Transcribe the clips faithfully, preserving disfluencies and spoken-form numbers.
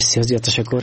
بسیار زیاد تشکر.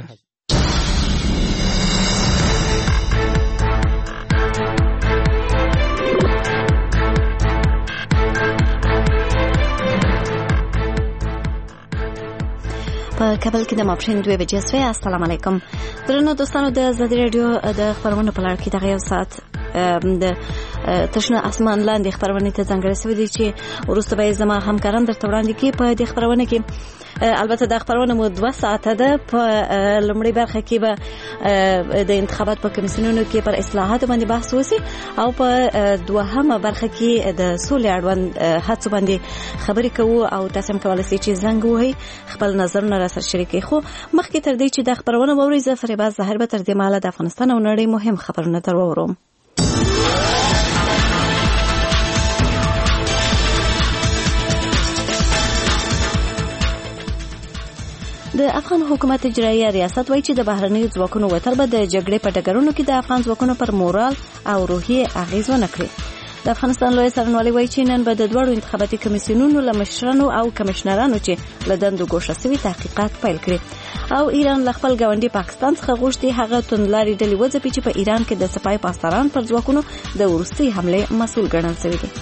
په کابل کې د ماپښین دوه بجې سوی. السلام علیکم درنو دوستانو، د ازادي رادیو د خبرونو په لړ کې دغه یو ساعت د تشنه اسمان لاندې خبرونه ته ځانګړې شوې دي چې وروسته به زما همکاران درته وړاندې کړي. په دې خبرونه کې البته د خبرونه مو دوه ساعته ده. په لومړۍ برخه کې به د انتخابات په کمیسیونونو کې پر اصلاحاتو باندې بحث وشي او په دوهمه برخه کې د سولې اړوند هڅو باندې خبرې کوو او تاسو هم کولای شئ چې زنګ ووهئ، خپل نظرونه را سره شریک کړئ. خو مخکې تر دې چې د خبرونه واورئ، زه فریبا ظاهر به تر دې مهاله د افغانستان او نړۍ مهم خبرونه در واورم. د افغان حکومت اجرایي ریاست وایي چې د بهرنیو ځواکونو وتل به د جګړې په ډګرونو کې د افغان ځواکونو پر مورال او روحیه اغیز ونه کړي. د افغانستان لوی څارنوالي وایي چې نن به د دوړو انتخاباتي کمیسیونونو له مشرانو او کمشنرانو چې له دندو ګوښه شوي تحقیقات پیل کړي. او ایران له خپل ګاونډي پاکستان څخه غوښتي هغه توندلارې ډلې وځپي چې په ایران کې د سپای پاسداران پر ځواکونو د وروستۍ حملې مسؤل ګڼل شوي دي.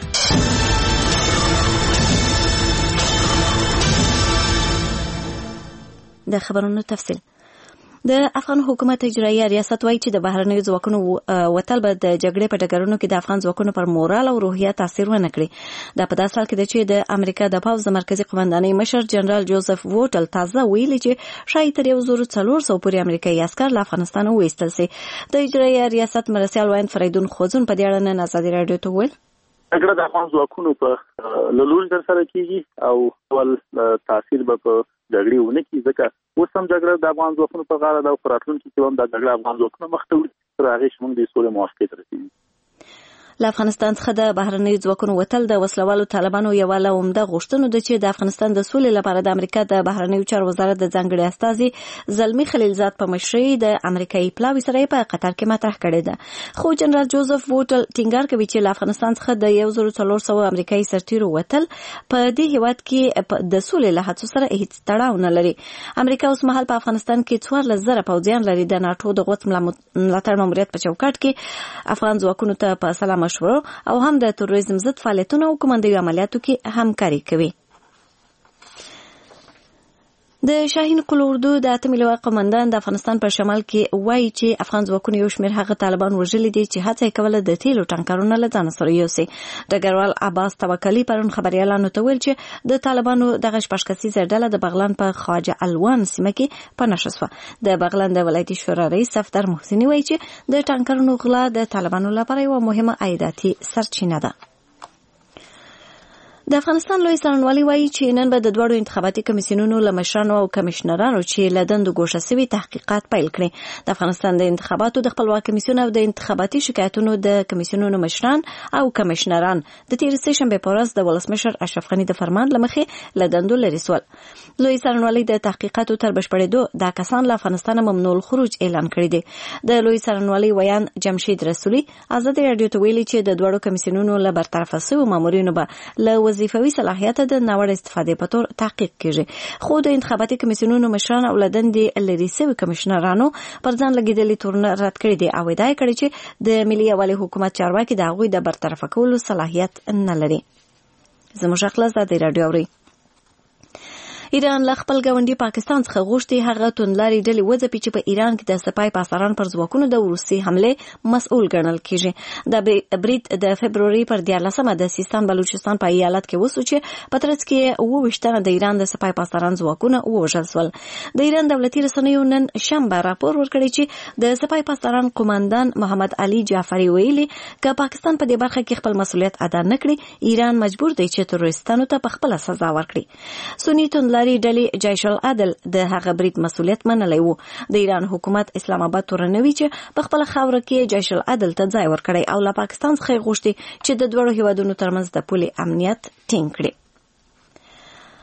د خبرونو تفصیل. د افغان حکومت اجرایي ریاست وایي چې د بهرنیو ځواکونو وتل به د جګړې په ډګرونو کې د افغان ځواکونو پر مورال او روحیه تاثیر ونه کړي. دا په داسې حال کې ده چې د امریکا د پوځ د مرکزي قومندانۍ مشر جنرال جوزف ووټل تازه ویلي چې شاید تر یو زر څلور سوه پورې امریکایي عسکر له افغانستان وایستل شي. د اجرایي ریاست مرستیال وایند فریدون خوځون په دې اړه نن ازادي راډیو ته وویل جګړه د افغان ځواکونو په لوري تر سره کیږي او ول تاثیر به په جګړې ونه کیږي، ځکه اوس هم جګړه د افغان ځواکونو په غاړه ده او په راتلونکي کې هم د جګړې افغان ځواکونو مخ ته وړي تر هغې چې موږ د سولې موافقې ته رسېږو. له افغانستان څخه د بهرنیو ځواکونو وتل د وسلوالو طالبانو یوه له عمده غوښتنو ده چې د افغانستان د سولې لپاره د امریکا د بهرنیو چارو وزارت د ځانګړي استازي زلمي خلیلزاد په مشرۍ د امریکایي پلاوي سره په قطر کې مطرح کړې ده. خو جنرال جوزف ووټل ټینګار کوي چې له افغانستان څخه د یو زر څلور سوه امریکایي سرتیرو وتل په دې هیواد کې د سولې له هڅو سره هیڅ تړاو نه لري. امریکا اوس مهال په افغانستان کې څوارلس زره پوځیان لري. د ناټو د غوڅ ملاتړ ماموریت په چوکاټ کې افغان ځواکونو ته په سلا مشورو او هم د تروریزم ضد فعالیتونو او کومندوي عملیاتو کې همکاري کوي. د شاهین قل اردو د اتمې لواء قومندان د افغانستان په شمال کې وایي چې افغان ځواکونو یو شمېر هغه طالبان وژلي دي چې هڅه یې کوله د تیلو ټانکرونه له ځانه سره یوسي. ډګروال عباس توکلي پرون خبریالانو ته ویل چې د طالبانو دغه شپږ کسیزه ډله د بغلان په خواجه الوان سیمه کې په نښه شوه. د بغلان د ولایتي شورا رئیس صفدر محسني وایي چې د ټانکرونو غلا د طالبانو لپاره یوه مهمه عایداتي سرچینه ده. د افغانستان لوی څارنوالي وایي چې نن به د دوړو انتخاباتي کمیسیونونو له مشرانو او کمشنرانو چې له دندو ګوښه شوي تحقیقات پیل کړي. د افغانستان د انتخاباتو د خپلواک کمیسیون او د انتخاباتي شکایتونو د کمیسیونونو مشران او کمشنران د تېرې سې شنبې په ورځ د ولسمشر اشرف غني د فرمان له مخې له دندو لرې سول. لوی څارنوالي د تحقیقاتو تر بشپړېدو دا کسان له افغانستانه ممنوع الخروج اعلان کړی دی. د لوی څارنوالي ویان جمشید رسولي ازادي راډیو ته ویلي چې د دوړو کمیسیونونو له برطرفه شویو مامورینو به له وظیفوي صلاحیت د ناوړه استفادې په تور تحقیق کیږي. خو د انتخاباتي کمیسیونونو مشران او لدندې لري سوي کمشنرانو پر ځان لګیدلې تورونه رد کړي دي او ادعا کړې چې د ملي یووالي حکومت چارواکي د هغوی د برطرفه کولو صلاحیت نه لري. زموږ خلاص د راډیو اوري. ایران له خپل ګاونډي پاکستان څخه غوښتي هغه توندلارې ډلې وځپي چې په ایران کې د سپای پاسداران پر ځواکونو د وروستۍ حملې مسؤل ګڼل کیږي. د برید د فبروري پر دیارلسمه د سیستان بلوچستان په ایالت کې وسو چې په ترڅ کې اووه ویشتمه د ایران د سپای پاسداران ځواکونه ووژل شول. د ایران دولتي رسنیو نن شنبه راپور ورکړی چې د سپای پاسداران قومندان محمد علي جعفري ویلي که پاکستان په دې برخه کې خپل مسؤلیت ادا نه کړي، ایران مجبور دی چې تروریستانو ته په خپله سزا ورکړي. سنی توندلارې ډلې جیش العدل د هغه برید مسؤلیت منلی و. د ایران حکومت اسلام آباد تورنوي چې په خپله خاوره کې جیش العدل ته ځای ورکړی او له پاکستان څخه یې غوښتي چې د دواړو هیوادونو ترمنځ د پولې امنیت ټینګ کړي.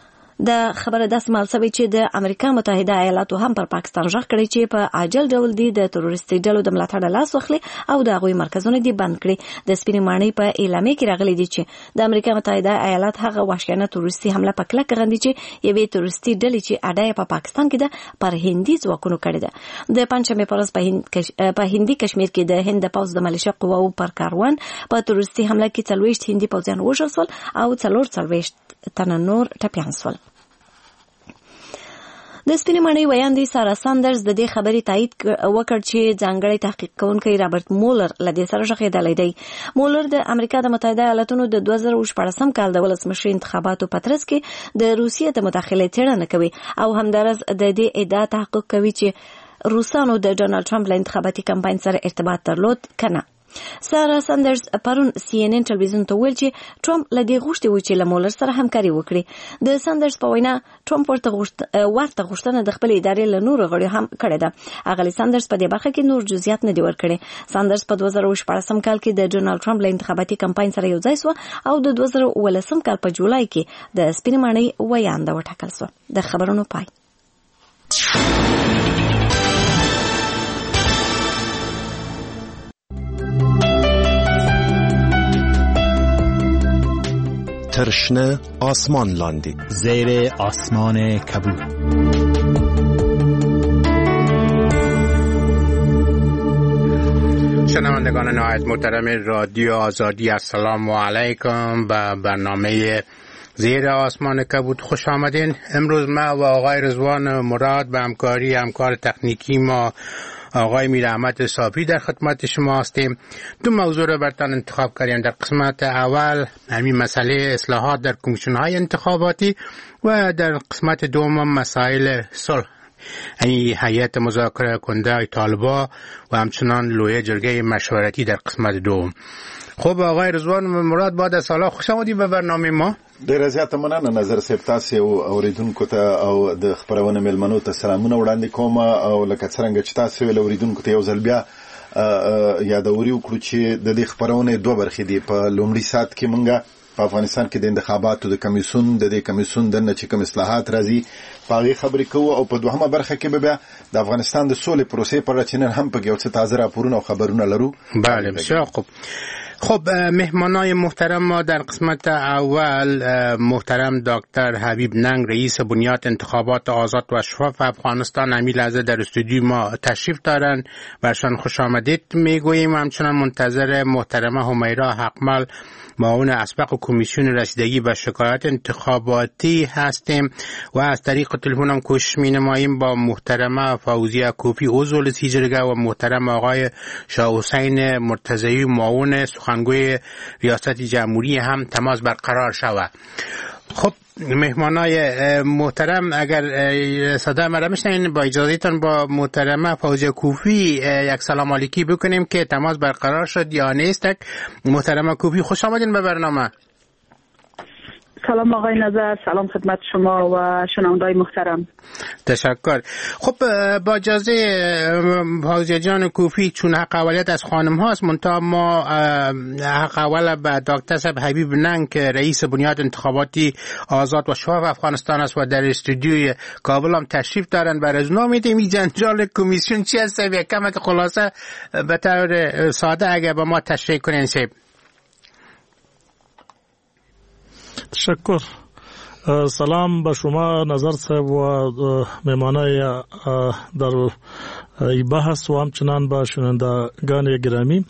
د خبره داسې مال سوي چې د امریکا متحده ایالاتو هم پر پاکستان ژغ کړی چې په عاجل ډول دی د تروریستي ډلو د ملاتړ لاس واخلي او د هغوی مرکزونه دی بند کړي. د سپینې ماڼۍ په اعلامیه کې راغلي دي چې د امریکا متحده ایالات هغه وحشیانه تروریستي حمله په کلکه غندي چې یوې تروریستي ډلې چې اډه په پاکستان کې ده پر هندي ځواکونو کړې ده. د پنځمې پر ورځ په هند په هندي کشمیر کې د هند د پوځ د ملیشه قواو پر کاروان په تروریستي حمله کې څلوېښت هندي پوځیان وژل شول او څلور څلوېښت تنه نور ټپیان شول. د سپینې ماڼۍ ویاندې سارا ساندرز د دې خبرې تایید وکړ چې ځانګړی تحقیق کوونکی رابرټ مولر له دې سره ژغېدلی دی. مولر د امریکا د متحده ایالاتونو د دوه زره شپاړسم کال د ولسمشر انتخاباتو په ترڅ کې د روسیې د مداخلې څېړنه کوي او همدارس د دې ادعا تحقق کوي چې روسانو د ډونالد ټرمپ له انتخاباتي کمپاین سره ارتباط درلود کنه. سارا ساندرز پرون سی ان ان ټلویزیون ته ویل چې ټرمپ له دې غوښتي و چې له مولر سره همکاري وکړي. د ساندرز په وینا ټرمپ ورته ورته غوښتنه د خپل ادارې له نورو غړو هم کړې ده. اغلی ساندرز په دې برخه کې نور جزئیات نه دی ورکړي. ساندرز په دوه زره شپاړسم کال کې د ډونالد ټرمپ له انتخاباتي کمپاین سره یو ځای شو او د دوه زره اوولسم کال په جولای کې د سپینې ماڼۍ ویانده وټاکل شو. د خبرونو پای. ترشنه آسمان لاندی زیر آسمان کبود. شنوندگان نهایت محترم رادیو آزادی، السلام علیکم. به برنامه زیر آسمان کبود خوش آمدین. امروز ما و آقای رضوان مراد به همکاری همکار تکنیکی ما آقای میر احمد صافی در خدمت شما هستیم. دو موضوع را براتون انتخاب کردیم. در قسمت اول همین مسئله اصلاحات در کمیسیون های انتخاباتی و در قسمت دوم مسائل صلح، این هیئت مذاکره کننده طالبان و همچنان لویه جرگه مشورتی در قسمت دوم. خب آقای رضوان مراد، بعد از سالا خوش آمدید به برنامه ما. ډیره زیاته مننه نظر صاحب، تاسو اوریدونکو ته او د خبرونه ملمنو ته سلامونه وړاندې کوم او لکه څنګه چې تاسو ویل اوریدونکو ته یو ځل بیا یادوري وکړو چې د دې خبرونه دوه برخې دي. په لومړي سات کې مونږه په افغانستان کې د انتخاباتو د کمیسیون د دې کمیسیون د نه چې کوم اصلاحات راځي پاغي خبرې کوو او په دوهمه برخه کې به بیا د افغانستان د سولې پروسې پر اړه چې نن هم په یو څه تازه راپورونه او خبرونه لرو. بله بسیار خوب. خب مهمانای محترم ما در قسمت اول محترم دکتر حبیب ننگ، رئیس بنیاد انتخابات آزاد و شفاف افغانستان، همین لحظه در استودیو ما تشریف دارند. برشان خوش آمدید میگوییم. همچنان منتظر محترمه همیرا حقمل، معاون اسبق و کمیسیون رسیدگی به شکایات انتخاباتی هستیم و از طریق تلفن هم کوشش می‌نماییم با محترمه فوزیه کوفی عضو لجرگه و محترم آقای شاه حسین مرتضوی معاون سخنگوی ریاست جمهوری هم تماس برقرار شود. خب مهمانای محترم، اگر صدا مرا میشنوین با اجازهتون با محترمه فوزیه کوفی یک سلام علیکی بکنیم که تماس برقرار شد یا نیست. محترمه کوفی خوش آمدین به برنامه. سلام آقای نظر، سلام خدمت شما و شنوندای محترم. تشکر. خب با اجازه فوزیه جان کوفی، چون حق اولیت از خانم هاست، منتها ما حق اول به دکتر صاحب حبیب ننگ که رئیس بنیاد انتخاباتی آزاد و شفاف افغانستان است و در استودیوی کابل هم تشریف دارن، برای میدیم این جنجال کمیسیون چی هست؟ یک کم که خلاصه به طور ساده اگر با ما تشریح کنین سیب. تشکر. سلام به شما نظر صاحب و مهمانای در این بحث و همچنان به شنوندگان گرامی.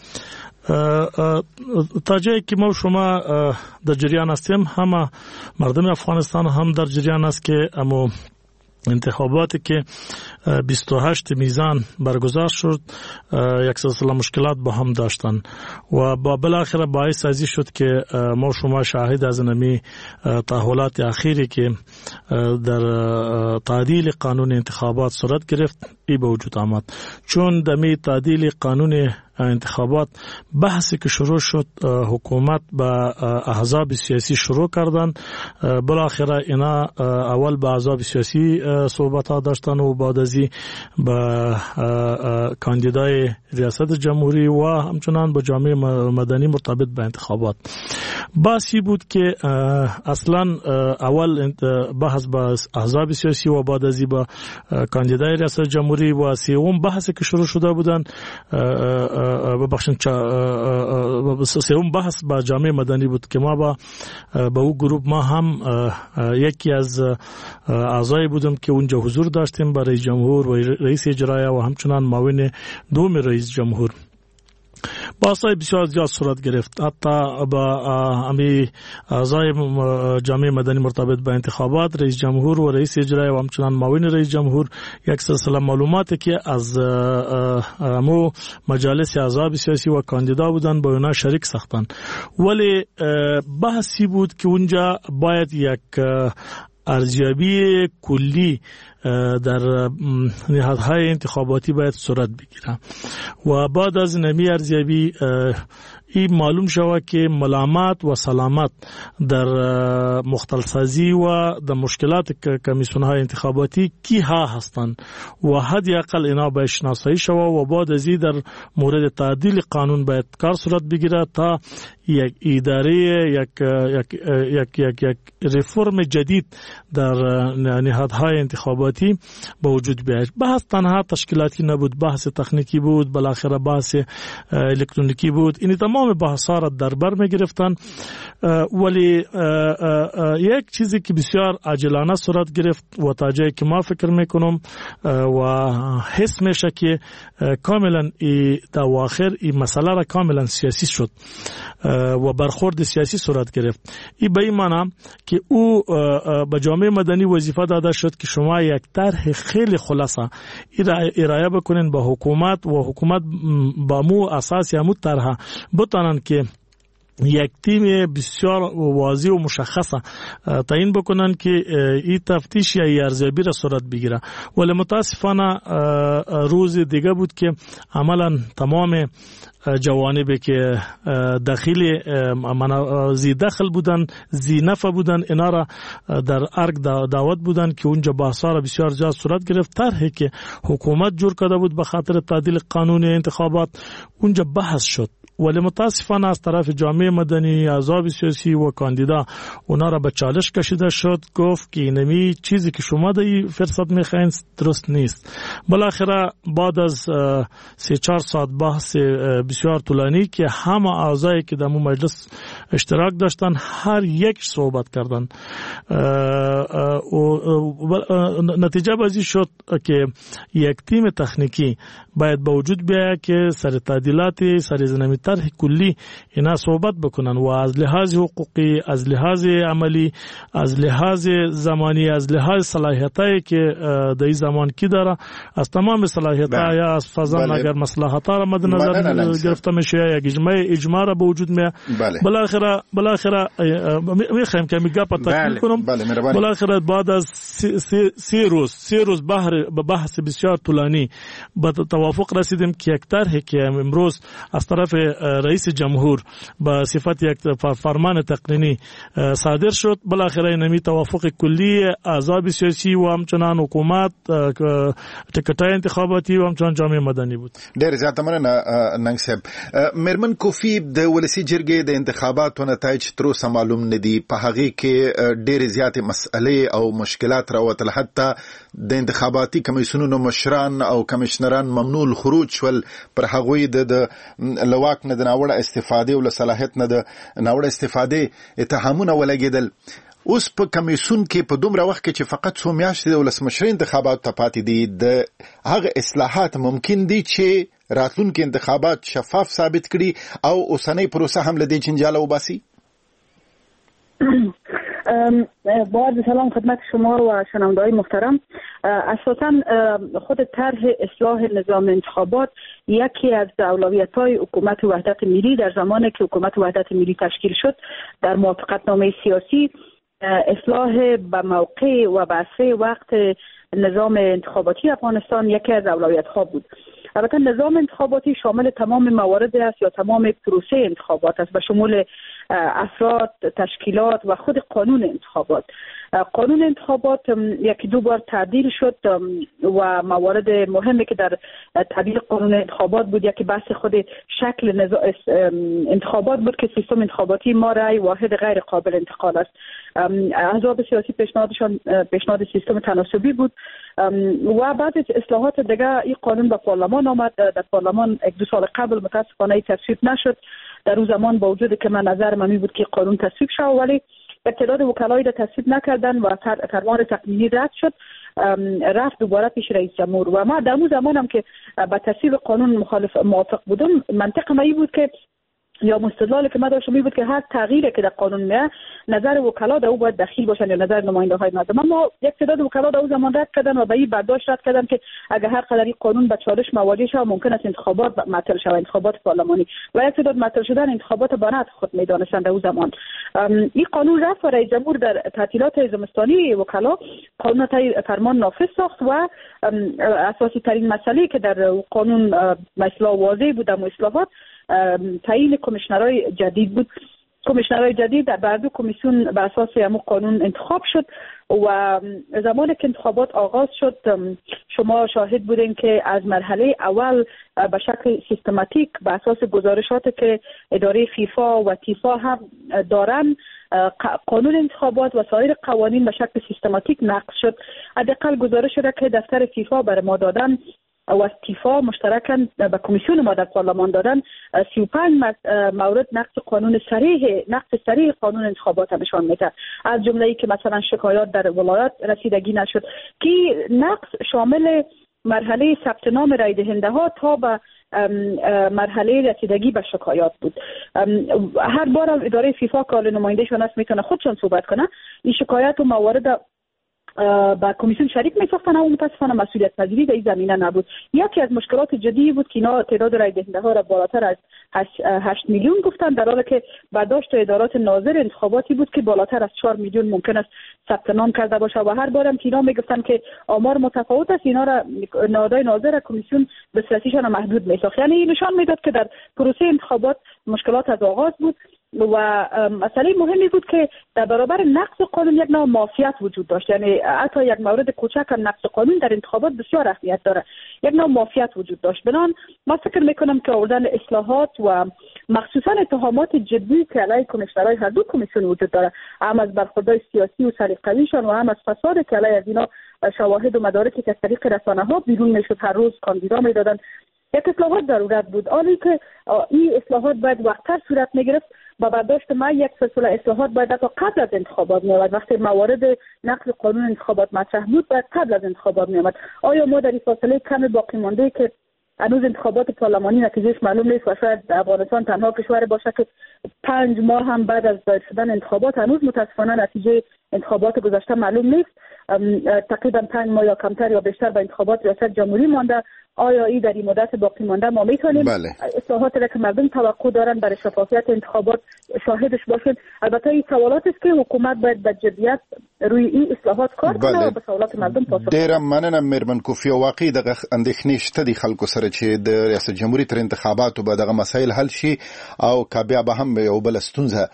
تا جایی که ما شما در جریان هستیم، همه مردم افغانستان هم در جریان است که اما انتخاباتی که بیست و هشت میزان برگزار شد یک سلسله مشکلات با هم داشتن و با بالاخره باعث ازی شد که ما شما شاهد از نمی تحولات اخیری که در تعدیل قانون انتخابات صورت گرفت ای به وجود آمد. چون دمی تعدیل قانون انتخابات بحثی که شروع شد، حکومت با احزاب سیاسی شروع کردن. بالاخره اینا اول با احزاب سیاسی صحبت ها داشتن و بعد ازی با کاندیدای ریاست جمهوری و همچنان با جامعه مدنی مرتبط به انتخابات. بحثی بود که اصلا اول بحث با احزاب سیاسی و بعد ازی با کاندیدای ریاست جمهوری و سوم بحثی که شروع شده بودن ببخشید سوم بحث با جامعه مدنی بود که ما با با او گروه ما هم یکی از اعضای بودم که اونجا حضور داشتیم با رئیس جمهور و رئیس اجرایی و همچنان معاون دوم رئیس جمهور. بحث‌های بسیار زیاد صورت گرفت. حتی با امی اعضای جامعه مدنی مرتبط به انتخابات، رئیس جمهور و رئیس اجرایی و همچنان معاون رئیس جمهور یک سلسله معلوماتی که از امو مجالس احزاب سیاسی و کاندیدا بودن با اونا شریک ساختن. ولی بحثی بود که اونجا باید یک ارزیابی کلی در نهادهای انتخاباتی باید صورت بگیره و بعد از نمی ارزیابی این معلوم شود که ملامت و سلامت در مختلسازی و در مشکلات کمیسیون های انتخاباتی کی ها هستند و حدی اقل اینا باید شناسایی شود و بعد از این در مورد تعدیل قانون باید کار صورت بگیره تا یک اداره یک یک یک یک, یک ریفرم جدید در نهادهای انتخاباتی به وجود بیاید. بحث تنها تشکیلاتی نبود، بحث تکنیکی بود، بالاخره بحث الکترونیکی بود. این تمام بحث‌ها را در بر می‌گرفتن. ولی یک چیزی که بسیار عاجلانه صورت گرفت و تا جایی که ما فکر میکنم و حس میشه که کاملا در آخر این مسئله را کاملا سیاسی شد و برخورد سیاسی صورت گرفت. این به این معنی که او به جامعه مدنی وظیفه داده شد که شما یک طرح خیلی خلاصه ارائه بکنین به حکومت و حکومت با مو اساس یا مو طرح بتونن که یک تیم بسیار واضح و مشخصه تعیین بکنن که این تفتیش یا ارزیابی را صورت بگیره. ولی متاسفانه روز دیگه بود که عملا تمام جوانبی که داخلی زی دخل بودن، زی نفع بودن، اینا را در ارگ دعوت بودن که اونجا بحثا را بسیار زیاد صورت گرفت. طرحی که حکومت جور کرده بود به خاطر تعدیل قانون انتخابات اونجا بحث شد. ولی متاسفانه از طرف جامعه مدنی، احزاب سیاسی و کاندیدا اونا را به چالش کشیده شد، گفت که اینمی چیزی که شما در این فرصت میخواین درست نیست. بالاخره بعد از سه چهار ساعت بحث بسیار طولانی که همه اعضایی که در مو مجلس اشتراک داشتن هر یک صحبت کردن و نتیجه بازی شد که یک تیم تکنیکی باید به وجود بیاید که سر تعدیلات سر زمینی طرح کلی اینا صحبت بکنن و از لحاظ حقوقی، از لحاظ عملی، از لحاظ زمانی، از لحاظ صلاحیتایی که در این زمان کی داره، از تمام صلاحیت‌ها یا از فضا اگر مصلحت‌ها را مد نظر گرفته میشه یا یک اجماع اجماع را به وجود میاد. بالاخره بالاخره میخوایم که میگه پتاک کنم. بالاخره بعد از سی روز سی روز بحر به بحث بسیار طولانی به توافق رسیدیم که یک طرحی که امروز از طرف رئیس جمهور با صفت یک فرمان تقنینی صادر شد. بالاخره نمی توافق کلی احزاب سیاسی و همچنان حکومت، تکتای انتخاباتی و همچنان جامعه مدني بود. ډېر زیات مننه ننګ صاحب. میرمن کوفی د ولسی جرګې د انتخاباتو نتایج تر اوسه معلوم نه دي. په هغه کې ډېر زیات مسئلې او مشکلات راوتل. حتی د انتخاباتي کمیسیونونو مشران او کمشنران ممنوع الخروج شول. پر هغوی د لواک نه د ناوړه استفاده او له صلاحیت نه د ناوړه استفاده اتهامونه ولګېدل. اوس په کمیسیون کې په دومره وخت کې چې فقط څو میاشتې د ولسمشر انتخابات ته پاتې دي، د هغه اصلاحات ممکن دي چې راتلونکي انتخابات شفاف ثابت کړي او اوسنۍ پروسه هم له دې جنجاله وباسي؟ با عرض سلام خدمت شما و شنونده‌های محترم. اساساً خود طرح اصلاح نظام انتخابات یکی از اولویت‌های حکومت وحدت ملی در زمانی که حکومت وحدت ملی تشکیل شد در موافقتنامه سیاسی اصلاح به موقع و به اسرع وقت نظام انتخاباتی افغانستان یکی از اولویت‌ها بود. البته نظام انتخاباتی شامل تمام موارد است یا تمام پروسه انتخابات است، به شمول افراد، تشکیلات و خود قانون انتخابات. قانون انتخابات یکی دو بار تعدیل شد و موارد مهمی که در تعدیل قانون انتخابات بود یکی بحث خود شکل انتخابات بود که سیستم انتخاباتی ما رأی واحد غیر قابل انتقال است. احزاب سیاسی پیشنهادشان پیشنهاد سیستم تناسبی بود و بعد از اصلاحات دیگه این قانون به پارلمان آمد. در پارلمان یک دو سال قبل متاسفانه تصویب نشد. در اون زمان با وجود که من نظر من بود که قانون تصویب شد ولی تعداد وکلای را تصویب نکردن و فرمان تقنینی رد شد، رفت دوباره پیش رئیس جمهور و ما در اون زمان هم که با تصویب قانون مخالف موافق بودم. منطق ما بود که یا مستدلالی که ما داشتم بود که هر تغییری که در قانون میاد نظر وکلا در او باید دخیل باشن یا نظر نماینده های مردم. اما یک تعداد وکلا در اون زمان رد کردن و به این برداشت رد کردن که اگر هر قدر این قانون به چالش مواجه شود ممکن است انتخابات معطل شود، انتخابات پارلمانی، و یک تعداد معطل شدن انتخابات بانات خود میدانستند. در اون زمان این قانون رفت و رئیس جمهور در تعطیلات زمستانی وکلا قانون فرمان نافذ ساخت و اساسی ترین مسئله که در قانون مثلا واضح بود در اصلاحات تعیین کمیشنرهای جدید بود. کمیشنرهای جدید در دو کمیسیون بر اساس همون قانون انتخاب شد و زمانی که انتخابات آغاز شد شما شاهد بودین که از مرحله اول به شکل سیستماتیک بر اساس گزارشاتی که اداره فیفا و تیفا هم دارن قانون انتخابات و سایر قوانین به شکل سیستماتیک نقض شد. حداقل گزارش را که دفتر فیفا بر ما دادن و تیفا مشترکاً به کمیسیون ما در پارلمان دادن سی و پنج مورد نقض قانون صریح نقض صریح قانون انتخابات نشان میده، از جمله ای که مثلا شکایات در ولایات رسیدگی نشد که نقض شامل مرحله ثبت نام رای دهنده ها تا به مرحله رسیدگی به شکایات بود. هر بار اداره فیفا که نمایندهشون است میتونه خودشون صحبت کنه این شکایات و موارد با کمیسیون شریک می‌ساختن اما متاسفانه مسئولیت پذیری در این زمینه نبود. یکی از مشکلات جدی بود که اینا تعداد رای دهنده ها را بالاتر از هشت میلیون گفتن، در حالی که برداشت ادارات ناظر انتخاباتی بود که بالاتر از چهار میلیون ممکن است ثبت نام کرده باشه و هر بارم که اینا میگفتن که آمار متفاوت است اینا را نهادهای ناظر کمیسیون دسترسیشان محدود می‌ساخت. یعنی این نشان میداد که در پروسه انتخابات مشکلات از آغاز بود و مسئله مهمی بود که در برابر نقض قانون یک نوع مافیات وجود داشت. یعنی حتی یک مورد کوچک هم نقض قانون در انتخابات بسیار اهمیت داره، یک نوع مافیات وجود داشت. بنان ما فکر میکنم که آوردن اصلاحات و مخصوصا اتهامات جدی که علیه کمیشنرهای هر دو کمیسیون وجود داره، هم از برخوردهای سیاسی و سلیقه‌ایشان و هم از فساد که علیه از اینا شواهد و مدارکی که از طریق رسانه‌ها بیرون میشد هر روز کاندیدا میدادن، یک اصلاحات ضرورت بود. حالی که این اصلاحات باید وقت‌تر صورت میگرفت با برداشت ما یک سلسله اصلاحات باید تا قبل از انتخابات می‌آمد. وقتی موارد نقض قانون انتخابات مطرح بود باید قبل از انتخابات می‌آمد. آیا ما در این فاصله کم باقی مانده که هنوز انتخابات پارلمانی نتیجهش معلوم نیست و شاید افغانستان تنها کشور باشه که پنج ماه هم بعد از دایر شدن انتخابات هنوز متاسفانه نتیجه انتخابات گذشته معلوم نیست، تقریبا پنج ماه یا کمتر یا بیشتر به انتخابات ریاست جمهوری مانده. آیا این در این مدت باقی مانده ما میتونیم بله. اصلاحاتی را که مردم توقع دارن برای شفافیت انتخابات شاهدش باشیم؟ البته این سوالات است که حکومت باید به جدیت روی این اصلاحات کار کنه بله. و به سوالات مردم پاسخ بده. ډیره مننه مېرمن کوفی، واقعي دغه اندېښنې شته دي خلکو سره چې د ریاست جمهوریت تر انتخاباتو به دغه مسایل حل شي او کابیا به هم یو بل ستونزه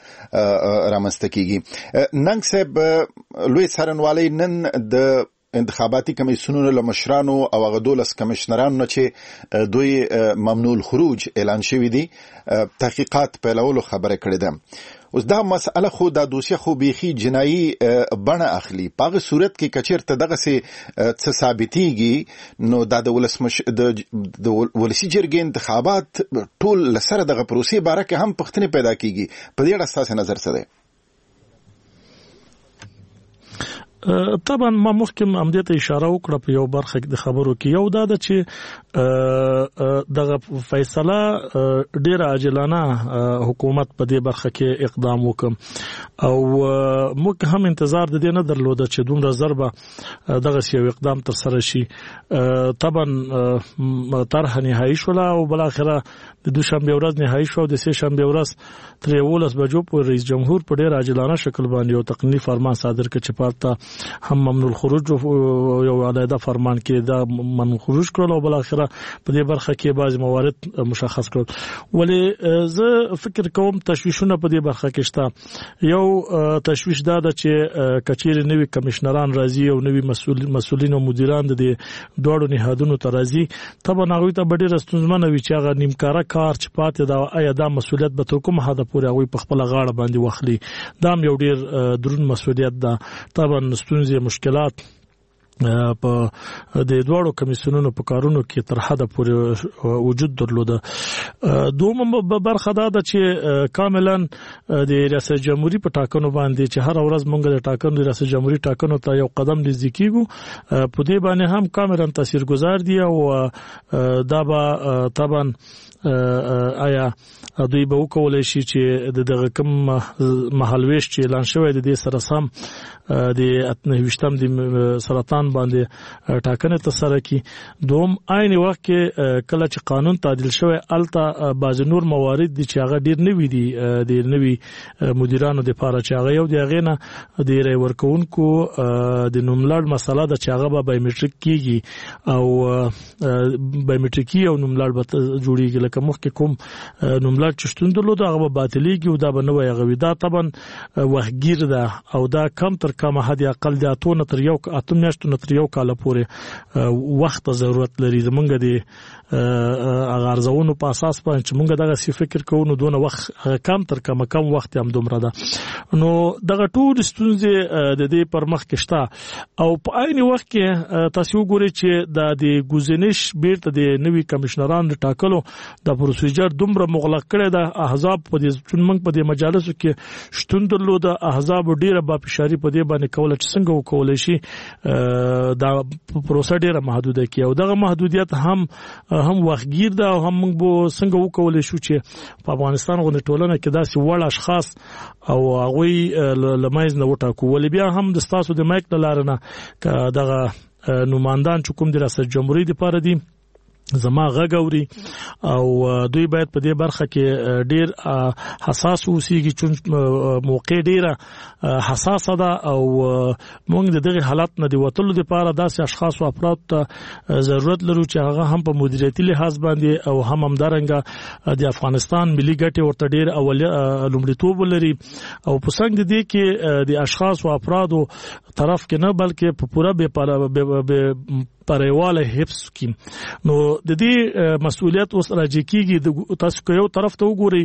رامنځته کیږي. ننګ صاحب لوی څارنوالۍ نن د انتخاباتي کمیسیونونو له مشرانو او هغه دولس کمشنرانو چې دوی ممنوع الخروج اعلان شوی دي تحقیقات پیلولو خبره کړې ده. اوس دا مسأله خو دا دوسیه خو بیخي جنایي بڼه اخلي. په هغه صورت کې کچیرته دغسې څه ثابتېږي نو دا د ولسمش د ولسي جرګې انتخابات ټول له سره دغه پروسې باره کې هم پوښتنې پیدا کېږي. په دې اړه ستاسې نظر څه دی؟ طبعا ما مخکم همدې ته اشاره وکړه په یو برخه د خبرو کې، یو دا ده چې دغه فیصله ډیره عاجلانه حکومت په دې برخه کې اقدام وکم او موږ هم انتظار د دې نه درلوده چې دومره ضربه دغه یو اقدام تر سره شي. طبعا طرح نهایی شوله او بل اخره د دوشنبه ورځ نهایی شو، د سه شنبه ورځ تر یولس بجو په رئیس جمهور په ډیر عاجلانه شکل باندې یو تقنینی فرمان صادر کړ چې پالتا هم ممنوع الخروج یو علیحده فرمان کې دا ممنوع خروج کړل او بل اخره په دې برخه کې بعض موارد مشخص کړل. ولې زه فکر کوم تشویشونه په دې برخه کې شته. یو تشویش دا ده چې کچېر نوی کمشنران راځي او نوی مسؤل مسؤلین او مدیران د دوړو نهادونو ته راځي طبعا هغه ته ډېر ستونزمنه وي چې هغه نیمکاره کار چې پاتې دا آیا دا مسؤلیت به تر کومه حد پورې هغه په خپل غاړه باندې واخلي. دا یو ډېر درون مسؤلیت ده. طبعا ستونزې مشکلات په د دوړو کمیسیونونو په کارونو کې تر حد پورې وجود درلوده. دومره برخه دا ده چې کاملا د ریاست جمهوریت په ټاکنو باندې چې هر ورځ مونږ د ټاکنو د ریاست جمهوریت ټاکنو ته یو قدم نږدې کیږو په دې باندې هم کاملا تاثیرګذار دي او دا به طبعا آیا دوی به وکولای شي چې د دغه کوم مهالويش چې اعلان شوی د دې سره سم د اتنهويشتم د سرطان باندې ټاکنه تسره کی. دوم عین وخت کې کله چې قانون تعدیل شوی الته باز نور موارد دي چې هغه ډیر نوي دي د نوي مدیرانو د لپاره چې هغه یو د هغه نه د ری ورکونکو د نوملړ مسله د چې هغه به بایومټریک کیږي او بایومټریکي او نوملړ به جوړیږي لکه مخکې کوم نوملړ چې شتون درلود هغه به باطلیږي او دا به نوې هغه دا طبعا وحګیر ده او دا کم تر کم حد اقل د اتونه تر یو اتم میاشتو تر یو کال پورې وخت ضرورت لري. زمونږ د اغارزونو په اساس باندې چې مونږ دغه سی فکر کوو نو دونه وخت کم تر کم کم وخت هم دومره ده. نو دغه ټول ستونزې د دې پر مخ کې شته او په عین وخت کې تاسو وګورئ چې د د ګوزینش بیرته د نوي کمشنران د ټاکلو د پروسیجر دومره مغلق کړی د احزاب په دې چې موږ په دې مجالسو کې شتون درلود. احزاب ډیره با فشاری په دې باندې کوله چې څنګه وکولای شي دا پروسه ډیره محدوده کی او دغه محدودیت هم هم وختگیر ده او هم موږ به څنګه وکولای شو چې په افغانستان غو ټولنه کې داسې وړ اشخاص او هغه لمایز نه وټاکو. ولې بیا هم د ستاسو د مایک لارنه دغه نمائندان چې کوم د ریاست جمهوریت لپاره دي زما غږ اوري او دوی باید په دې برخه کې ډیر حساس اوسېږي چې موقع ډیره حساسه ده او موږ د دغه حالت نه دی وټلو لپاره داسې اشخاص او افراد ته ضرورت لرو چې هغه هم په مدیریتي لحاظ باندې او هم همدارنګه د افغانستان ملي ګټې ورته ډیر اول لومړیتوب لري او په څنګه دي کې د اشخاص او افرادو طرف کې نه بلکې په پوره به پرېواله حفظ کی. نو د دې مسؤلیت اوس راځي کیږي تاسو کو یو طرف ته وګورئ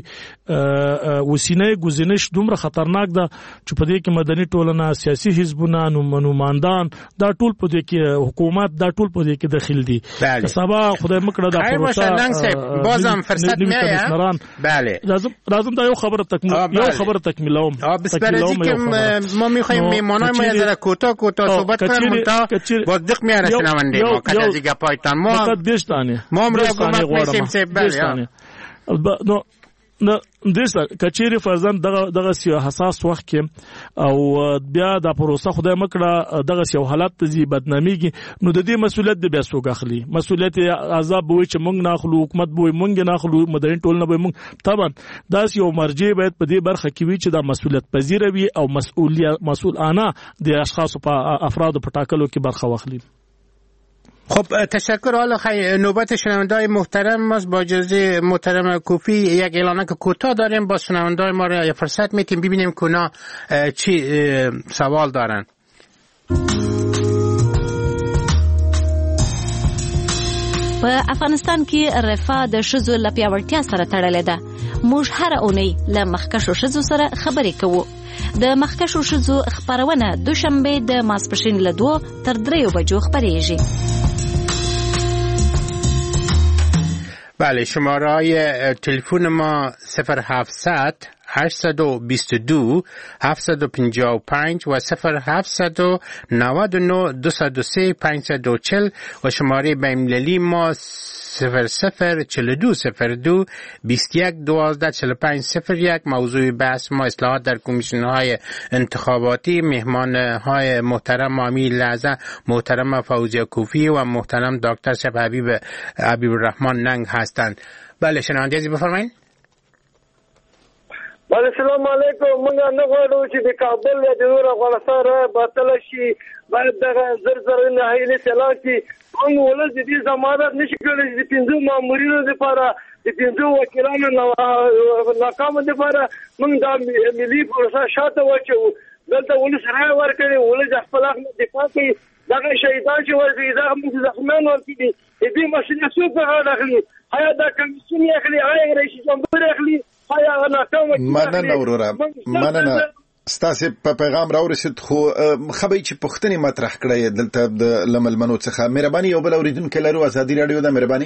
وسینه ګزینش دومره خطرناک ده چې په دې کې مدني ټولنه سیاسي حزبونه نمائندان دا ټول په دې کې حکومت دا ټول په دې کې داخل دي. سبا خدای مکړه دا پروسه بازم فرصت میایا بله لازم لازم دا یو خبره تکمیل یو خبره تکمیلوم بسپرزی که ما میخوایم میمانای ما از کوتاه کوتاه صحبت کنیم تا با دق میاره شنونده ما کجا دیگه پایتان ما ما هم را حکومت میسیم سه بله نو نه دسته کچېری فرزند دغه دغه سیاسي حساس وخت کې او بیا د پروسه خدای مکړه دغه یو حالت ته بدناميږي نو د دې مسولیت د بیا سوګ اخلي. مسولیت عذاب وي چې موږ نه اخلو حکومت به موږ نه اخلو مدرن ټولنه به موږ طبعا داس یو مرجع باید په دې برخه کې وي چې دا مسولیت پذیر وي او مسؤلیت مسؤلانه د اشخاص په افراد په ټاکلو کې برخه واخلي. خب تشکر. حالا خیلی نوبت شنونده‌های محترم ماست. با اجازه محترم کوفی یک اعلانه که کوتاه داریم با شنونده‌های ما را یه فرصت میتیم ببینیم که اونا چی سوال دارن. په افغانستان کې رفاه د ښځو له پیاوړتیا سره تړلې ده. موږ هر اونۍ له مخکښو ښځو سره خبرې کوو. د مخکښو ښځو خبرونه دوشنبه د ماسپښین له دوه تر دریو بجو خبرېږي. بله شماره های تلفن ما صفر هفتصد هشتصد و بیست و دو هفتصد و پنجاه و پنج و صفر هفتصد و نود و نه دویست و سه پانصد و چهل و شماره بین‌المللی ما صفر صفر چهل و دو صفر دو بیست و یک دوازده چهل و پنج صفر یک. موضوع بحث ما اصلاحات در کمیسیون های انتخاباتی. مهمان های محترم امیر لحظه محترم فوزیه کوفی و محترم دکتر شب حبیب حبیب الرحمن ننگ هستند. بله شنونده ازی بفرمایید. السلام علیکم. موږ نه غواړو چې د کابل یا د نور افغانستان را باطل شي، باید دغه زر زر نه هیله اعلان کړي. موږ ولس د دې ضمانت نشي کولی چې د پنځو مامورینو لپاره د پنځو وکیلانو ناکامه لپاره موږ دا ملي پروسه شاته واچوو. دلته ولس رایه ورکړي، ولس خپل حق دفاع کوي. دغه شهیدان چې ورځي دغه موږ زخمیان ورکړي، دې مسله څوک په غاړه اخلي؟ آیا دا کمیسیون اخلي؟ آیا رئیس جمهور اخلي؟ آیا ناکامه مننه وروره، مننه. ستاسو په پیغام راورسید، خو خبرې چې پښتني مطرح کړې دلته د لملمنو څخه مهرباني یو بل اوریدونکو لرو ازادي رادیو د مهرباني.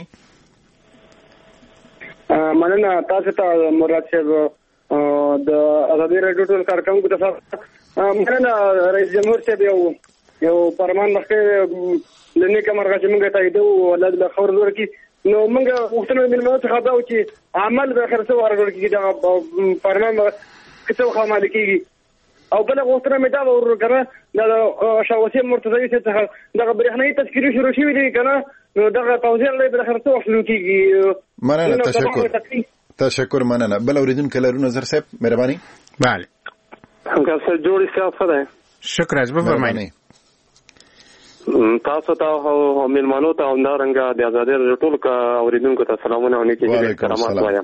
مننه تاسو ته مراد صاحب د ازادي رادیو ټول کارکونکو ته مننه. رئیس جمهور صاحب یو یو فرمان مخکې لنی کمرغه چې موږ ته ایدو ولادت له خبر ورکی، نو موږ وختونه د ملت څخه دا چې عمل به خرڅه ورغړ کیږي دا فرمان کڅو خامل کیږي. او بل وختونه مې دا ورکړه د شاوسی مرتضی څخه د برېښنايي تذکيري شروع شوې دي کنه، نو دغه توزیع لري به خرڅه وشلو کیږي. مننه، تشکر تشکر مننه. بل اوریدونکو لرو نظر صاحب مهرباني. بله څنګه څه جوړی سیاست ده؟ شکر از بفرمایئ. تاسو ته او ملمنو ته هم دا رنګه د ازادي رادیو ټول اوریدونکو ته سلامونه او نیکی کرامات وایم.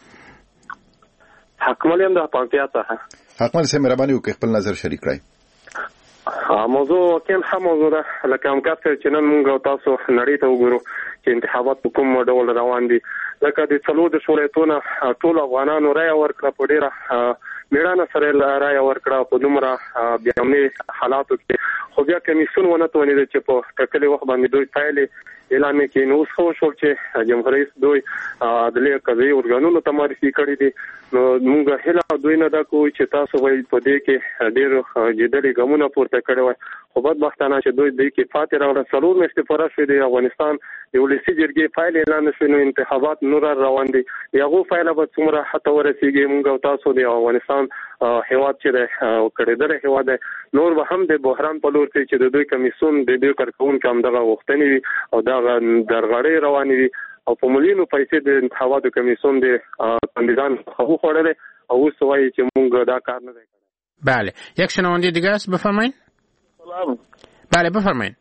حکمل هم د پانتیا ته حکمل سه مهرباني وکړئ خپل نظر شریک کړئ. موضوع کوم هم موضوع ده لکه هم کار چې نن موږ تاسو نړۍ ته وګورو چې انتخابات په کوم ډول روان دي. لکه د څلور د شورایتونو ټول افغانانو رایه ورکړه، په ډیره میړانه سره رایه ورکړه په دومره بیامني حالاتو کې. خو بیا کمیسیون ونه توانید چې په ټاکلي وخت باندې دوی پایلې اعلان کړي. نو اوس خو شو چې جمهور رئیس دوی عدلي قضایي ارګانونو ته معرفي کړي دي. نو موږ هله دوی نه دا کوي چې تاسو وایي په دې کې ډېر جدي ګامونه پورته کړي وای، خو بدبختانه چې دوی دې کې فاتح راغله. څلور میاشتې پوره شوې دي، افغانستان د ولسي جرګې فایل اعلان شوی، نو انتخابات نور روان دي. یغه فایل به څومره حتی ورسیږي موږ تاسو د افغانستان هیواد چې د کړهدل هیواد نور به هم د بحران په لور کې چې د دوی کمیسیون د دې کارکونکو هم دغه وختنی وي او دا درغړې روانې وي او په مليونو پیسې د انتخاباتو کمیسیون د کاندیدان خو خورل او اوس وایي چې موږ دا کار نه کوي. بله یک شنونده دیگه است، بفرمایید. سلام. بله بفرمایید.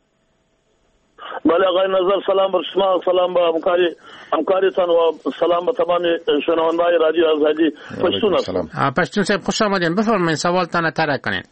بله آقای نظر سلام بر شما، سلام به همکاری همکاریتان و سلام به تمام شنوندگان رادیو آزادی پشتون. سلام. پشتون صاحب خوش آمدین، بفرمایید سوالتان طرح کنین.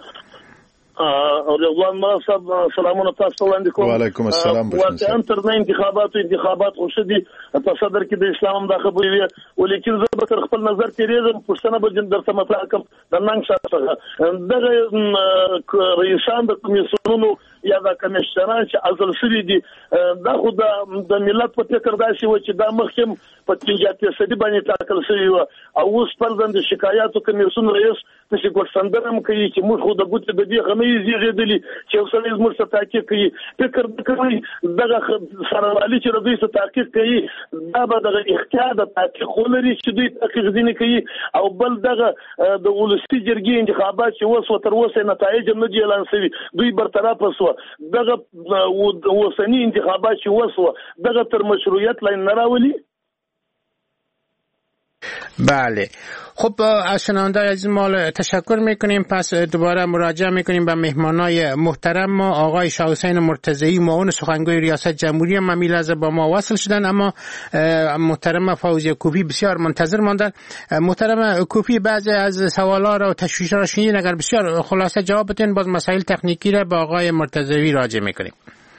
رضوان ما صاحب سلامونه تاسو وړاندې کوم. وعلیکم السلام. واقعا تر نه انتخابات انتخابات خو شدي په صدر کې د اسلام د خبرې وي، ولیکن زه به تر خپل نظر تیریږم. پښتنه به جن درته مطرح کوم د ننګ شاته دغه رئیسان د کمیسیونونو یا د کمیشنران چې ازل شوي دي دا خو د ملت په فکر داسې و چې دا مخکم په پنځه فیصدي باندې ټاکل شوی و، او اوس پرځند د شکایاتو کمیسیون رئیس چې ګورسندرم کوي چې موږ خو د ګوت د دې غمې زیږیدلی چې اوسنۍ زموږ څخه تحقیق کوي. فکر کوي دغه سروالی چې دوی څخه تحقیق کوي دا به دغه اختیار د تحقیق ولري چې دوی تحقیق ځینې کوي. او بل دغه د ولسي جرګې انتخابات چې اوس تر اوسه نتایج نه دي اعلان شوي، دوی برطرف شو. دغه اوسنی انتخابات چې اوس دغه تر مشروعیت لاین نه راولي. بله خب از شنونده عزیز ما تشکر میکنیم. پس دوباره مراجعه میکنیم به مهمانای محترم ما. آقای شاه حسین مرتضی معاون سخنگوی ریاست جمهوری هم همین لحظه با ما وصل شدن، اما محترم فوزیه کوفی بسیار منتظر ماندن. محترم کوفی بعضی از سوالا را و تشویش‌ها را شنیدین، اگر بسیار خلاصه جواب بدین باز مسائل تکنیکی را با آقای مرتضی راجع میکنیم.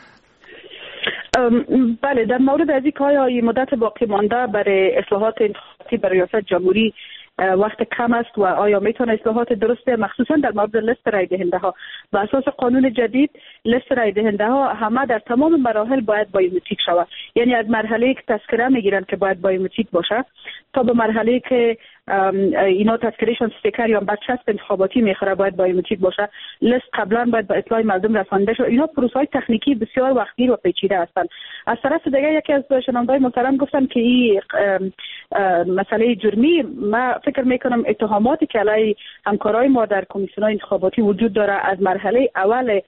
بله در مورد از اینکه آیا این مدت باقی مانده برای اصلاحات انتخاباتی برای ریاست جمهوری وقت کم است و آیا میتونه اصلاحات درسته، مخصوصا در مورد لیست رای دهنده ها به اساس قانون جدید لیست رای دهنده ها همه در تمام مراحل باید بایومتریک شود، یعنی از مرحله که تذکره میگیرن که باید بایومتریک باشه تا به مرحله که اینا تذکرهشون استیکر یا بچسب انتخاباتی میخوره باید بایومتریک باشه. لیست قبلا باید به اطلاع مردم رسانده شد. اینا پروسه‌های تکنیکی بسیار وقتگیر و پیچیده هستند. از طرف دیگه یکی از شنوندگان محترم گفتن که این مسئله جرمی، ما فکر میکنم اتهاماتی که علیه همکارای ما در کمیسیون‌های انتخاباتی وجود داره از مرحله اول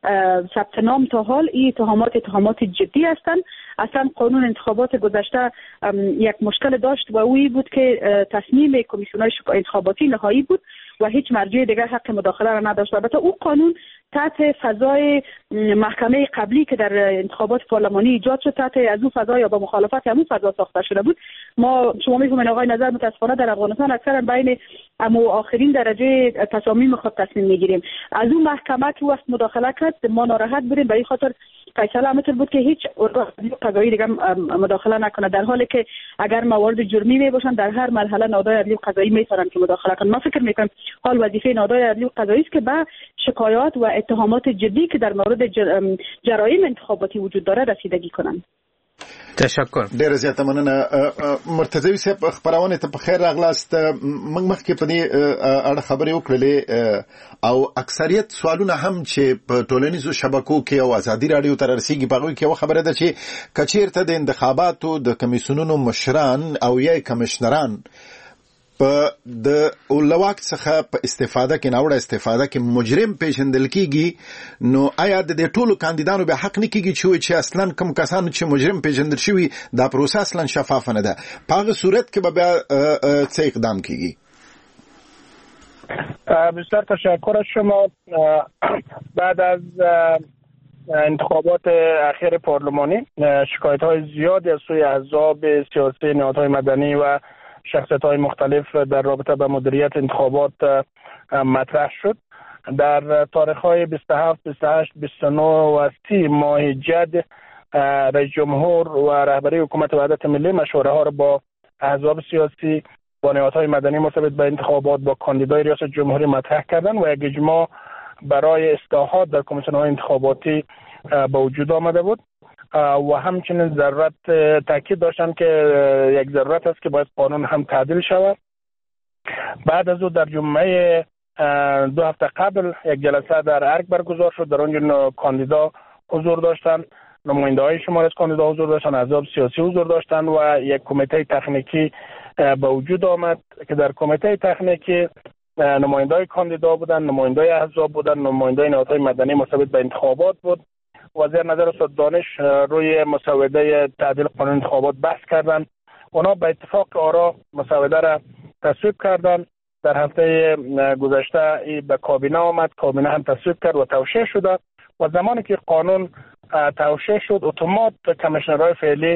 ثبت نام تا حال این اتهامات اتهامات جدی هستند. اصلا قانون انتخابات گذشته یک مشکل داشت و اوی بود که تصمیم کمیسیون‌های انتخاباتی نهایی بود و هیچ مرجع دیگر حق مداخله را نداشت. البته او قانون تحت فضای محکمه قبلی که در انتخابات پارلمانی ایجاد شد، تحت از اون فضا یا با مخالفت همون فضا ساخته شده بود. ما شما می‌فهمید آقای نظر متاسفانه در افغانستان اکثرا بین امو آخرین درجه تصامیم خود تصمیم میگیریم. از اون محکمه که وقت مداخله کرد ما ناراحت بودیم، به این خاطر فیصله همینطور بود که هیچ ارگان قضایی دیگه مداخله نکنه، در حالی که اگر موارد جرمی می باشن در هر مرحله نهادهای عدلی و قضایی میتونن که مداخله کنن. من فکر میکنم حال وظیفه نهادهای عدلی و قضایی است که به شکایات و اتهامات جدی که در مورد جرایم انتخاباتی وجود داره رسیدگی کنن. تشکر. ډیره زیاته مننه. مرتضوي صاحب خبرونه ته په خیر راغلاست. موږ مخکې په دې اړه خبرې وکړلې او اکثریت سوالونه هم چې په ټولنیزو شبکو کې او ازادي رادیو تر رسیدي په هغه کې یو خبره ده چې کچیرته د انتخاباتو د کمیسیونونو مشران او یا کمشنران په د اولواک څخه په استفاده کې ناوړه استفاده کې مجرم پیژندل کیږي، نو آیا د ټولو کاندیدانو به حق نه کیږي چې اصلا کوم کسان چې مجرم پیژندل شوی دا پروسه اصلا شفاف نه ده؟ په هغه صورت کې به بیا څه اقدام کیږي؟ بسیار تشکر از شما. بعد از انتخابات اخیر پارلمانی شکایت‌های زیادی از سوی احزاب سیاسی، نهادهای مدنی و شخصیت‌های مختلف در رابطه با مدیریت انتخابات مطرح شد. در تاریخ‌های بیست و هفت، بیست و هشت، بیست و نه و سی ماه جد رئیس جمهور و رهبری حکومت وحدت ملی مشوره‌ها را با احزاب سیاسی، با نهادهای مدنی مرتبط به انتخابات، با کاندیدای ریاست جمهوری مطرح کردند و یک اجماع برای اصلاحات در کمیسیون‌های انتخاباتی به وجود آمده بود و همچنین ضرورت تاکید داشتن که یک ضرورت است که باید قانون هم تعدیل شود. بعد از او در جمعه دو هفته قبل یک جلسه در ارگ برگزار شد. در آنجا کاندیدا حضور داشتند، نماینده‌های شمار از کاندیدا حضور داشتند، احزاب سیاسی حضور داشتند و یک کمیته تکنیکی به وجود آمد که در کمیته تکنیکی نماینده‌های کاندیدا بودند، نماینده‌های احزاب بودند، نماینده‌های نهادهای مدنی مرتبط به انتخابات بود. وزیر نظر استاد دانش روی مسوده تعدیل قانون انتخابات بحث کردند. اونا به اتفاق آرا مسوده را تصویب کردند. در هفته گذشته به کابینه آمد، کابینه هم تصویب کرد و توشیح شده و زمانی که قانون توشیح شد اتومات کمیشنرهای فعلی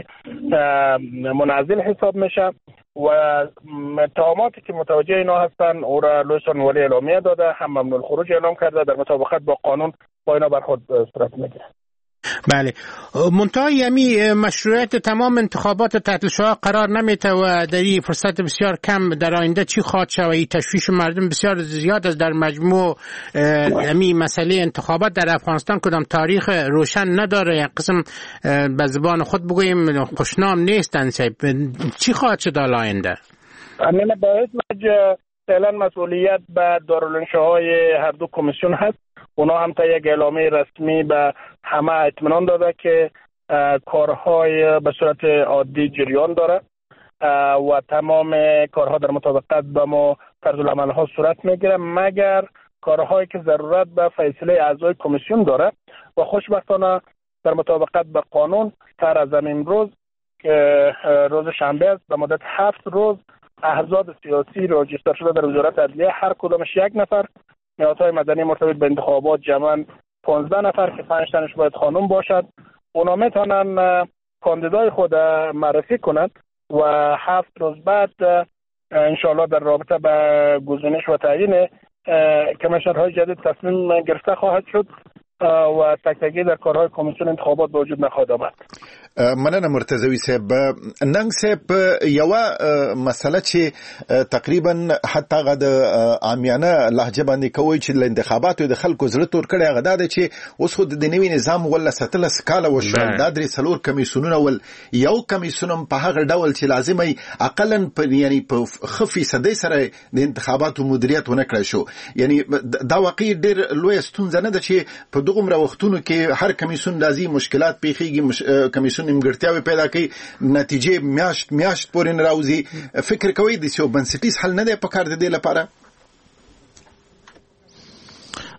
منعزل حساب میشه و اتهاماتی که متوجه اینا هستن او را لویسان ولی اعلامیه داده، هم ممنوع الخروج اعلام کرده، در مطابقت با قانون با اینا برخورد صورت میگیره. بله، منتها یمی مشروعیت تمام انتخابات تحت شعار قرار نمیته و در این فرصت بسیار کم در آینده چی خواهد شد و این تشویش مردم بسیار زیاد است در مجموع. یمی مسئله انتخابات در افغانستان کدام تاریخ روشن نداره، یک قسم به زبان خود بگوییم خوشنام نیستن. چی خواهد شد در آینده؟ امین باید وجه فعلا مسئولیت به دارالانشاهای هر دو کمیسیون هست. اونا هم تا یک اعلامیه رسمی به همه اطمینان داده که کارهای به صورت عادی جریان داره و تمام کارها در مطابقت با ما طرز العمل ها صورت میگیره، مگر کارهایی که ضرورت به فیصله اعضای کمیسیون داره و خوشبختانه در مطابقت به قانون تر از امروز که روز شنبه است به مدت هفت روز احزاب سیاسی راجستر شده در وزارت عدلیه، هر کدامش یک نفر، نهادهای مدنی مرتبط به انتخابات جمعاً پانزده نفر که پنج تنش باید خانم باشد، اونا میتونن کاندیدای خود معرفی کنند و هفت روز بعد انشاءالله در رابطه به گزینش و تعیین کمیشنرهای جدید تصمیم گرفته خواهد شد و تک تکی در کارهای کمیسیون انتخابات به وجود نخواهد آمد. مننه مرتضوي صاحب. ننګ صاحب یو مسله چې تقریبا حتی غد عامیانه لهجه باندې کوي چې انتخاباتو د خلکو زړه تور کړي هغه د چې اوس خو د نوي نظام ولا ستل سکاله وشو د درې څلور کمیسیونونه ول یو کمیسیون په هغه ډول چې لازمي اقلا په یعنی په خفي صدې سره د انتخاباتو مدیریت ونه کړی شو. یعنی دا واقعي ډېر لوی ستونزه نه ده چې په دغه وختونو کې هر کمیسیون دازي مشکلات پیخيږي، کمیسیون نیمګړتیاوې پیدا کوي، نتیجې میاشت میاشت پورې نه راوځي. فکر کوي د یو بنسټیز حل نه دی پکار د دې لپاره؟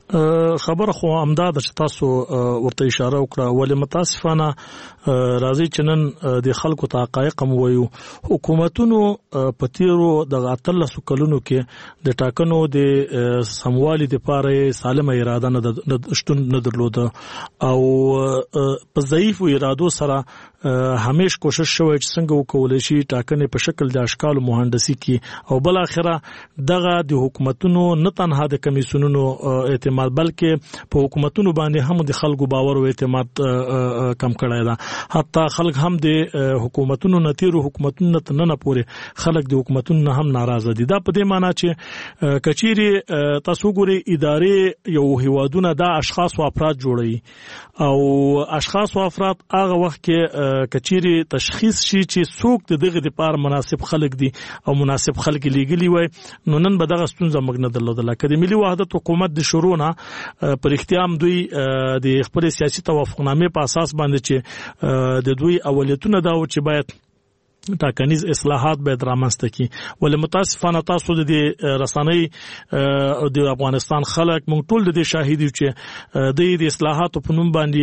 خبره خو امداد چې تاسو ورته اشاره وکړه ولې متاسفانه راځي چې نن د خلکو ته حقایق هم وایو حکومتونو په تیرو د اتلسو کلونو کې د ټاکنو د سموالي لپاره سالمه اراده نه شتون نه درلوده او په ضعیف ارادو سره همیش کوشش شوی چې څنګه وکولای شي ټاکنې په شکل د اشکال مهندسي کې او بل اخره دغه د حکومتونو نه تنها د کمیسیونونو اعتماد بلکې په حکومتونو باندې هم د خلکو باور او اعتماد کم کړی دا حتی خلک هم د حکومتونو نتیرو حکومتونو ته نه پورې خلک د حکومتونو هم ناراضه دي دا په دې معنی چې کچيري تاسو ګوري ادارې یو هیوادونه د اشخاص او افراد جوړي او اشخاص او افراد هغه وخت کې کچيري تشخیص شي چې څوک د دغه لپاره مناسب خلک دي او مناسب خلک لګلي وي نو نن به دغه ستونزه مګنه درلوده لکه د ملي وحدت حکومت د شروع پر اختیام دوی د خپل سیاسي توافقنامې په اساس باندې چې د دوی اولیتونه دا و چې باید ټاکنیز اصلاحات باید رامنځته کی ولې متاسفانه تاسو د رسنۍ د افغانستان خلک موږ ټول د شاهدي چې د اصلاحاتو په نوم باندې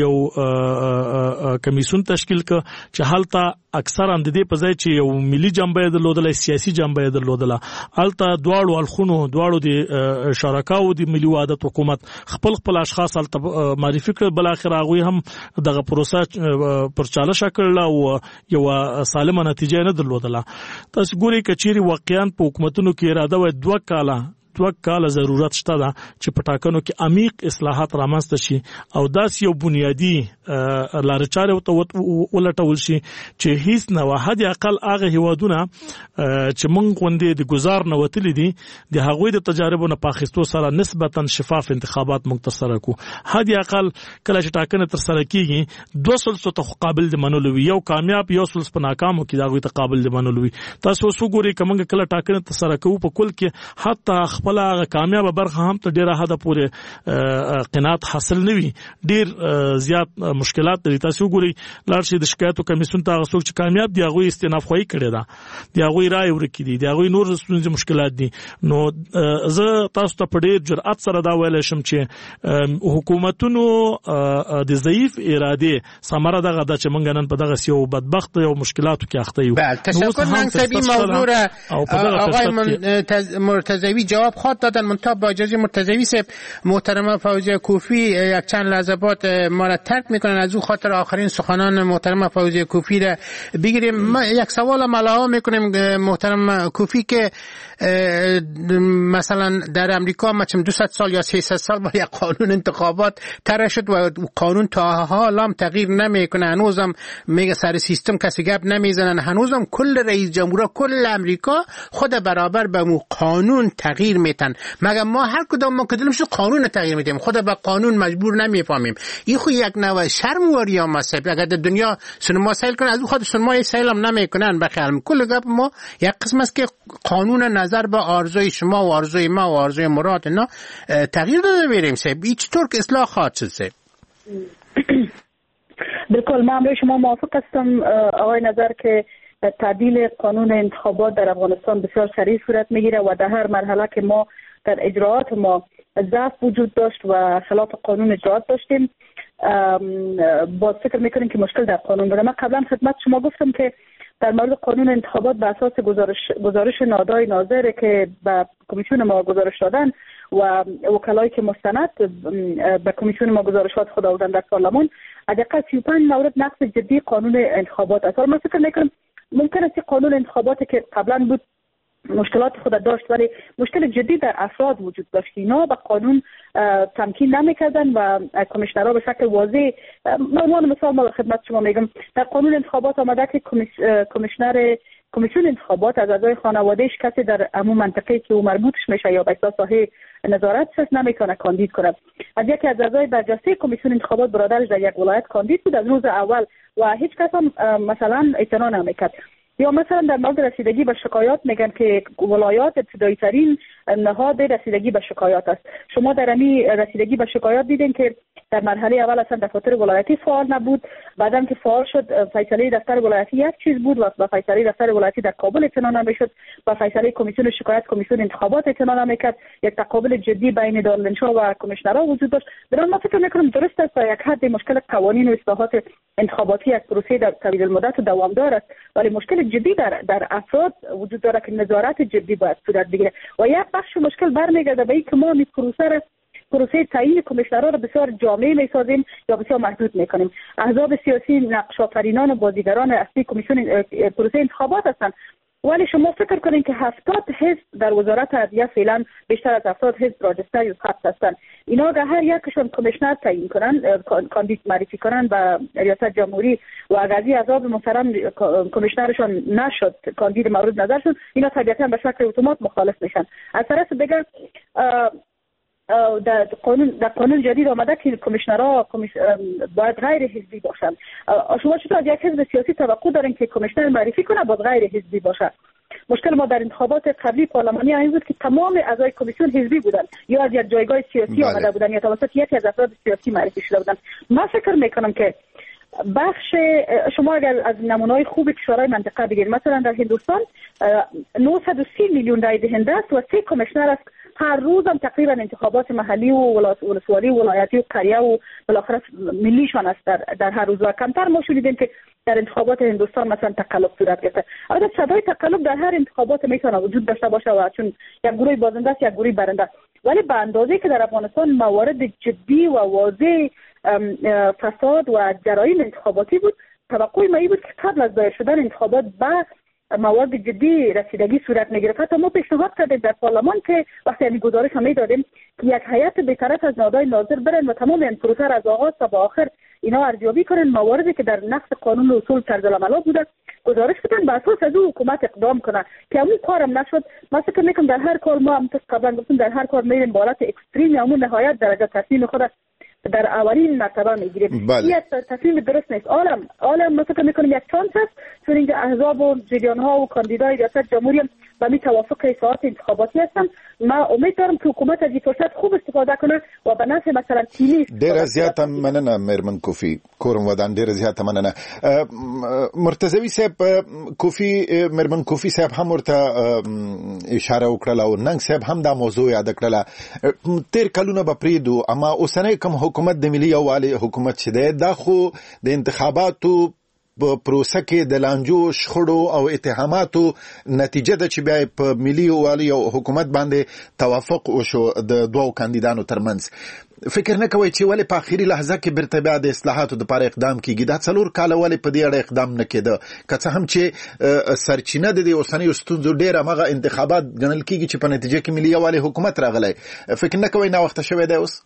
یو کمیسیون تشکیل ک چې حالته اکثر هم د دې په ځای چې یو ملي جنبه درلودله سیاسي جنبه درلودله الته دواړو الخونو دواړو د شرکاو د ملي وحدت حکومت خپل خپل اشخاص الته معرفي کړ بل اخر هغه هم دغه پروسه پر چاله شکل او یو سالمه نتیجه نه درلودله تاسو ګوري کچيري واقعا په حکومتونو کې اراده و دوه کاله دوه کاله ضرورت شته دا چې په ټاکنو کې عمیق اصلاحات رامنځته شي او داس یو بنیادی لارې چارې ولټول شي چې هیڅ نه واحد اقل هغه هیوادونه چې مونږ غوندې د گزار نه وتلی دي د هغوی د تجاربو نه پاخستو سره نسبتا شفاف انتخابات مونږ ترسره کو هدي اقل کله چې ټاکنه ترسره کیږي دوه سلسله ته قابل د منلو یو کامیاب یو سلس په ناکامو کې دا غوي ته قابل د منلو تاسو وګورئ کومه کله ټاکنه ترسره کوو په کل کې حتی خپل کامیاب برخه هم ته ډیره حد پورې قناعت حاصل نوي ډیر زیات مشکلات لري تاسو ګوري لار شي د شکایتو کمیسیون ته غوښتل چې کامیاب دی هغه استناف خوې کړی دا دی هغه رائے ورکړي دی دی هغه نور ستونزې مشکلات دي نو زه تاسو ته په ډیر جرأت سره دا ویل شم چې حکومتونو د ضعیف اراده ثمره دغه د چې مونږ نن په دغه سیو بدبخت او مشکلاتو کې اخته یو بله تشکر منصبی موضوع آقای مرتضوی جواب خواهد دادن منتها با اجازه مرتضوی صاحب محترمه فوزیه کوفی یک چند لحظه بعد ما را ترک میکنن از او خاطر آخرین سخنان محترمه فوزیه کوفی را بگیریم ما یک سوال ملاحظه میکنیم محترم کوفی که مثلا در امریکا مثلا دویست سال یا سیصد سال با یک قانون انتخابات طرح شد و قانون تا حالا هم تغییر نمیکنه هنوزم میگه سر سیستم کسی گپ نمیزنن هنوزم کل رئیس جمهور کل امریکا خود برابر به مو قانون تغییر میتن مگر ما هر کدام ما کدومش قانون تغییر میدیم خود به قانون مجبور نمیفهمیم این خو یک نوع شرم یا مذهب اگر در دنیا سینما سیل کنه از خود سینما سیل هم نمیکنن بخیال کل گپ ما یک قسم است که قانون نظر به آرزوی شما و آرزوی ما و آرزوی مراد اینا تغییر داده بریم سه هیچ طور که اصلاح خواهد شد سه بالکل من با شما موافق هستم آقای نظر که تعدیل قانون انتخابات در افغانستان بسیار سریع صورت میگیره و در هر مرحله که ما در اجراعات ما ضعف وجود داشت و خلاف قانون اجراعات داشتیم باز فکر میکنیم که مشکل در قانون بوده. من قبلا خدمت شما گفتم که در مورد قانون انتخابات به اساس گزارش گزارش نادای ناظر که به کمیسیون ما گزارش دادن و وکلایی که مستند به کمیسیون ما گزارشات خود آوردن در پارلمان حداقل سی و پنج مورد نقض جدی قانون انتخابات است. من فکر میکنم ممکن است قانون انتخاباتی که قبلا بود مشکلات خود داشت ولی مشکل جدی در افراد وجود داشت اینا به قانون تمکین نمیکردن و کمیشنرها به شکل واضح به عنوان مثال ما خدمت شما میگم در قانون انتخابات آمده که کمیشنر کمیسیون انتخابات از اعضای خانوادهش کسی در عموم منطقه‌ای که او مربوطش میشه یا به ساحه نظارتش نمیکنه کاندید کنه. از یکی از اعضای برجسته کمیسیون انتخابات برادرش در یک ولایت کاندید بود از روز اول و هیچ کس هم مثلا اعتنا نمیکرد. یا مثلا در مورد رسیدگی به شکایات میگن که ولایات ابتدایی ترین نهاد رسیدگی به شکایات است. شما در امی رسیدگی به شکایات دیدین که در مرحله اول اصلا دفاتر ولایتی فعال نبود، بعدم که فعال شد فیصله دفتر ولایتی یک چیز بود و با فیصله دفتر ولایتی در کابل اطلاع نمیشد، با فیصله کمیسیون شکایت کمیسیون انتخابات اطلاع نمیکرد، یک تقابل جدی بین دارالانشا و کمیشنرها وجود داشت. در ما فکر میکنم درست است تا یک حد مشکل قوانین و اصلاحات انتخاباتی یک پروسه در طویل المدت و دوامدار است، ولی مشکل جدی در در افراد وجود دارد که نظارت جدی باید صورت بگیره و یک بخش مشکل برمیگرده به اینکه ما این پروسه را پروسه تعیین کمیشنرها را بسیار جامع میسازیم یا بسیار محدود میکنیم. احزاب سیاسی نقش آفرینان و بازیگران اصلی کمیسیون پروسه انتخابات هستند، ولی شما فکر کنین که هفتاد حزب در وزارت عدلیه فعلا بیشتر از هفتاد حزب راجستر یا ثبت هستند. اینا اگر هر یکشون کمیشنر تعیین کنن، کاندید معرفی کنن به ریاست جمهوری و اگر از احزاب محترم کمیشنرشون نشد، کاندید مورد نظرشون، اینا طبیعتا به شکل اتومات مخالف میشن. از طرف دیگه در قانون در قانون جدید آمده که کمیشنرها کمیش... باید غیر حزبی باشند. شما چطور از یک حزب سیاسی توقع دارین که کمیشنر معرفی کنه باید غیر حزبی باشه؟ مشکل ما در انتخابات قبلی پارلمانی این بود که تمام اعضای کمیسیون حزبی بودند یا از یک جایگاه سیاسی بله. آمده بودند یا توسط یکی از افراد سیاسی معرفی شده بودند. من فکر میکنم که بخش شما اگر از نمونه‌های خوب کشورهای منطقه بگیرید، مثلا در هندوستان نهصد و سی میلیون رای دهنده است و سه کمیشنر است. هر روز هم تقریبا انتخابات محلی و ولسوالی و ولایتی و قریه و بالاخره ملیشان است در, در هر روز و کمتر ما شنیدیم که در انتخابات هندوستان مثلا تقلب صورت گرفته. البته صدای تقلب در هر انتخابات میتونه وجود داشته باشه و چون یک گروه بازنده است یک گروه برنده، ولی به اندازه که در افغانستان موارد جدی و واضح فساد و جرایم انتخاباتی بود، توقع ما این بود که قبل از دایر شدن انتخابات به موارد جدی رسیدگی صورت میگرفت. حتی ما پیشنهاد کردیم در پارلمان که وقتی این گزارش هم میدادیم که یک هیئت بی‌طرف از نهادهای ناظر برن و تمام این پروسه را از آغاز تا به آخر اینا ارزیابی کنن، مواردی که در نقض قانون و اصول طرزالعمل بوده گزارش بدن، به اساس از او حکومت اقدام کنه که همون کارم نشد. ما فکر میکنم در هر کار ما هم قبلا گفتم در هر کار میریم به حالت اکستریم، همون نهایت درجه تصمیم خود در اولین مرتبه میگیریم. بله. این تصمیم درست نیست. عالم عالم ما فکر میکنیم یک چانس است چون اینجا احزاب و جریان‌ها و کاندیدای ریاست جمهوری هم به می توافق ساعات انتخاباتی هستن. ما امید دارم که حکومت از این فرصت خوب استفاده کنه و به نفع مثلا تیمی ډیر زیات مننه میرمن کوفی کورم ودان ډیر زیات مننه مرتضوی صاحب کوفی میرمن کوفی صاحب هم ورته اشاره وکړه او ننګ صاحب هم دا موضوع یاد کړله. تیر کلونه به پریدو اما اوسنۍ کوم حکومت د ملي یووالي حکومت چې دی دا خو د انتخاباتو په پروسه کې د لانجو شخړو او اتهاماتو نتیجه ده چې بیا په ملي یووالي او حکومت باندې توافق وشو د دوو کاندیدانو ترمنځ. فکر نه کوي چې ولې په اخیری لحظه کې بیرته بیا د اصلاحاتو لپاره اقدام کیږي؟ دا څلور کاله ولې په دې اړه اقدام نه کېده؟ که څه هم چې سرچینه د دې اوسنیو ستونزو ډېره همغه انتخابات ګڼل کېږي چې په نتیجه کې ملي یووالي حکومت راغلی. فکر نه کوي ناوخته شوی دی اوس؟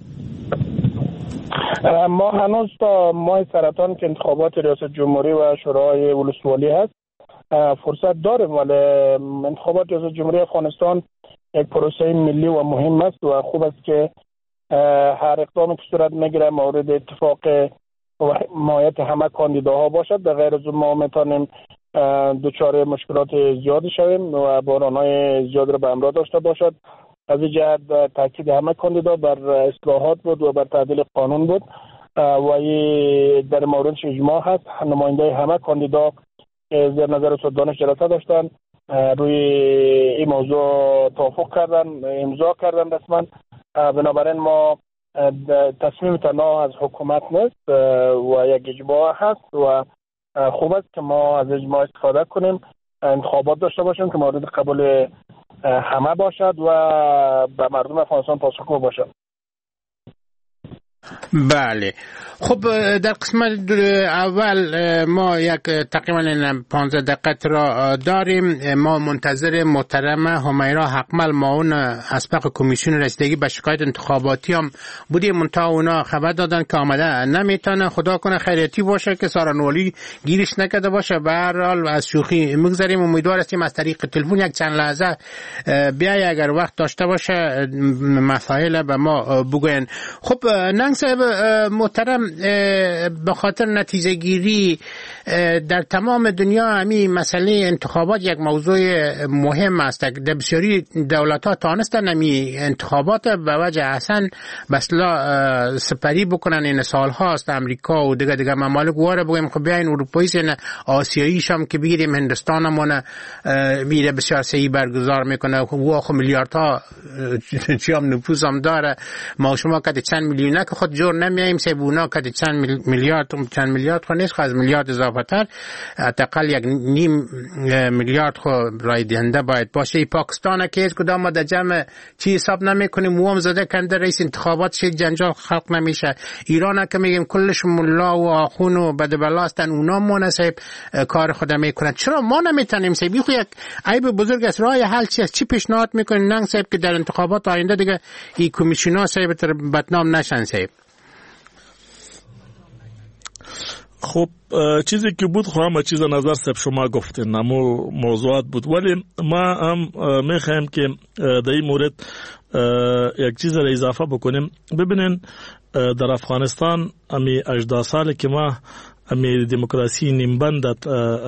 ما هنوز تا ماه سرطان که انتخابات ریاست جمهوری و شورای ولسوالی هست فرصت داریم، ولی انتخابات ریاست جمهوری افغانستان یک پروسه ملی و مهم است و خوب است که هر اقدامی که صورت میگیره مورد اتفاق و حمایت همه کاندیداها باشد. در غیر از ما میتونیم دچار مشکلات زیادی شویم و بحران‌های زیاد را به همراه داشته باشد. از این جهت تاکید همه کاندیدا بر اصلاحات بود و بر تعدیل قانون بود و در موردش اجماع هست. نماینده همه کاندیدا زیر نظر دانش جلسه داشتن، روی این موضوع توافق کردن، امضا کردن رسما. بنابراین ما تصمیم تنها از حکومت نیست و یک اجماع هست و خوب است که ما از اجماع استفاده کنیم، انتخابات داشته باشیم که مورد قبول همه باشد و به مردم افغانستان پاسخگو باشد. بله، خب در قسمت اول ما یک تقریبا پانزده دقیقه را داریم. ما منتظر محترم همیرا حقمل معاون اسبق کمیسیون رسیدگی به شکایت انتخاباتی هم بودیم، منتها اونا خبر دادن که آمده نمیتونه. خدا کنه خیریتی باشه که سارنوالی گیرش نکرده باشه. به هر حال از شوخی میگذاریم، امیدوار هستیم از طریق تلفن یک چند لحظه بیای اگر وقت داشته باشه مسائل به ما بگوین. خب ننگ صاحب محترم، به خاطر نتیجه گیری در تمام دنیا همی مسئله انتخابات یک موضوع مهم است. در بسیاری دولت ها تانستن همی انتخابات به وجه احسن بسلا سپری بکنن. این سال هاست امریکا و دیگه دیگه ممالک واره بگیم خب بیاین اروپایی سین آسیاییش هم که بگیریم هندستان همونه میره بسیار سعی برگزار میکنه و آخو میلیاردها چی هم نفوس هم داره. ما شما کده چند میلیونه که خود جور نمیاییم سیبونا کده چند میلیارد چند میلیارد خود نیست، از میلیارد اضافه تر حداقل یک نیم میلیارد خو رای دهنده باید باشه. پاکستان که هیچ کدام در جمع چی حساب نمیکنیم و هم زده کنده رئیس انتخابات شید جنجال خلق نمیشه. ایران که میگیم کلش ملا و آخون و بدبلاستن اونا مناسب کار خود میکنن. چرا ما نمیتونیم سیب؟ بی خو یک عیب بزرگ است. راه حل چی است؟ چی پیشنهاد میکنین ننگ صاحب که در انتخابات آینده دیگه این کمیسیونا صاحب تر بدنام نشن صاحب؟ خب چیزی که بود خواهم با چیز نظر صاحب شما گفتین نمو موضوعات بود، ولی ما هم میخوایم که در این مورد یک چیز را اضافه بکنیم. ببینین در افغانستان امی هجده ساله که ما امی دموکراسی نیمبندت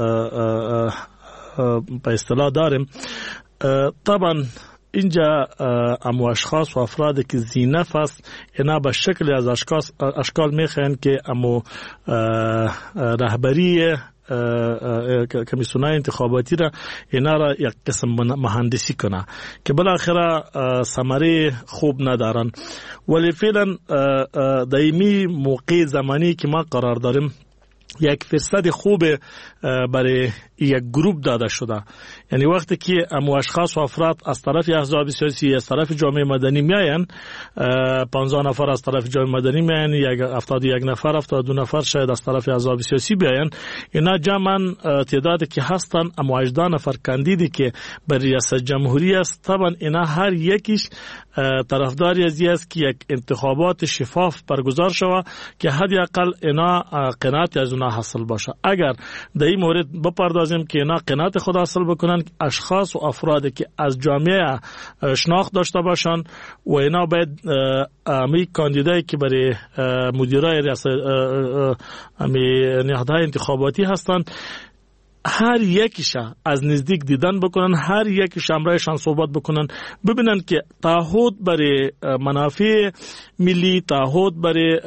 به اصطلاح داریم، طبعا اینجا امو اشخاص و افرادی که زینف است اینا به شکل از اشخاص اشکال میخواین که امو رهبری کمیسیونای انتخاباتی را اینا را یک قسم مهندسی کنه که بالاخره ثمره خوب ندارن. ولی فعلا دایمی موقع زمانی که ما قرار داریم یک فرصت خوب برای یک گروپ داده شده. یعنی وقتی که امو اشخاص و افراد از طرف احزاب سیاسی از طرف جامعه مدنی میاین، پانزده نفر از طرف جامعه مدنی میاین، یک هفتاد و یک نفر هفتاد و دو نفر شاید از طرف احزاب سیاسی بیاین، اینا جمعاً تعدادی که هستن امو هجده نفر کاندیدی که بر ریاست جمهوری است. طبعا اینا هر یکیش طرفداری از است که یک انتخابات شفاف برگزار شود که حداقل اینا قناعت از اونها حاصل باشه. اگر در این مورد بپردازیم که اینا قناعت خود حاصل بکنن، اشخاص و افرادی که از جامعه شناخت داشته باشن و اینا باید امی کاندیدایی که برای مدیرای ریاست امی نهادهای انتخاباتی هستن هر یکیش از نزدیک دیدن بکنن، هر یکیش همراهشان صحبت بکنن، ببینن که تعهد برای منافع ملی، تعهد برای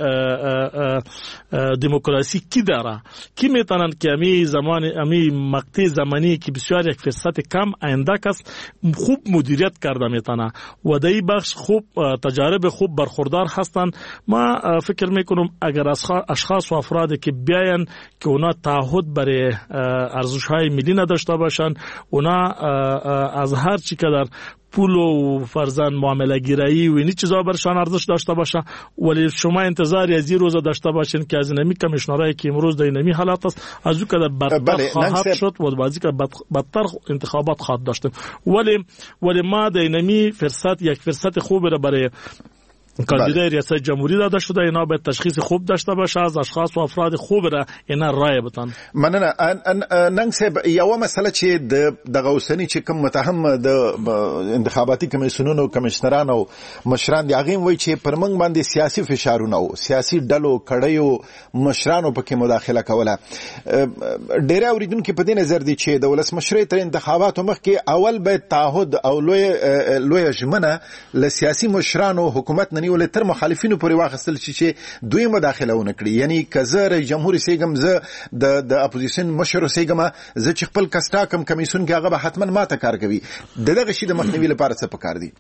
دموکراسی کی داره، کی میتونن که امی زمان امی مقطع زمانی که بسیار یک فرصت کم آینده است خوب مدیریت کرده میتونه و در این بخش خوب تجارب خوب برخوردار هستن. ما فکر میکنم اگر اشخاص و افرادی که بیاین که اونا تعهد برای ارزش‌های ملی نداشته باشن، اونا از هر چی که در پول و فرزن معامله گیری و اینی چیزا برشان ارزش داشته باشه، ولی شما انتظار از این روز داشته باشین که از نمی کمیشنرایی که امروز در نمی حالات است از او که بدتر خواهد شد و بعضی که بدتر انتخابات خواهد داشتیم. ولی ولی ما در نمی فرصت یک فرصت خوب را برای کاندیدای ریاست جمهوری داده شده. اینا باید تشخیص خوب داشته باشه از اشخاص و افراد خوب را اینا رای بتن. مننه. ننګ صاحب یو مسله چې د دغه اوسنی چې کوم متهم د انتخاباتي کمیسیونونو کمشنرانو مشران دی هغه وایي چې پر موږ باندې سیاسي فشارونه او سیاسي ډلو کړیو مشرانو پکې مداخله کوله. ډېر اوریدونکو په دې نظر دي چې د ولسمشرۍ تر انتخاباتو مخکې اول باید تعهد او لوی لوی ژمنه له سیاسي مشرانو حکومت نیول تر مخالفینو پورې واخیستل چې دوی مداخله ونه کړي. یعنی کزر جمهوریت سیګم زه د د اپوزیشن مشر سیګم زه چې خپل کسټا کم کمیسیون کې هغه به حتما ماته کار کوي. دغه شی د مخنیوي لپاره څه پکار دي؟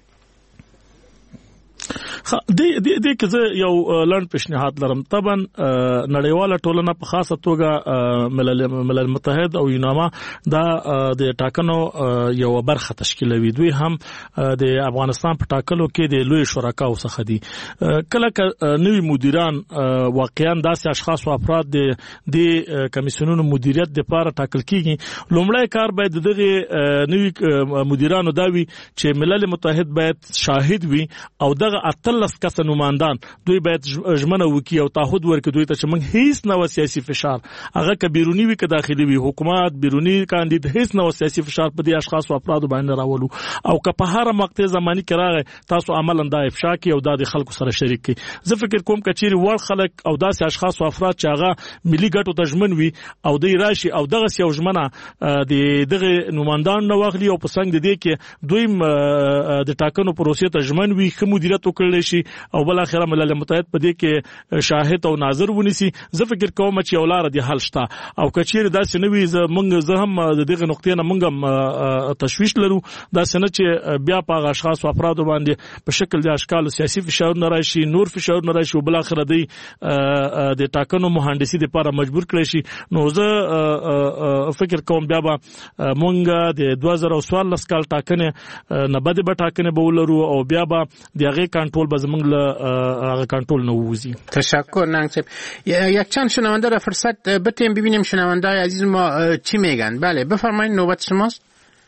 دی دی دی که زه یو لړ پیشنهاد لرم. طبعا نړیواله ټولنه په خاصه توګه ملل ملل متحد او یوناما دا د ټاکنو یو برخه تشکیلوي. دوی هم د افغانستان په ټاکلو کې د لوی شرکاو څخه دي. کله که نوی مدیران واقعا داسې اشخاص او افراد د د کمیسیونونو مدیریت لپاره ټاکل کیږي، لومړی کار باید دغه نوی مدیرانو دا وي چې ملل متحد باید شاهد وي او دغه اته اتلس کس نمائندان دوی باید ژمنه وکړي او تعهد ورکړي دوی ته چې موږ هیڅ نه سیاسي فشار هغه که بیرونی وي که داخلي وي حکومت بیرونی کاندید هیڅ نه سیاسي فشار په دې اشخاص او افراد باندې راولو او که په هر مقطع زماني کې راغی تاسو عملاً دا افشا کړئ او دا د خلکو سره شریک کړئ. زه فکر کوم که چیرې وړ خلک او داسې اشخاص او افراد چې هغه ملي ګټو ته ژمن وي او دوی راشي او دغه یو ژمنه د دغه نمائندان نه واخلي او په څنګ د دې کې دوی د ټاکنو پروسې ته ژمن وي ښه مدیریت وکړلی شي او بل اخره ملل متحد په دې کې شاهد او ناظر ونیسي. زه فکر کوم چې یو لاره د حل شته او که چیرې داسې نه وي زه موږ زه هم د دغه نقطې نه موږ هم تشویش لرو داسې نه چې بیا په هغه اشخاص او افرادو باندې په شکل د اشکالو سیاسي فشارونه راشي نور فشارونه راشي او بل اخره دوی د ټاکنو مهندسي لپاره مجبور کړی شي. نو زه فکر کوم بیا به مونږ د دوه زره څوارلس کال ټاکنې نه بعد به ټاکنې به ولرو او بیا به د هغه کنټرول به زموږ له هغه کنټرول نه ووزي. تشکر نانگ. یک چند شنونده را فرصت بتیم ببینیم شنونده عزیز ما چی میگن. بله بفرمایید نوبت شماست.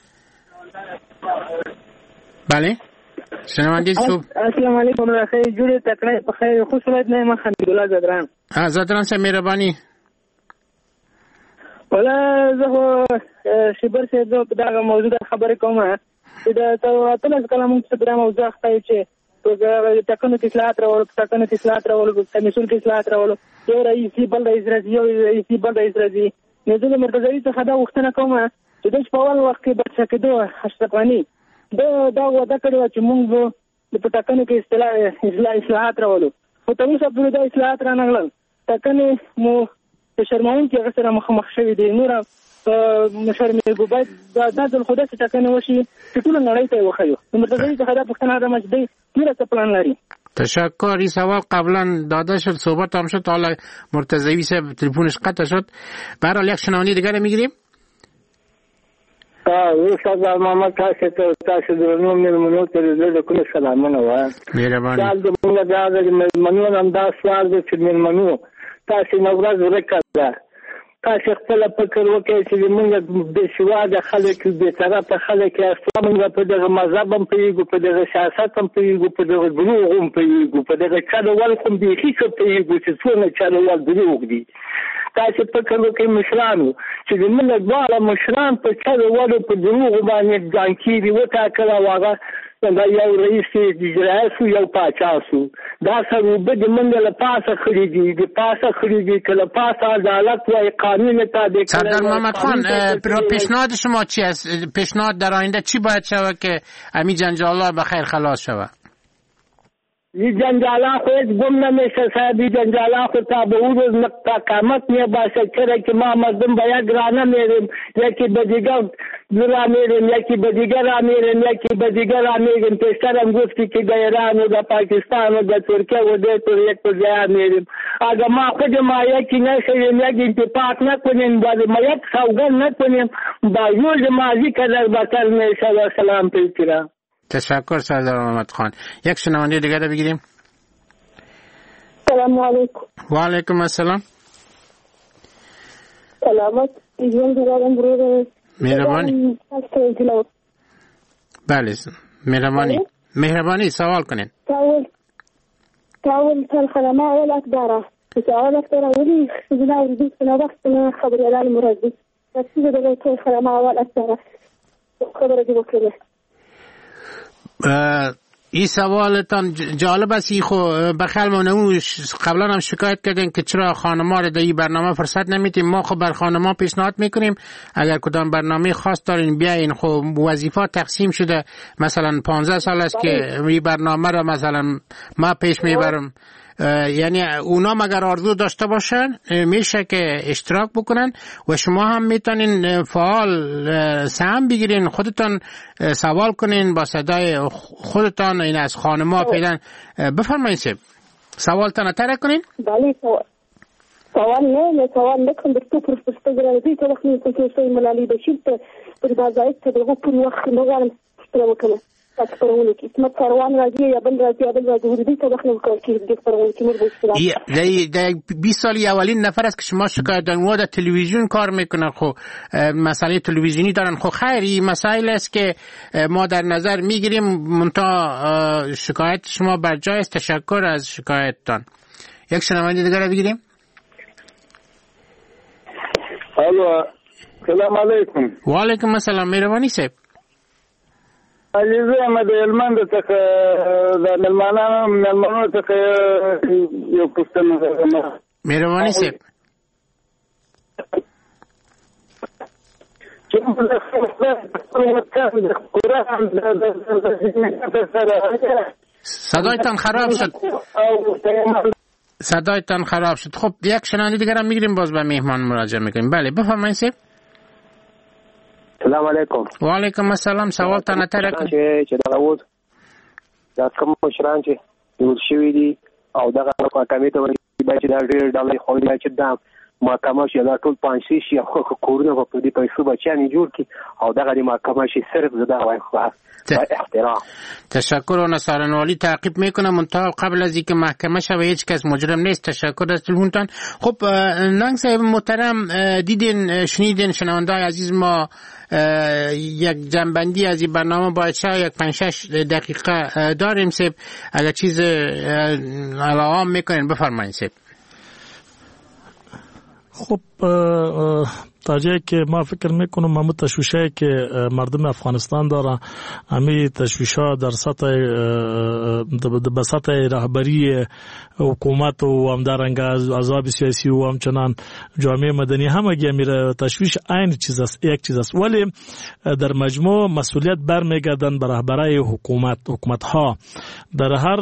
بله شنونده صبح. السلام علیکم بخیر جوړه تکړه په خیر خوش ولید نه ما حمید الله زدران. ها زدران سه مهرباني. ولا زه شبر سه دغه موضوع خبرې کومه دا اتلس کلام څخه د موضوع ښایي چې د ټاکنو اصلاحات راول ټاکنو اصلاحات راول کمیسیون کې اصلاحات راول یو رئیسي بل رئیس راځي یو رئیسي بل رئیس راځي. نو زه د مرکزي څخه دا وختونه کومه چې د په اول وخت کې بچا کېدو اشرفاني دا دا وعده کړو چې موږ د ټاکنو کې اصلاح اصلاحات راولو او تاسو په دې اصلاحات رانغلل ټاکنې مو په شرماون کې هغه سره مخ شوي دي. نور مشرمې ګوبای دا د خدای څخه ټاکنې وشي چې ټول نړۍ ته وخیو. نو مرکزي څخه دا پښتنه د مجدي میره څه پلان لري. تشکر. این سوال قبلا داده شد صحبت هم شد حالا مرتضوی صاحب تلفنش قطع شد. به هر حال یک شنونده دیگر میگیریم. استاد محمد تاسو ته تاسو درنو مېلمنو ته زه د کوم سلامونه وایم. مهرباني. دا د موږ د مېلمنو هم دا سوال دی چې مېلمنو تاسو نو ورځ ورکړه تاسو خپل فکر وکړئ چې موږ د شواده خلک به طرفه خلک اسلام موږ په دغه مذهب هم پیږو په دغه سیاست هم پیږو په دغه دروغ هم پیږو په دغه چلو ول کوم به هیڅ پیږو چې څونه چلو ول دروغ دي. تاسو فکر وکړئ مشرانو چې موږ دواړه مشران په چلو ول په دروغ باندې ځان کیږي وتا کړه واغه دا یو رئیس اجرایي سو یو پاچاسو دا سره به د منډه له پاسه خريږي د پاسه خريږي کله پاسه عدالت و قانون تابع سردار محمد خان پیشنهاد شما چی است؟ پیشنهاد در آینده چی باید شود که امی جنجال‌ها به خیر خلاص شود؟ این جنجال‌ها خود گم نمیشه صاحب. این جنجال‌ها خود تا به اون روز قیامت میباشه چرا که ما مردم به یک راه نمیریم یکی به دیگر راه میریم یکی به دیگر راه میریم یکی به دیگر راه میریم. پیشتر هم گفتی که در ایران و در پاکستان و در ترکیه و در طور یک پر جای میریم. اگر ما خود ما یکی نشویم یک اتفاق نکنیم ما یک سوگند نکنیم با یوز ماضی که در بطر میشه و سلام پیکرم. تشکر سردار محمد خان. یک شنونده دیگه رو بگیریم. سلام علیکم. و علیکم السلام. سلامت. ایجان دوارم برو مهربانی. بله مهربانی. مهربانی سوال کنین. تاول تاول تل خدمه اول اکداره. اول اکداره ولی خدمه اوردی سنا وقت خبری علال مرزی. تفسیر دیگه تل خدمه اول اکداره. خبر دیگه بکره. این سوالتان جالب است. خو بخیال ما نمو قبلا هم شکایت کردیم که چرا خانما را در این برنامه فرصت نمیتیم. ما خو بر خانما پیشنهاد میکنیم اگر کدام برنامه خاص دارین بیاین. خو وظیفه تقسیم شده مثلا پانزده سال است که این برنامه را مثلا ما پیش میبرم. یعنی اونا مگر آرزو داشته باشن میشه که اشتراک بکنن و شما هم میتونین فعال سهم بگیرین خودتان سوال کنین با صدای خودتان این از خانما پیدن. بفرمایید سب سوالتان اتره کنین. بله سوال سوال نه سوال نکن در تو پرسپسته گرازی تو وقت نیست که شوی ملالی بشید پر بازایت تدرگو پر وقت نگارم اشترا بکنه تاسو پرونه کې اسمت کاروان راځي یا بل راځي یا بل راځي ورودی ته داخل کار کې د پرونه کې مر به بیست سال اولین نفر است که شما شکایت دارن و در تلویزیون کار میکنن. خب مسئله تلویزیونی دارن. خب خیر این مسائل است که ما در نظر میگیریم. منتها شکایت شما بر جای است. تشکر از شکایتتان. یک شنونده دیگر رو بگیریم. الو سلام علیکم. و علیکم السلام. مهربانی صاحب. عزیزه ما د هلمند څخه د ملمانانو ملمانو څخه یو پوښتنه کوم. مهرباني صاحب. صدایتان خراب شد. صدایتان خراب شد. خب یک شنونده دیگر هم میگیریم باز به مهمان مراجعه میکنیم. بله بفرمایید صاحب. سلام علیکم. و علیکم السلام. سوال تان تر کړئ چې دا اوس دا کوم مشران چې ور شوی دي او دغه محکمې ته ورته چې دا ډېر ډول خو دا چې دا محکمه شي دا ټول پانسي شي خو کورونه په دې پیسو بچیان جوړ کی او دغه محکمه شي صرف زدا وای خو احترام. تشکر. و نصارنوالی تعقیب میکنه منتها قبل از اینکه محکمه شوه هیچ کس مجرم نیست. تشکر از تلفنتان. خب ننگ صاحب محترم دیدین شنیدین شنوندای عزیز ما یک جنبندی از این برنامه باید شد. یک پنج شش دقیقه داریم صاحب. اگر چیز علاوه میکنین بفرمایید صاحب. خب تا جایی که ما فکر میکنم محمود تشویشایی که مردم افغانستان داره امی تشویشا در سطح به سطح رهبری حکومت و همدارنگ احزاب سیاسی و همچنان جامعه مدنی همگی امی تشویش عین چیز است، یک چیز است، ولی در مجموع مسئولیت برمیگردن به رهبرای حکومت. حکومت ها در هر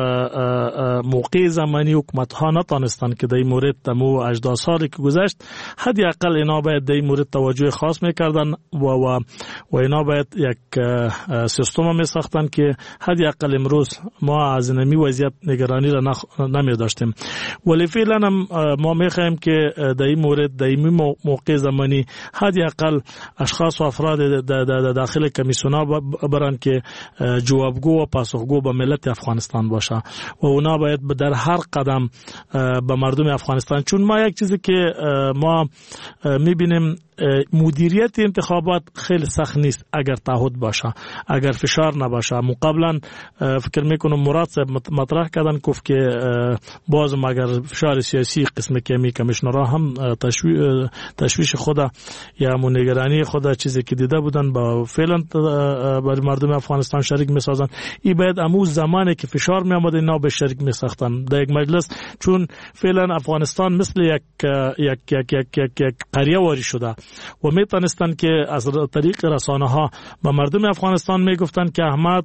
موقع زمانی حکومت ها نتانستن که در این مورد تمو هجده سالی که گذشت حدی اقل اینا باید در این مورد توجه خاص میکردن و و و اینا باید یک سیستم می ساختن که حدی اقل امروز ما از نمی وضعیت نگرانی را نمی داشتیم. ولی فعلا ما میخوایم که در این مورد در این موقع زمانی حدی اقل اشخاص و افراد داخل کمیسیونا برن که جوابگو و پاسخگو به ملت افغانستان باشه و اونا باید در هر قدم به مردم افغانستان، چون ما یک چیزی که ما میبینیم مدیریت انتخابات خیلی سخت نیست اگر تعهد باشه، اگر فشار نباشه. مقابلا فکر میکنم مراد صاحب مطرح کردن گفت که باز اگر فشار سیاسی قسم کمی کمیشنرها هم تشویش تشویش خود یا نگرانی خود چیزی که دیده بودن با فعلا برای مردم افغانستان شریک میسازن. این باید امروز زمانی که فشار می آمد اینا به شریک میساختن در یک مجلس، چون فعلا افغانستان مثل یک یک یک یک یک, یک قریه واری شده و میتونستن که از طریق رسانه ها به مردم افغانستان میگفتن که احمد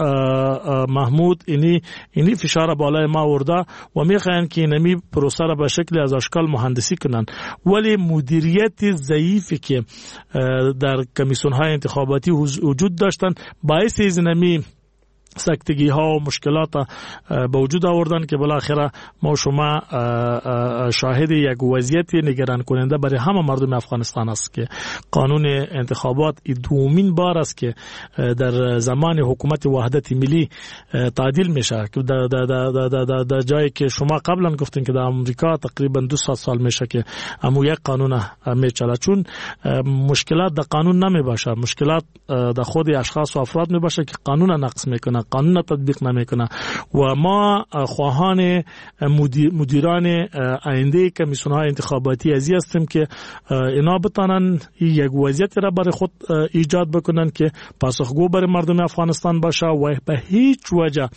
محمود اینی اینی فشار بالای ما ورده و میخواین که اینمی پروسه را به شکل از اشکال مهندسی کنن. ولی مدیریت ضعیفی که در کمیسیون های انتخاباتی وجود داشتن باعث از اینمی سکتگی ها و مشکلات به وجود آوردن که بالاخره ما شما شاهد یک وضعیت نگران کننده برای همه مردم افغانستان است که قانون انتخابات دومین بار است که در زمان حکومت وحدت ملی تعدیل میشه. در, در, در, در, در, در جایی که شما قبلا گفتین که در امریکا تقریبا دو سال میشه که امو یک قانون میچله، چون مشکلات در قانون نمی باشه، مشکلات در خود اشخاص و افراد می باشه که قانون نقض میکنه، قانون تطبیق نمیکنه. و ما خواهان مدیر مدیران آینده کمیسیون های انتخاباتی ازی هستیم که اینا بتانن یک وضعیت را برای خود ایجاد بکنن که پاسخگو برای مردم افغانستان باشه و به هیچ وجه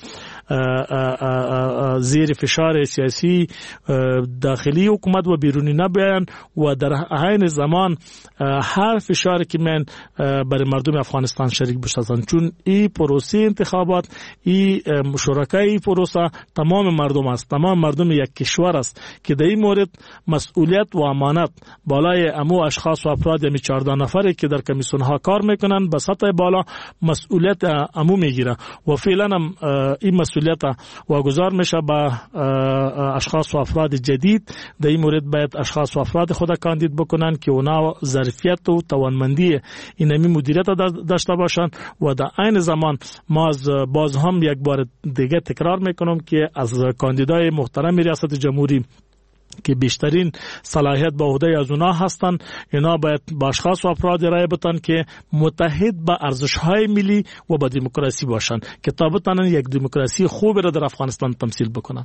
زیر فشار سیاسی داخلی حکومت و بیرونی نبیان و در عین زمان هر فشاری که من برای مردم افغانستان شریک بشن، چون این پروسه انتخابات این شرکای پروسه تمام مردم است، تمام مردم یک کشور است که در این مورد مسئولیت و امانت بالای امو اشخاص و افراد یعنی چهارده نفری که در کمیسیون ها کار میکنن به سطح بالا مسئولیت امو میگیره و فعلا هم این مسئولیت مسئولیت واگذار میشه به اشخاص و افراد جدید. در این مورد باید اشخاص و افراد خود کاندید بکنن که اونا ظرفیت و توانمندی اینمی مدیریت داشته باشن و در عین زمان ما از باز هم یک بار دیگه تکرار میکنم که از کاندیدای محترم ریاست جمهوری که بیشترین صلاحیت به عهده از اونا هستن، اینا باید با اشخاص و افراد رای بتن که متحد به ارزش‌های ملی و به دموکراسی باشن که تا بتونن یک دموکراسی خوبی را در افغانستان تمثیل بکنن.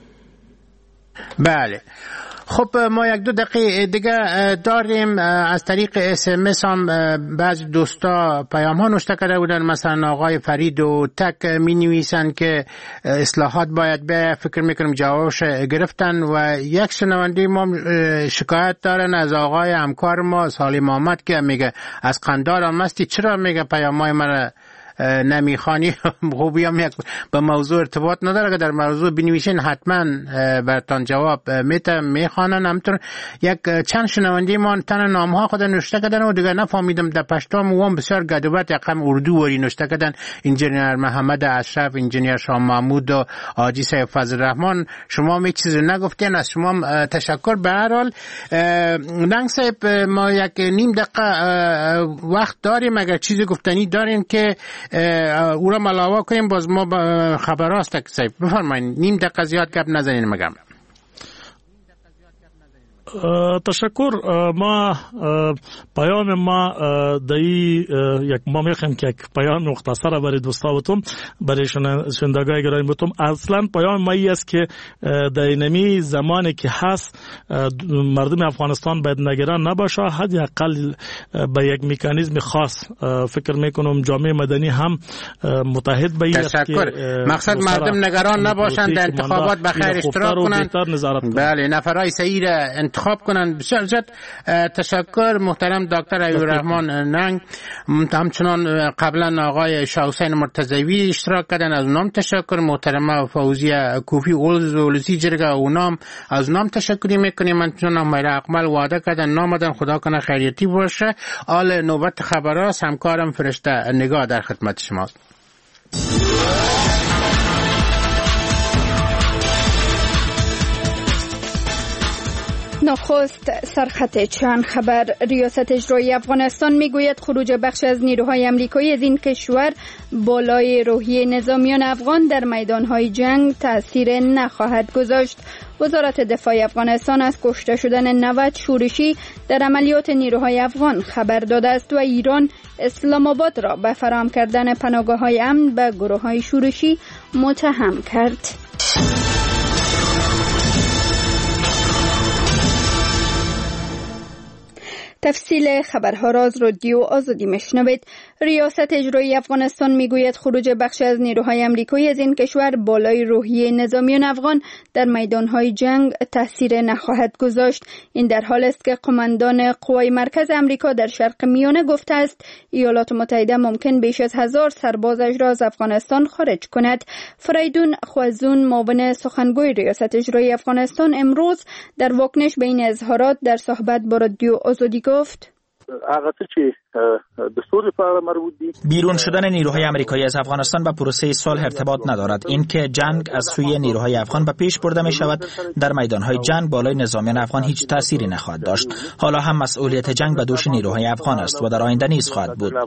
بله، خب ما یک دو دقیقه دیگه داریم. از طریق اس ام اس هم بعض دوستا پیام ها نوشته کرده بودن، مثلا آقای فرید و تک می نویسن که اصلاحات باید به فکر میکنم جوابش گرفتن و یک شنونده ما شکایت دارن از آقای همکار ما سالی محمد که میگه از قندار هم مستی، چرا میگه پیام های من نمیخوانی؟ خوبی هم یک به موضوع ارتباط نداره که در موضوع بنویسین حتما برتان جواب میته میخوانن. همطور یک چند شنونده ما تن نام ها خود نوشته کردن و دیگه نفهمیدم در پشتو موام بسیار گدوبت یکم اردو وری نوشته کردن. انجینیر محمد اشرف، انجینیر شاه محمود و حاجی سیف فضل الرحمن، شما می چیزی نگفتین، از شما تشکر. به هر حال ننگ صاحب ما یک نیم دقیقه وقت داریم، اگر چیزی گفتنی داریم که او را ملاوا کنیم باز ما خبر هاست که صاحب بفرمایید. نیم دقیقه زیاد گپ نزنین مگم. تشکر. ما پیام ما دایی یک ما میخوام که یک پیام مختصر برای دوستاتون برای شنوندگان گرامی بتم. اصلا پیام ما ای است که در اینمی زمانی که هست مردم افغانستان باید نگران نباشه، حداقل به یک مکانیزم خاص فکر میکنم جامعه مدنی هم متحد به این است که مقصد مردم نگران نباشند، در انتخابات بخیر اشتراک کنند، بله نفرای صحیح انتخاب کنند. بسیار زیاد تشکر محترم دکتر ایوب الرحمن ننگ. همچنان قبلا آقای شاه حسین مرتضوی اشتراک کردن، از اونام تشکر. محترمه فوزیه کوفی اولزی جرگه اونام از اونام تشکری میکنیم. همچنان میرا اقمل وعده کردن نامدن، خدا کنه خیریتی باشه. آل نوبت خبراست، همکارم فرشته نگاه در خدمت شماست. نخست سرخط چند خبر. ریاست اجرایی افغانستان میگوید خروج بخش از نیروهای امریکایی از این کشور بالای روحیه نظامیان افغان در میدانهای جنگ تأثیر نخواهد گذاشت. وزارت دفاع افغانستان از کشته شدن نود شورشی در عملیات نیروهای افغان خبر داده است و ایران اسلام آباد را به فراهم کردن پناهگاه‌های امن به گروه‌های شورشی متهم کرد. تفصیل خبرها را از رادیو آزادی میشنوید. ریاست اجرایی افغانستان میگوید خروج بخش از نیروهای امریکایی از این کشور بالای روحیه نظامیان افغان در میدانهای جنگ تاثیر نخواهد گذاشت. این در حال است که قماندان قوای مرکز امریکا در شرق میانه گفته است ایالات متحده ممکن بیش از هزار سربازش را از افغانستان خارج کند. فریدون خوازون معاون سخنگوی ریاست اجرایی افغانستان امروز در واکنش به این اظهارات در صحبت با رادیو آزادی گفت هغه چې د سولې په اړه مربوط دي. بیرون شدن نیروهای آمریکایی از افغانستان با پروسه صلح ارتباط ندارد. این که جنگ از سوی نیروهای افغان به پیش برده می شود در میدانهای جنگ بالای نظامیان افغان هیچ تأثیری نخواهد داشت. حالا هم مسئولیت جنگ به دوش نیروهای افغان است و در آینده نیز خواهد بود.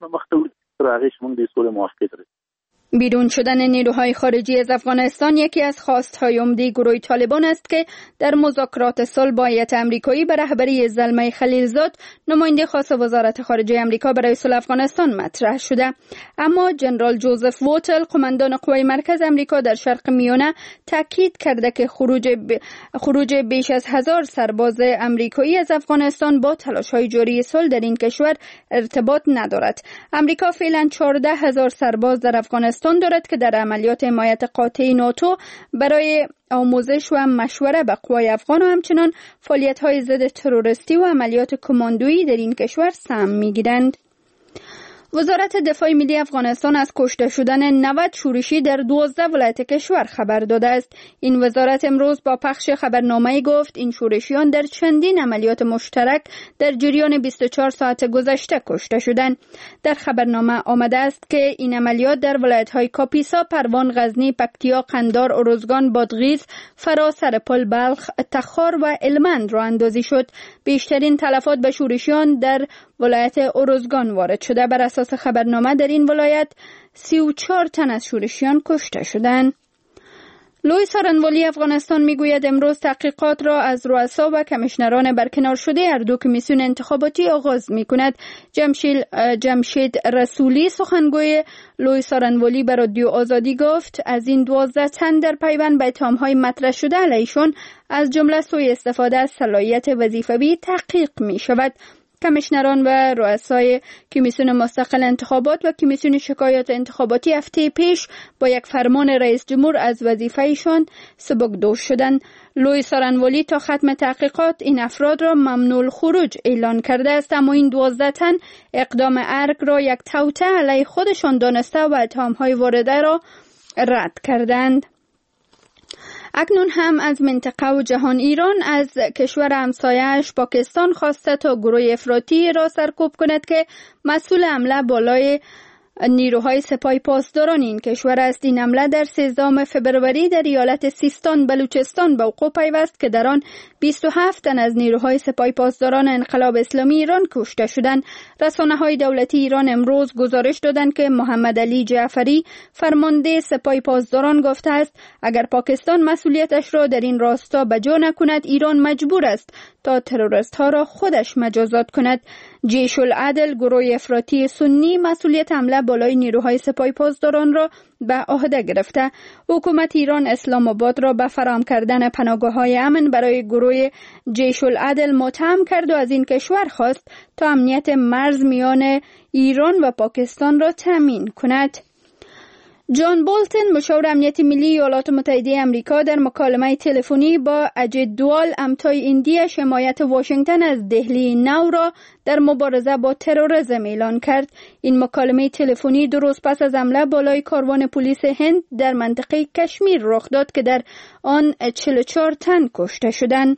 بیرون شدن نیروهای خارجی از افغانستان یکی از خواستهای عمده گروه طالبان است که در مذاکرات صلح با هیئت آمریکایی به رهبری زلمه خلیلزاد نماینده خاص وزارت خارجه آمریکا برای صلح افغانستان مطرح شده. اما جنرال جوزف ووتل قماندان قوای مرکز آمریکا در شرق میانه تاکید کرده که خروج ب... خروج بیش از هزار سرباز آمریکایی از افغانستان با تلاش‌های جاری صلح در این کشور ارتباط ندارد. آمریکا فعلا چهارده هزار سرباز در افغانستان دارد که در عملیات حمایت قاطع ناتو برای آموزش و مشوره به قوای افغان و همچنان فعالیت‌های ضد تروریستی و عملیات کماندویی در این کشور سهم می‌گیرند. وزارت دفاع ملی افغانستان از کشته شدن نود شورشی در دوازده ولایت کشور خبر داده است. این وزارت امروز با پخش خبرنامه‌ای گفت این شورشیان در چندین عملیات مشترک در جریان بیست و چهار ساعت گذشته کشته شدند. در خبرنامه آمده است که این عملیات در ولایت‌های کاپیسا، پروان، غزنی، پکتیا، قندار، ارزگان، بادغیس، فرا، سرپل، بلخ، تخار و هلمند را اندازی شد. بیشترین تلفات به شورشیان در ولایت ارزگان وارد شده. بر اساس خبرنامه در این ولایت سی و چهار تن از شورشیان کشته شدند. لوی سارنوالی افغانستان میگوید امروز تحقیقات را از رؤسا و کمیشنران برکنار شده هر دو کمیسیون انتخاباتی آغاز میکند. جمشید جمشید رسولی سخنگوی لوی سارنوالی به رادیو آزادی گفت از این دوازده تن در پیوند به اتهام‌های مطرح شده علیشان از جمله سوء استفاده از صلاحیت وظیفوی تحقیق می شود. کمیشنران و رؤسای کمیسیون مستقل انتخابات و کمیسیون شکایات انتخاباتی هفته پیش با یک فرمان رئیس جمهور از وظیفه‌شان سبکدوش شدند. لوی سارنوالی تا ختم تحقیقات این افراد را ممنوع الخروج اعلان کرده است، اما این دوازده تن اقدام ارگ را یک توطئه علیه خودشان دانسته و اتهام‌های وارده را رد کردند. اکنون هم از منطقه و جهان ایران از کشور همسایه‌اش پاکستان خواسته تا گروه افراطی را سرکوب کند که مسئول حمله بالای نیروهای سپاه پاسداران این کشور است. این حمله در سیزدهم فبروری در ایالت سیستان بلوچستان به وقوع پیوست که در آن بیست و هفت تن از نیروهای سپاه پاسداران انقلاب اسلامی ایران کشته شدند. رسانه‌های دولتی ایران امروز گزارش دادند که محمد علی جعفری فرمانده سپاه پاسداران گفته است اگر پاکستان مسئولیتش را در این راستا بجا نکند ایران مجبور است تا تروریست‌ها را خودش مجازات کند. جیش العدل گروه افراطی سنی مسئولیت حمله بالای نیروهای سپاه پاسداران را به عهده گرفته. حکومت ایران اسلام آباد را به فراهم کردن پناهگاه‌های امن برای گروه جیش العدل متهم کرد و از این کشور خواست تا امنیت مرز میان ایران و پاکستان را تامین کند. جان بولتن مشاور امنیت ملی ایالات متحده آمریکا در مکالمه تلفنی با اجید دوال امتای ایندیش حمایت واشنگتن از دهلی نو را در مبارزه با تروریسم اعلان کرد. این مکالمه تلفنی دو روز پس از حمله بالای کاروان پلیس هند در منطقه کشمیر رخ داد که در آن چهل و چهار تن کشته شدند.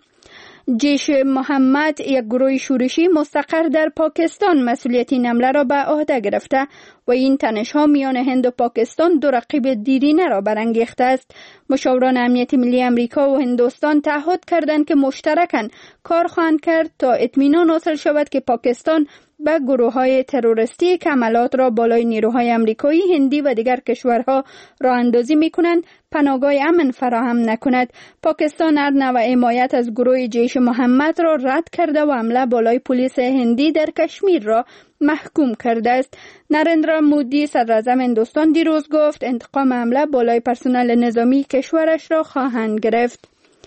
جیش محمد یک گروه شورشی مستقر در پاکستان مسئولیت این حمله را به عهده گرفته و این تنش‌ها میان هند و پاکستان دو رقیب دیرینه را برانگیخته است. مشاوران امنیت ملی آمریکا و هندوستان تعهد کردند که مشترکاً کار خواهند کرد تا اطمینان حاصل شود که پاکستان به گروه‌های تروریستی که حملات را بالای نیروهای آمریکایی، هندی و دیگر کشورها راه اندازی می‌کنند پناهگاه امن فراهم نکند. پاکستان هر نوع حمایت از گروه جیش محمد را رد کرده و حمله بالای پلیس هندی در کشمیر را محکوم کرده است. نریندرا مودی صدراعظم هندوستان دیروز گفت انتقام حمله بالای پرسنل نظامی کشورش را خواهند گرفت.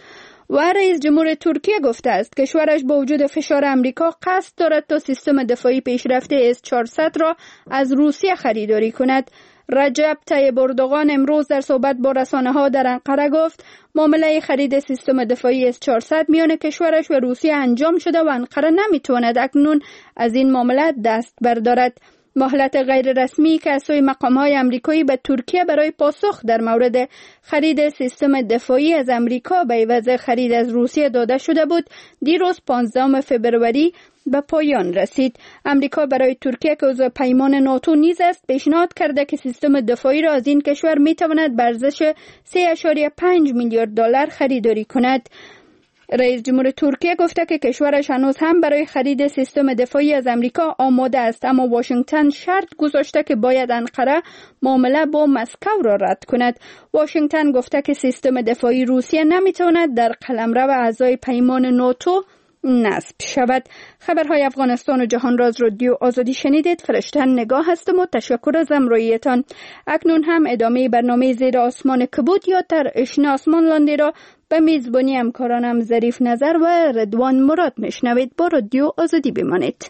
و رئیس جمهور ترکیه گفته است کشورش با وجود فشار امریکا قصد دارد تا سیستم دفاعی پیشرفته اس چهارصد را از روسیه خریداری کند. رجب طیب اردوغان امروز در صحبت با رسانه‌ها در انقره گفت معامله خرید سیستم دفاعی اس چهارصد میان کشورش و روسیه انجام شده و انقره نمیتواند اکنون از این معامله دست بردارد. مهلت غیر رسمی که از سوی مقام‌های آمریکایی به ترکیه برای پاسخ در مورد خرید سیستم دفاعی از آمریکا به عوض خرید از روسیه داده شده بود دیروز پانزدهم فبروری به پایان رسید. آمریکا برای ترکیه که عضو پیمان ناتو نیز است پیشنهاد کرده که سیستم دفاعی را از این کشور میتواند به ارزش سه ممیز پنج میلیارد دلار خریداری کند. رئیس جمهور ترکیه گفته که کشورش هنوز هم برای خرید سیستم دفاعی از آمریکا آماده است، اما واشنگتن شرط گذاشته که باید انقره معامله با مسکو را رد کند. واشنگتن گفته که سیستم دفاعی روسیه نمیتواند در قلمرو اعضای پیمان ناتو نصب شود. خبرهای افغانستان و جهان را از رادیو آزادی شنیدید. فرشته نگاه هستم و تشکر از همراهیتان. اکنون هم ادامه برنامه زیر آسمان کبود یا تر اشن آسمان لاندی را به میزبانی همکارانم ظریف نظر و رضوان مراد میشنوید. با رادیو آزادی بمانید.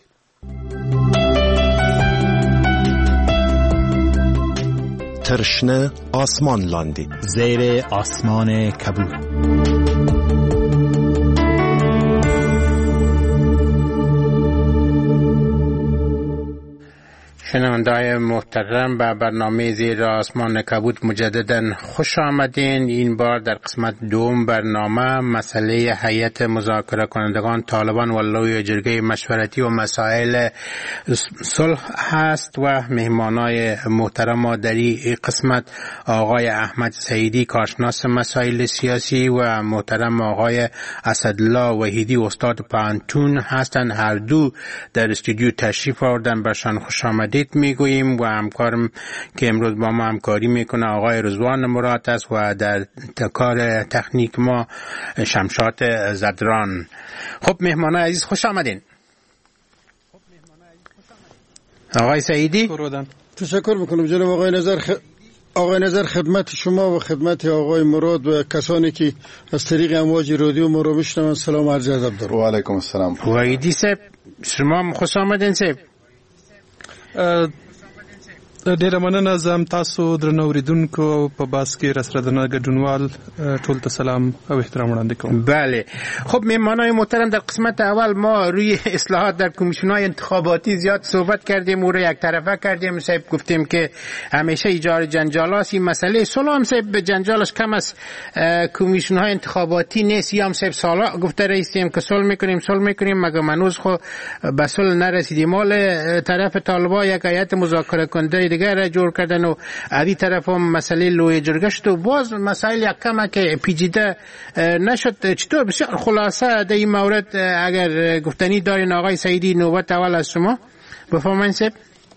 ترشنه آسمان لاندی زیر آسمان کبود. شنونده‌های محترم به برنامه زیر آسمان کبود مجددا خوش آمدین. این بار در قسمت دوم برنامه مسئله هیئت مذاکره کنندگان طالبان و لوی جرگه مشورتی و مسائل صلح هست و مهمانای محترم ما در این قسمت آقای احمد سعیدی کارشناس مسائل سیاسی و محترم آقای اسدالله وحیدی استاد پانتون هستند. هر دو در استودیو تشریف آوردن، برشان خوش آمدید میگوییم و همکارم که امروز با ما همکاری میکنه آقای رضوان مراد است و در کار تکنیک ما شمشاد زدران. خب مهمانای عزیز خوش آمدین. آقای سعیدی تشکر میکنم جناب آقای نظر خ... آقای نظر خدمت شما و خدمت آقای مراد و کسانی که از طریق امواج رادیو ما رو میشنون سلام عرض ادب دارم. و علیکم السلام. وحیدی صاحب شما خوش آمدین صاحب. ډیره مننه. زم تاسو درنو اوریدونکو په باس کې رسره د ګډونوال ټول ته سلام او احترام وړاندې کوم. بله خب مهمانای محترم، در قسمت اول ما روی اصلاحات در کمیسیون‌های انتخاباتی زیاد صحبت کردیم و رو یک طرفه کردیم. صاحب گفتیم که همیشه ایجاد جنجال است. این مسئله صلح هم صاحب جنجالش کم از کمیسیون‌های انتخاباتی نیست. یا هم صاحب سالا گفته رئیسیم که صلح میکنیم صلح میکنیم مگر منوز خو به صلح نرسیدیم. مال طرف طالبان یک هیئت مذاکره کننده دیگر را جور کردن و علی طرف هم مسئله لوی جرگه شد و باز مسائل یک کمه که پیچیده نشد. چطور بسیار خلاصه در این مورد اگر گفتنی دارین آقای سعیدی نوبت اول از شما بفرمایید صاحب.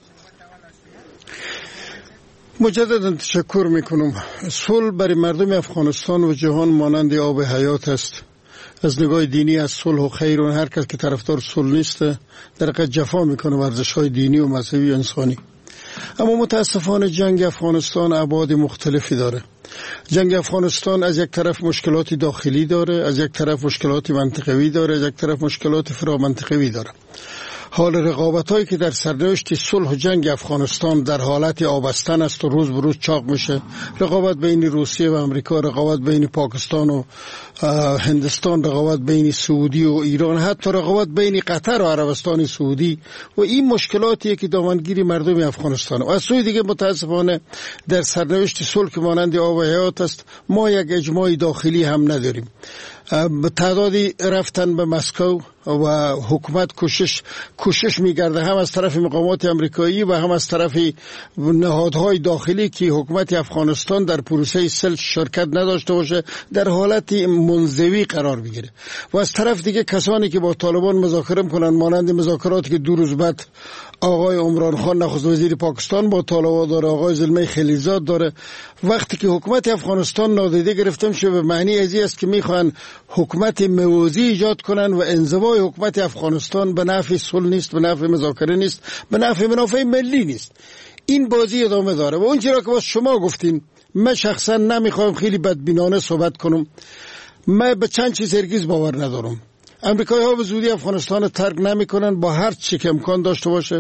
مجددا تشکر میکنم. صلح برای مردم افغانستان و جهان مانند آب حیات است. از نگاه دینی از صلح و خیر و هر کس که طرفدار صلح نیست در حقیقت جفا میکنه ورزش‌های دینی و مذهبی و انسانی. اما متاسفانه جنگ افغانستان ابعاد مختلفی داره. جنگ افغانستان از یک طرف مشکلات داخلی داره، از یک طرف مشکلات منطقوی داره، از یک طرف مشکلات فرامنطقوی داره. حال رقابت‌هایی که در سرنوشت صلح و جنگ افغانستان در حالت آبستن است و روز به روز چاق میشه. رقابت بین روسیه و امریکا، رقابت بین پاکستان و هندستان، رقابت بین سعودی و ایران، حتی رقابت بین قطر و عربستان سعودی و این مشکلاتی که دامنگیری مردم افغانستان. و از سوی دیگه متاسفانه در سرنوشت صلح که مانند آب حیات است ما یک اجماع داخلی هم نداریم. به تعدادی رفتن به مسکو و حکومت کوشش کوشش می‌گرده هم از طرف مقامات امریکایی و هم از طرف نهادهای داخلی که حکومت افغانستان در پروسه صلح شرکت نداشته باشه، در حالت منزوی قرار بگیره. و از طرف دیگه کسانی که با طالبان مذاکره می‌کنن مانند مذاکراتی که دو روز بعد آقای عمران خان نخست وزیر پاکستان با طالبان داره، آقای زلمه خلیلزاد داره، وقتی که حکومت افغانستان نادیده گرفته میشه به معنی ازی است که میخوان حکومت موازی ایجاد کنن و انزوای حکومت افغانستان به نفع صلح نیست، به نفع مذاکره نیست، به نفع منافع ملی نیست. این بازی ادامه داره و اون چیزی که شما گفتین من شخصا نمیخوام خیلی بدبینانه صحبت کنم. من به چند چیز هرگز باور ندارم. امریکایی ها به زودی افغانستان ترک نمیکنن با هر چی که امکان داشته باشه.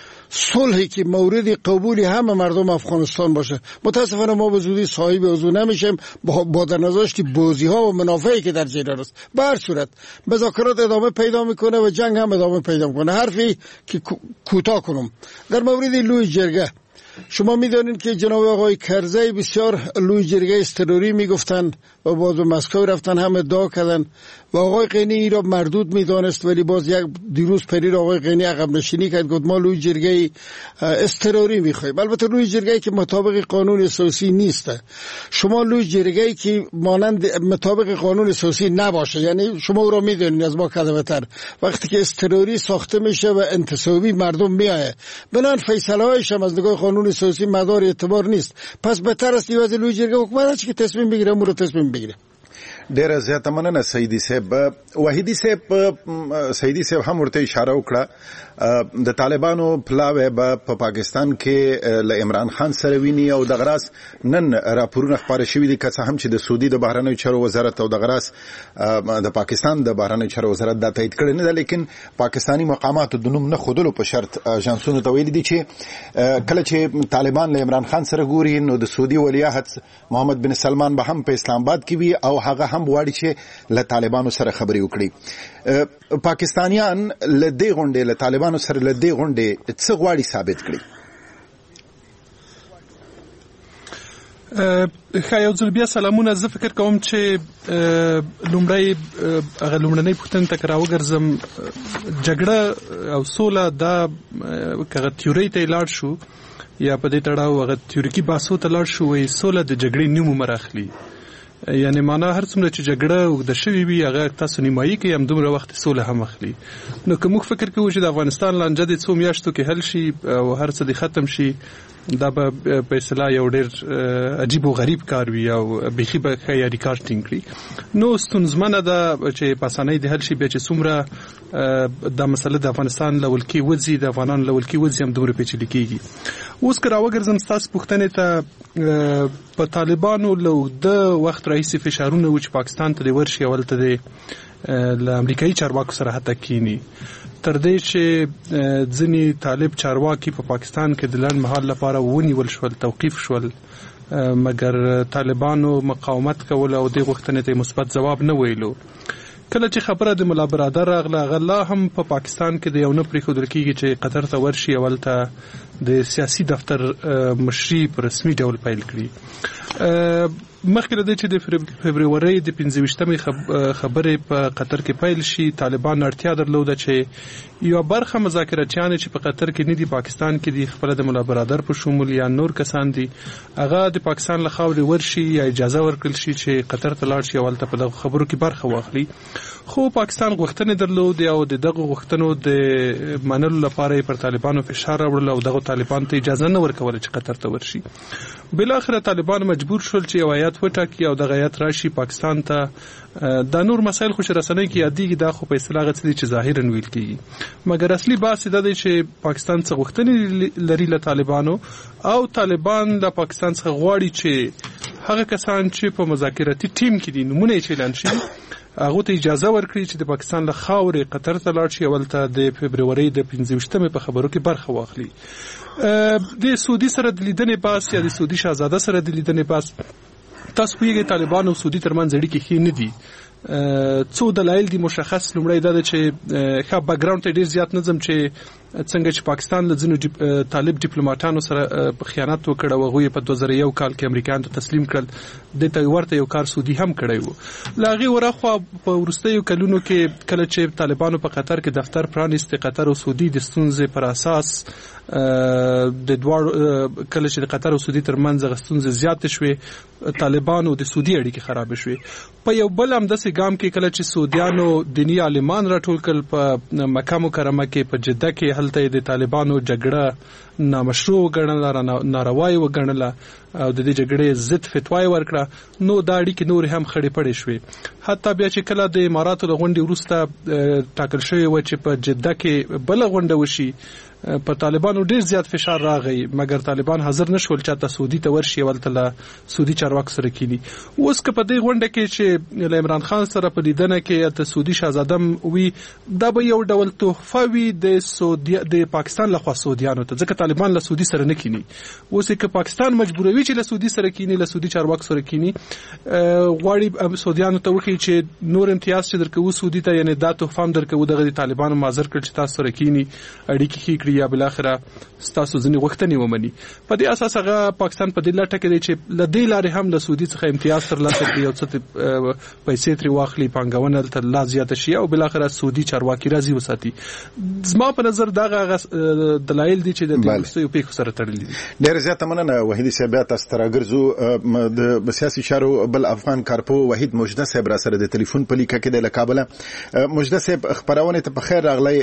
صلحی که مورد قبولی همه مردم افغانستان باشه. متاسفانه ما به زودی صاحب عضو نمیشیم با, با در نظرش بازی ها و منافعی که در جریان است. به هر صورت مذاکرات ادامه پیدا میکنه و جنگ هم ادامه پیدا میکنه. حرفی که کوتاه کنم در مورد لوی جرگه، شما میدونید که جناب آقای کرزی بسیار لوی جرگه استروری میگفتن و باز به مسکو رفتن هم ادعا کردن و آقای قینی ای را مردود میدانست، ولی باز یک دیروز پریر آقای قینی عقب نشینی کرد، گفت ما لوی جرگه استروری میخوایم. البته لوی جرگه که مطابق قانون اساسی نیست. شما لوی جرگه که مانند مطابق قانون اساسی نباشه، یعنی شما او را میدونید از ما کدوتر، وقتی که استروری ساخته میشه و انتصابی مردم میآیه بنان فیصله هایش هم از نگاه قانون اساسی مدار اعتبار نیست. پس بهتر است دیواز لوی جرگه حکومت که تصمیم بگیره مو رو تصمیم بگیره. ډیره زیاته مننه سیدی صاحب. وحیدی صاحب سیدی صاحب هم ورته اشاره وکړه د طالبانو پلاوی به په پاکستان کې له عمران خان سره ویني او د غراس نن راپورونه خبره شوې دي که څه هم چې د سعودي د بهرنیو چارو وزارت او د غراس د پاکستان د بهرنیو چارو وزارت دا تایید کړی نه ده، لیکن پاکستانی مقاماتو د نوم نه ښودلو په شرط اژانسونو ته ویلي دي چې کله چې طالبان له عمران خان سره ګوري نو د سعودي ولیعهد محمد بن سلمان به هم په اسلام آباد کې وي او هغه هم غواړي چې له طالبانو سره خبرې وکړي. پاکستانیان له دې غونډې له طالبانو سره له دې غونډې څه غواړي ثابت کړي؟ ښه یو ځل بیا سلامونه. زه فکر کوم چې لومړی هغه لومړنۍ پوښتنې ته که راوګرځم، جګړه او سوله دا که هغه تیورۍ ته یې لاړ شو یا په دې تړاو هغه تیوریکي بحثو ته لاړ شو، وایي سوله د جګړې نوم عمر اخلي. یعنی معنا هر څومره چې جګړه اوږده شوې وي هغه تاسو نیمایي کوي، همدومره وخت سوله هم اخلي. نو که موږ فکر کوو چې د افغانستان لانجه د څو میاشتو کې حل شي او هر څه دې ختم شي، دا به په اصطلاح یو ډېر عجیب او غریب کار وي او بیخي به ښه یاري کار ټینګ کړي. نو ستونزمنه ده چې په اسانۍ د حل شي، بیا چې څومره دا مسله د افغانستان له ولکې وځي، د افغانانو له ولکې وځي، همدومره پیچلې کېږي. اوس که راوګرځم ستاسو پوښتنې ته، په طالبانو له اوږده وخت راهیسې فشارونه و چې پاکستان ته دې ورشي او هلته دې له امریکایي چارواکو سره حتی کینی، تر دې چې ځینې طالب چارواکي په پاکستان کې د لنډ مهال لپاره ونیول شول، توقیف شول، مګر طالبانو مقاومت کول او دې غوښتنې ته مثبت ځواب نه ویلو. کله چې خبره د ملا برادر راغله، هغه لا هم په پاکستان کې د یو نه پرېښودل کېږي چې قطر ته ورشي او هلته د سیاسي دفتر مشري په رسمي ډول پیل کړي. مخکې له دې چې د فبرورۍ د پنځه ویشتمې خبرې په قطر کې پیل شي، طالبان اړتیا درلوده چې یو برخه مذاکراتیان چې په قطر کې نه دي، پاکستان کې دي، خپله د ملا برادر په شمول یا نور کسان دي، هغه د پاکستان له خاورې ورشي یا اجازه ورکړل شي چې قطر ته لاړ شي او هلته په دغو خبرو کې برخه واخلي. خو پاکستان غوښتنې درلودې او د دغو غوښتنو د منلو لپاره یې پر طالبانو فشار راوړل او دغو طالبانو ته اجازه نه ورکوله چې قطر ته ورشي. بالاخره طالبان مجبور شول چې یو هیات وټاکي او دغه هیات راشي پاکستان ته. دا نور مسایل خو چې رسنۍ کې یادېږي دا خو په اصطلاح هغه څه دي چې ظاهرا ویل کېږي، مګر اصلي بحث دا دی چې پاکستان څه غوښتنې لري له طالبانو او طالبان له پاکستان څخه غواړي چې هغه کسان چې په مذاکراتي ټیم کې دي نومونه یې چې اعلان شي هغه ته اجازه ورکړي چې د پاکستان له خاورې قطر ته لاړ شي او هلته د فبرورۍ د پنځه ویشتمې په خبرو کې برخه واخلي. د سعودي سره د لیدنې بحث یا د سعودي شاهزاده سره د لیدنې بحث، تاسو پوهیږئ طالبان او سعودي ترمنځ اړیکې ښې نه دي. څو دلایل دي مشخص. لومړی دا ده چې ښه بیکګراوند ته ډېر زیات نه ځم چې څنګه چې پاکستان له ځینو طالب ډیپلوماټانو سره خیانت وکړ او هغوی په دوه زره یو کال کې امریکایانو ته تسلیم کړل، دې ته ورته یو کار سعودي هم کړی و. له هغې ورهخوا په وروستیو کلونو کې کله چې طالبانو په قطر کې دفتر پرانیست، قطر او سعودي د ستونزې پر اساس د دواړو کله چې د قطر او سعودي ترمنځ هغه ستونزې زیاتې شوې، طالبانو د سعودي اړیکې خرابې شوې. په یو بل همداسې ګام کې کله چې سعودیانو دیني عالمان راټول کړل په مکه مکرمه کې، په جده کې، هلته یې د طالبانو جګړه نامشروع وګڼله، ناروا یې وګڼله او د دې جګړې ضد فتوا یې ورکړه، نو دا اړیکې نورې هم خړې پړې شوې. حتی بیا چې کله د اماراتو له غونډې وروسته ټاکل شوې وه چې په جده کې بله غونډه وشي، په طالبانو ډیر زیات فشار راغی، مګر طالبان حاضر نشول چې تا سعودي ته ورشي او له سعودي چارواکو سره کینی. اوس که په دې غونډه کې چې له عمران خان سره په لیدنه کې ته سعودي شاهزاده وي، دا به یو ډول تحفه وي د سعودي د پاکستان لخوا سعودیانو ته، ځکه طالبان له سعودي سره نه کینی. اوس که پاکستان مجبوروي چې له سعودي سره کینی، له سعودي چارواکو سره کینی، غواړي سعودیانو ته وکړي چې نور امتیاز چې درکوي سعودي ته، یعنی دا تحفه هم درکوي، دغه طالبانو معذر کړ چې تاسو سره کینی، اړیکې ښې کړي یا بل اخره ستاسو ځینې غوښتنې ومني. په دې اساس هغه پاکستان په دې لټه کې دی چې له دې لارې هم له سعودي څخه امتیاز ترلاسه کړي، یو څه پیسې ترې واخلي، پانګونه دلته لا زیاته شي او بل اخره سعودي چارواکي راضي وساتي. زما په نظر دغه دلایل دي چې د دې وروستیو پیښو سره تړلي دي. ډېره زیاته مننه وحیدي صاحب. بیا تاسو ته راګرځو د سیاسي چارو بل افغان کارپو وحید مجده صاحب را سره د ټلیفون په لیکه کې دی له کابله. مجده صاحب خبرونه ته په خیر راغلی.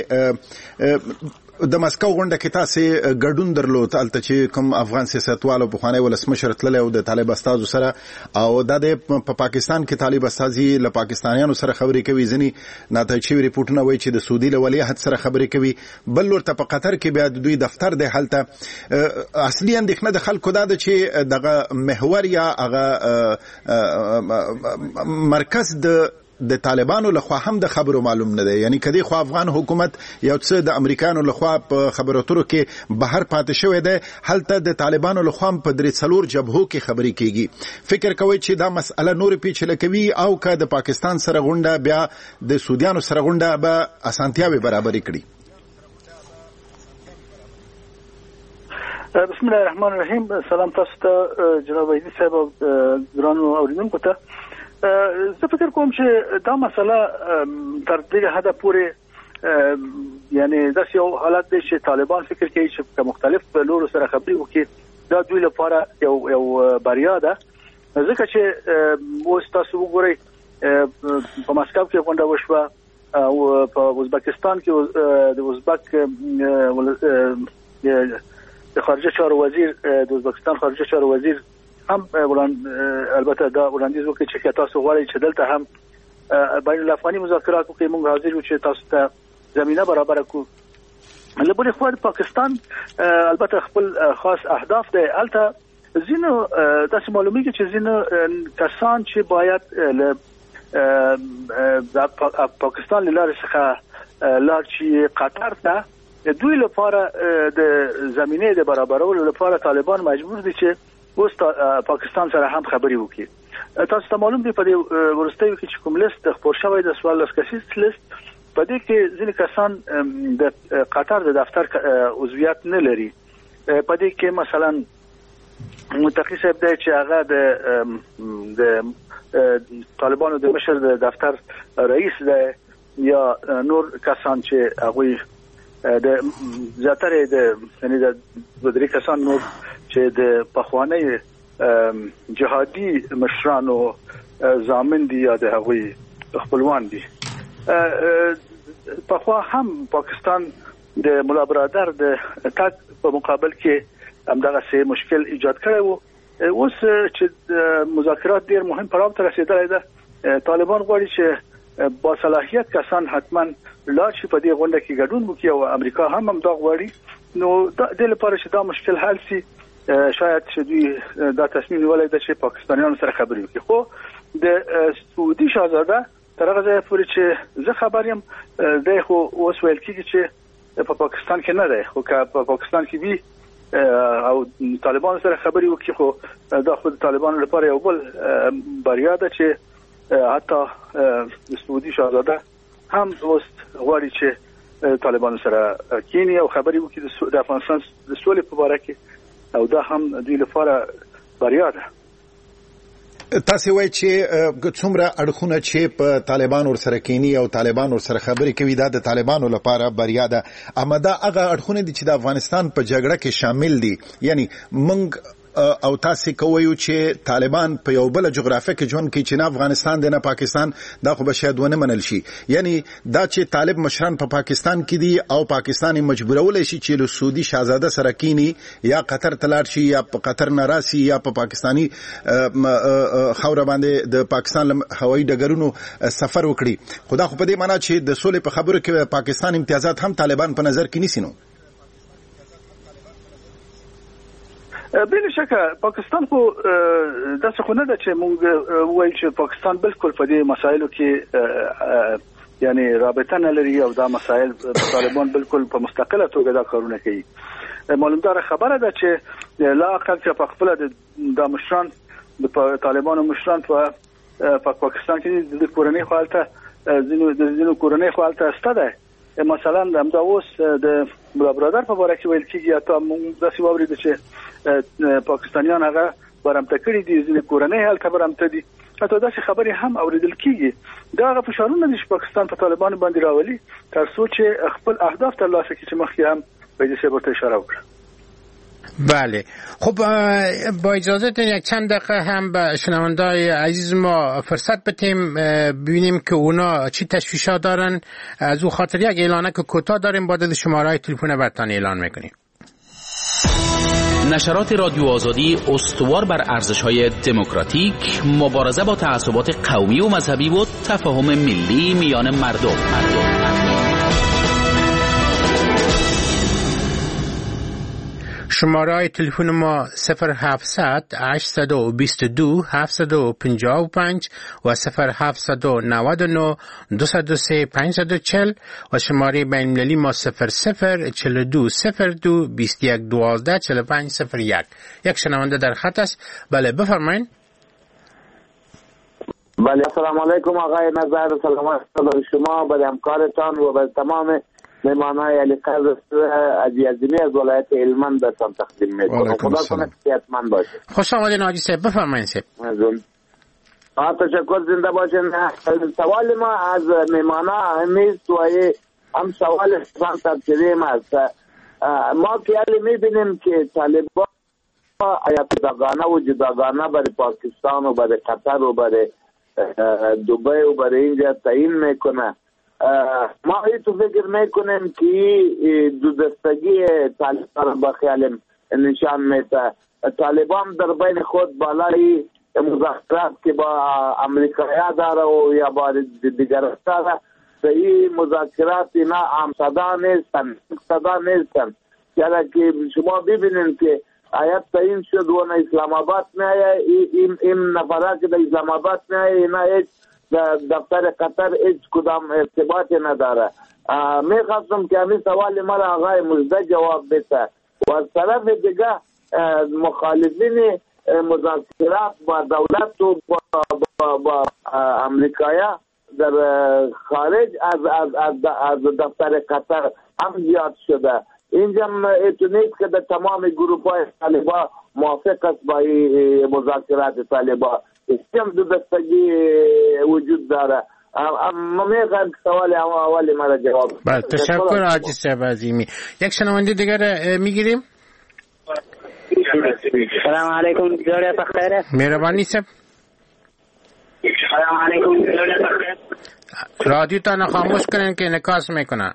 د مسکو غونډه کې تاسو ګډون درلود، هلته چې کوم افغان سیاستوالو پخوانی ولسمشر تللی او د طالب استازو سره، او دا د په پاکستان کې طالب استازي له پاکستانیانو سره خبرې کوي، ځینې ناتایج شوي ریپورټونه وایي چې د سعودي له ولیعهد سره خبرې کوي، بل لور ته په قطر کې بیا د دوی دفتر دی. هلته اصلي اندېښنه د خلکو دا ده چې دغه محور یا هغه مرکز د د طالبانو لخوا هم د خبرو معلوم نه دی. یعنی کدی خو افغان حکومت یو څه د امریکانو لخوا په خبرو اترو کې بهر پاتې شوی دی، هلته د طالبانو لخوا په درې څلور جبهو کې خبرې کیږي. فکر کوي چې دا مسأله نور پیچله کوي او که د پاکستان سره غونډه بیا د سعودیانو سره غونډه به اسانتیاوي برابرې کړي؟ بسم الله الرحمن الرحیم. سلام تاسو ته جناب ایدی صاحب او ګرانو اوریدونکو ته. زه فکر کوم چې دا مسله تر دې حده پورې یعنی دا یو حالت دی چې طالبان فکر کوي چې مختلف لورو سره خبرې وکړي دا دوی لپاره یو یو بریا ده، ځکه چې اوس تاسو وګورئ په مسکو کې غونډه وشوه او په ازبکستان کې د ازبک د خارجه چارو وزیر د ازبکستان خارجه چارو وزیر هم وړاند البته دا وړاندیز وکړي چې تاسو غواړئ چې دلته هم بین الافغاني مذاکرات وکړي، موږ حاضر یو چې تاسو ته زمينه برابر کړو. له بلې خوا پاکستان البته خپل خاص اهداف دی، البته ځینو تاسو معلومیږي چې ځینو کسان چې باید له پاکستان لاره څخه لار چې قطر ته دوی لپاره د زمینه د برابرولو لپاره طالبان مجبور دي چې اوس پاکستان سره هم خبري وکړي. تاسو ته معلوم دی په دې ورستیو کې چې کوم لیست خبر شوی د سوال لاسکسیس لیست په دې کې ځینې کسان د قطر د دفتر عضویت نه لري. په دې کې مثلا متقی صاحب دی چې هغه د د طالبانو د مشر د دفتر رئیس دی، یا نور کسان چې هغه د زیاتره د یعنی د بدري کسان نور چې د پخوانی جهادي مشرانو ضامن دي یا د هغوی خپلوان دي. پخوا هم پاکستان د مولا برادر د تک په مقابل کې همدغه سه مشکل ایجاد کړی وو. اوس چې مذاکرات ډیر مهم پړاو ته رسیدلی ده، طالبان غواړي چې با صلاحیت کسان حتما لا شي په دې غونډه کې ګډون وکړي او امریکا هم هم دا غواړي. نو د لپاره چې دا مشکل حل شي شاید چې دوی دا تصمیم نیولای دی چې پاکستانیانو سره خبرې وکړي. خو د سعودي شاهزاده تر هغه ځای پورې چې زه خبر یم دی خو اوس ویل کېږي چې په پاکستان کې نه دی، خو که په پاکستان کې وي او طالبان سره خبرې وکړي خو دا خو د طالبانو لپاره یو بل بریا ده چې حتی د سعودي شاهزاده هم اوس غواړي چې طالبان سره کینی او خبرې وکړي د افغانستان د سولې په اړه کې، او دا هم دوی لپاره بریا ده. تاسو وایئ چې څومره اړخونه چې په طالبان ور سره کینی او طالبان ور سره خبرې کوي دا د طالبانو لپاره بریا ده، اما دا هغه اړخونه دي چې د افغانستان په جګړه کې شامل دي. یعنی موږ او تاسو کوی چې طالبان په یو بل جغرافیه کې ژوند کوي چې نه افغانستان دی نه پاکستان، دا خو به شاید ونه منل شي. یعنی دا چې طالب مشران په پاکستان کې دي او پاکستان مجبورول شي چې له سعودي شاهزاده سره کینی یا قطر تلاړ شي یا په قطر نه راسي یا په پاکستانی خوره باندې د پاکستان هوایي ډګرونو سفر وکړي. خدا خو په دې معنی چې د سولې په خبرو کې پاکستان امتیازات هم طالبان په نظر کې نیسي. نو بل شکه پاکستان خو د څه خو نه ده چې موږ وایو چې پاکستان بالکل په دې مسایلو کې یعنی رابطه نه لري او دا مسایل طالبان بالکل په مستقله توګه دا کارونه کوي. معلومدار خبره ده چې لا اقل چې په خپل د مشران د طالبانو مشران په پاکستان کې د کورنۍ حالت ځینو د ځینو کورنۍ حالت استاده. مثلا همدا اوس د مولا برادر په اړه کې ویل کېږي ته موږ داسې واورید چې پاکستانیان هغه برامته کړي دي، ځینې کورنۍ هلته برامته دي، حتی داسې خبرې هم اوریدل کېږي. دا هغه فشارونه دي چې پاکستان په طالبانو باندې راولي تر څو چې خپل اهداف ترلاسه کړي چې مخکې هم پیدا صاحب ورته اشاره وکړه. بله، خب با اجازهتون یک چند دقیقه هم به شنوندای عزیز ما فرصت بدیم ببینیم که اونا چی تشویشات دارن. از او خاطر یک اعلانه که کوتاه داریم با شماره تلفن برتان اعلان میکنیم. نشرات رادیو آزادی استوار بر ارزش‌های دموکراتیک، مبارزه با تعصبات قومی و مذهبی و تفاهم ملی میان مردم. شماره تلفن ما صفر هفتصد هشتصد و بیست و دو هفتصد و پنجاه و پنج و صفر هفتصد و نود و نه دویست و سه پانصد و چهل و شماره بین المللی ما صفر صفر چهل و دو صفر دو بیست و یک دوازده چهل و پنج صفر یک. یک شنونده در خط است. بله بفرمایید. بله السلام علیکم آقای نظر، سلامت بر شما، بر همکارتان و بر تمام مهمانای علی قدر عزیزی از ولایت هلمند دستم تقدیم میکنم. خدا کنه صحتمند باشه. خوش آمدین حاجی صاحب، بفرمایید صاحب. آه تشکر، زنده باشین. سوال ما از مهمانا همیست و هم سوال سان تبصیریم است. ما که علی میبینیم که طالبان آیا جداگانه و جداگانه برای پاکستان و برای قطر و برای دبی و برای اینجا تعیین میکنه. ما ای تو فکر میکنیم که دو دستگی طالبان با خیال نشان میده. طالبان در بین خود بالای مذاکرات که با امریکا داره و یا با دیگر داره، صحیح مذاکرات اینا عام صدا نیستن، صدا نیستن. چرا که شما ببینید که آیت تعیین شد و اسلام آباد میایه، این این نفرات که در اسلام آباد میایه اینا هیچ دفتر قطر هیچ کدام ارتباطی نداره. میخواستم که همین سوال مرا آقای مجده جواب بده و از طرف دیگه مخالفین مذاکرات با دولت و با, با, با امریکایا در خارج از از از, از دفتر قطر هم زیاد شده. اینجا اتونیست که در تمام گروپ های طالبا موافق است با مذاکرات طالبا. اسم دو دستگی وجود داره. اما میخوام سوال اولی مرا جواب. بله تشکر حاجی صاحب عظیمی. یک شنونده دیگر میگیریم. سلام علیکم جوړه په خیره. مهرباني صاحب. سلام علیکم جوړه په خیره. رادیو تا نه خاموش کنین که انعکاس میکنه.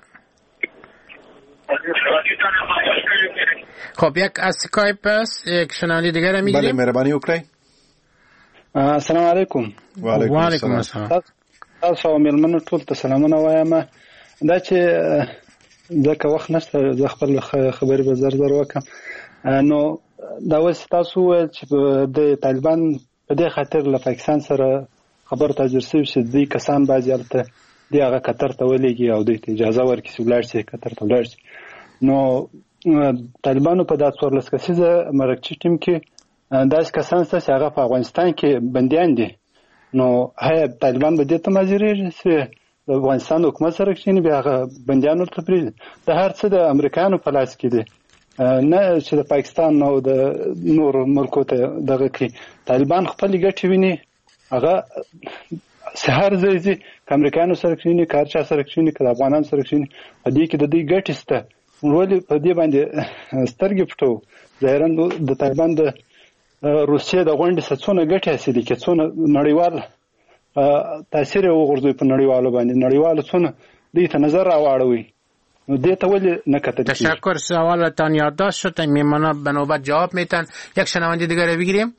خب یک از اسکایپ است، یک شنونده دیگر میگیریم. بله مهرباني وکړئ. السلام علیکم. و علیکم السلام. تاسو مېلمنو ټول ته سلامونه وایم. دا چې ځکه وخت نشته زه خپل خبرې به زر زر وکم. نو دا اوس تاسو وایئ چې د طالبان په دې خاطر له پاکستان سره خبرو ته حاضر شوي چې دوی کسان بعضې هلته دوی هغه قطر ته ولېږي او دوی ته اجازه ورکړي چې ولاړ شي قطر ته ولاړ شي. نو طالبانو په دا څوارلس کسیزه مرکچي ټیم کې داسې کسان شته چې هغه په افغانستان کې بندیان دي. نو آیا طالبان به دې ته مجبورېږي چې د افغانستان حکومت سره کښېني بیا هغه بندیان ورته پرېږدي؟ د هر څه د امریکایانو په لاس کې دی، نه چې د پاکستان او د نور ملکو ته دغه کړي. طالبان خپلې ګټې ویني، هغه هر ځای ځي که امریکایانو سره کښېني که هر چا سره کښېني که د افغانانو سره کښېني، په دې کې د دوی ګټې شته. ولې په دې باندې سترګې پټوو؟ ظاهرا د طالبان د روسیې د غونډې څخه څونه ګټې حاصلې کړي، څونه نړیوال تاثیر یې وغورځوي په نړیوالو باندې، نړیوالو څونه دوی ته نظر راواړوي. نو دې ته ولې نه کتل کېږي؟ تشکر، سوالتان یادداشت شد. میمانا به نوبت جواب میتن. یک شنونده دیگر رو بگیریم.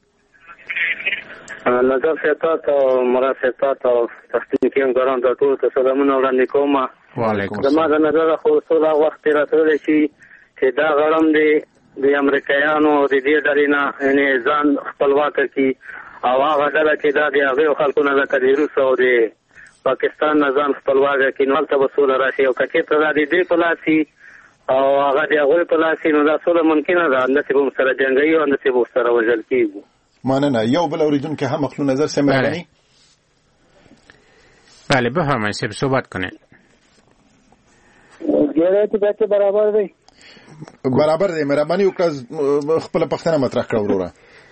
نظر سیطات و مرا سیطات و تحقیقی همکاران در طول ته سلامونه وړاندې کوم. وعلیکم زما د نظر خو څو دا وخت راتللی شي چې دا غړم دی د امریکایانو د دې ډلې نه یعنې ځان خپلواکه کړي او هغه ډله چې دا د هغې خلکو نه لکه د روس او د پاکستان نه ځان خپلواکه کړي، نو هلته به سوله راشي. او که چېرته دا د دوی په لاس وي او هغه د هغوی په لاس وي، نو دا سوله ممکنه ده. همداسې به ورسره جنګوي او همداسې به ورسره وژل کېږو. مننه. یو بل اورېدونکی هم اخلو نظر صاحب مهرباني. بله بفرمایئ صاحب صحبت کنید. ډېری بچې برابر دی برابر دی. مهرباني وکړه خپله پوښتنه مطرح کړه وروره.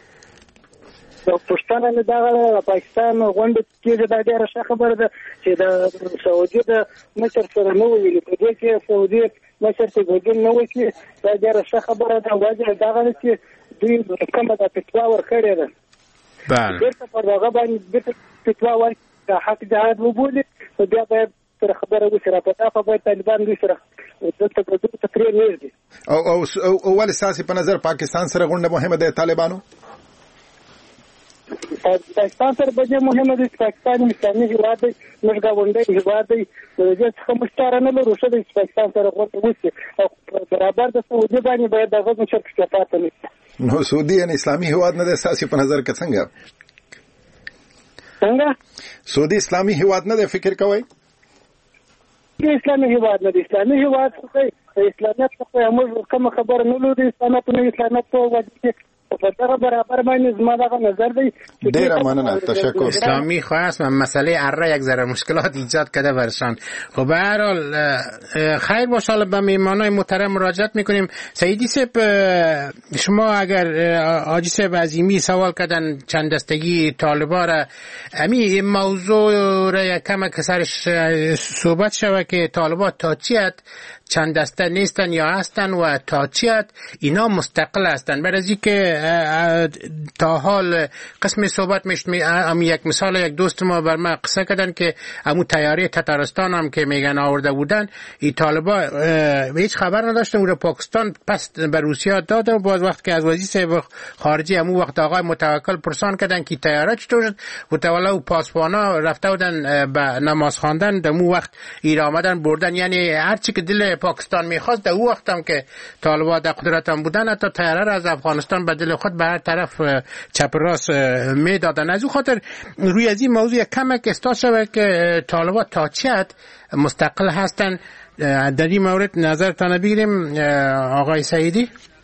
پښتانه نه دغه پاکستان غونډه کېږي، دا ډېره ښه خبره ده چې د سعودي د مشر سره نه ویلي په دې کې سعودي مشر ته ګډون نه وکړي، دا ډېره ښه خبره ده. وجه دغه ده چې دوی کومه د فتوا ورکړې ده، بېرته پر هغه باندې بېرته فتوا ورکړي د حق جهاد وبولي، نو بیا باید سره خبره وشي. را په دا خو باید طالبان دوی سره دلته ګډون ته پرې نږدي. او ولې ستاسې په نظر پاکستان سره غونډه مهمه ده طالبانو؟ پاکستان سره به مهمه ده چې پاکستان اسلامي هیواد دی، موږ ګاونډی هیواد دی، د دې څخه موږ چاره نه لرو. ښه دی چې پاکستان سره غوټه وشي او برابر د سعودي باندې باید دغه مشر کې پاتې نه شي. نو سعودي یعنی اسلامي هیواد نه ده ستاسو په نظر کې څنګه؟ څنګه سعودي اسلامي هیواد نه ده فکر کوئ؟ اسلامي هیواد نه دی، اسلامي هیواد څه اسلامیت څه موږ کوم خبر نه لرو. اسلامت نه اسلامت په وجه په دغه برابر باندې زما دغه نظر دی. ډیره مننه، تشکر. اسلامی خواست مسئله اره یک ذره مشکلات ایجاد کرده برشان. خب به هر حال خیر باشه. حالا به میهمانای محترم مراجعت میکنیم. سیدی صاحب شما اگر حاجی صاحب عظیمی سوال کردن چند دستگی طالبان را، امی موضوع را یک کم کسرش صحبت شود که طالبان تا چیت چند دسته نیستن یا هستن و تا چیت اینا مستقل هستن. برای از که تا حال قسم صحبت میشد، ام یک مثال یک دوست ما بر ما قصه کردن که امو تیاره تتارستان هم که میگن آورده بودن، این طالبا هیچ خبر نداشتن، اون پاکستان پس به روسیه داده و باز وقت که از وزیر خارجه امو وقت آقای متوکل پرسان کردن که تیاره چطور شد و تولا و پاسپانا رفته بودن به نماز خواندن، دمو وقت ایر آمدن بردن. یعنی هر چی که دل پاکستان میخواست در او وقت هم که طالبا در قدرت هم بودن حتی تیاره را از افغانستان به دل خود به هر طرف چپ راست میدادن. از او خاطر روی از این موضوع کمک استاد شود که طالبا تا چیت مستقل هستن. در این مورد نظرتان بگیریم آقای سعیدی.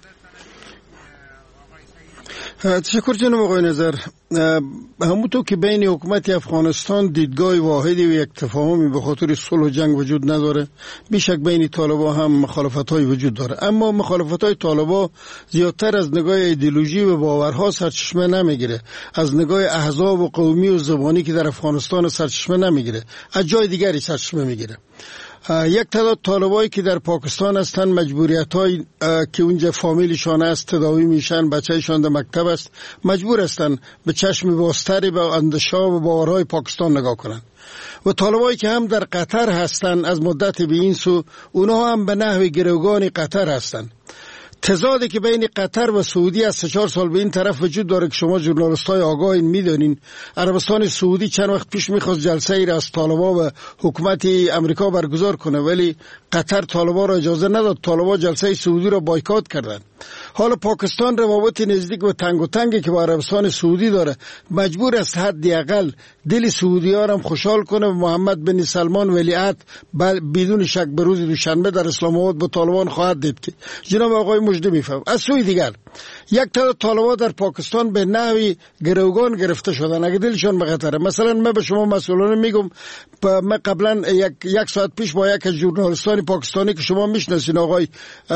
تشکر جناب آقای نظر. همونطور که بین حکومت افغانستان دیدگاه واحدی و یک تفاهمی به خاطر صلح و جنگ وجود نداره، بیشک بین طالبان هم مخالفت‌های وجود داره، اما مخالفت‌های طالبان زیادتر از نگاه ایدئولوژی و باورها سرچشمه نمیگیره، از نگاه احزاب و قومی و زبانی که در افغانستان سرچشمه نمیگیره، از جای دیگری سرچشمه میگیره. یک تعداد طالبایی که در پاکستان هستند مجبوریت‌های که اونجا فامیلشان است تداوی میشن، بچه‌شان در مکتب است، مجبور هستند به چشم بازتری به اندیشه و باورهای پاکستان نگاه کنند. و طالبایی که هم در قطر هستند از مدت به این سو، اونها هم به نحو گروگان قطر هستند. تضادی که بین قطر و سعودی از سه چهار سال به این طرف وجود داره که شما ژورنالیست‌های آگاهین میدونین. عربستان سعودی چند وقت پیش میخواست جلسه ای را از طالبان و حکومت امریکا برگزار کنه، ولی قطر طالبان را اجازه نداد. طالبان جلسه سعودی را بایکات کردند. حالا پاکستان روابط نزدیک و تنگ و تنگی که با عربستان سعودی داره، مجبور است حداقل دل سعودی‌ها را هم خوشحال کنه. محمد بن سلمان ولیعهد بدون شک به روز دوشنبه در اسلام آباد با طالبان خواهد دید که جناب آقای مجدی میفهم. از سوی دیگر یک تعداد طالبان در پاکستان به نحوی گروگان گرفته شدن اگه دلشان به قطره. مثلا من به شما مسئولانه میگم، من قبلا یک یک ساعت پیش با یک از ژورنالیستان پاکستانی که شما میشناسین، آقای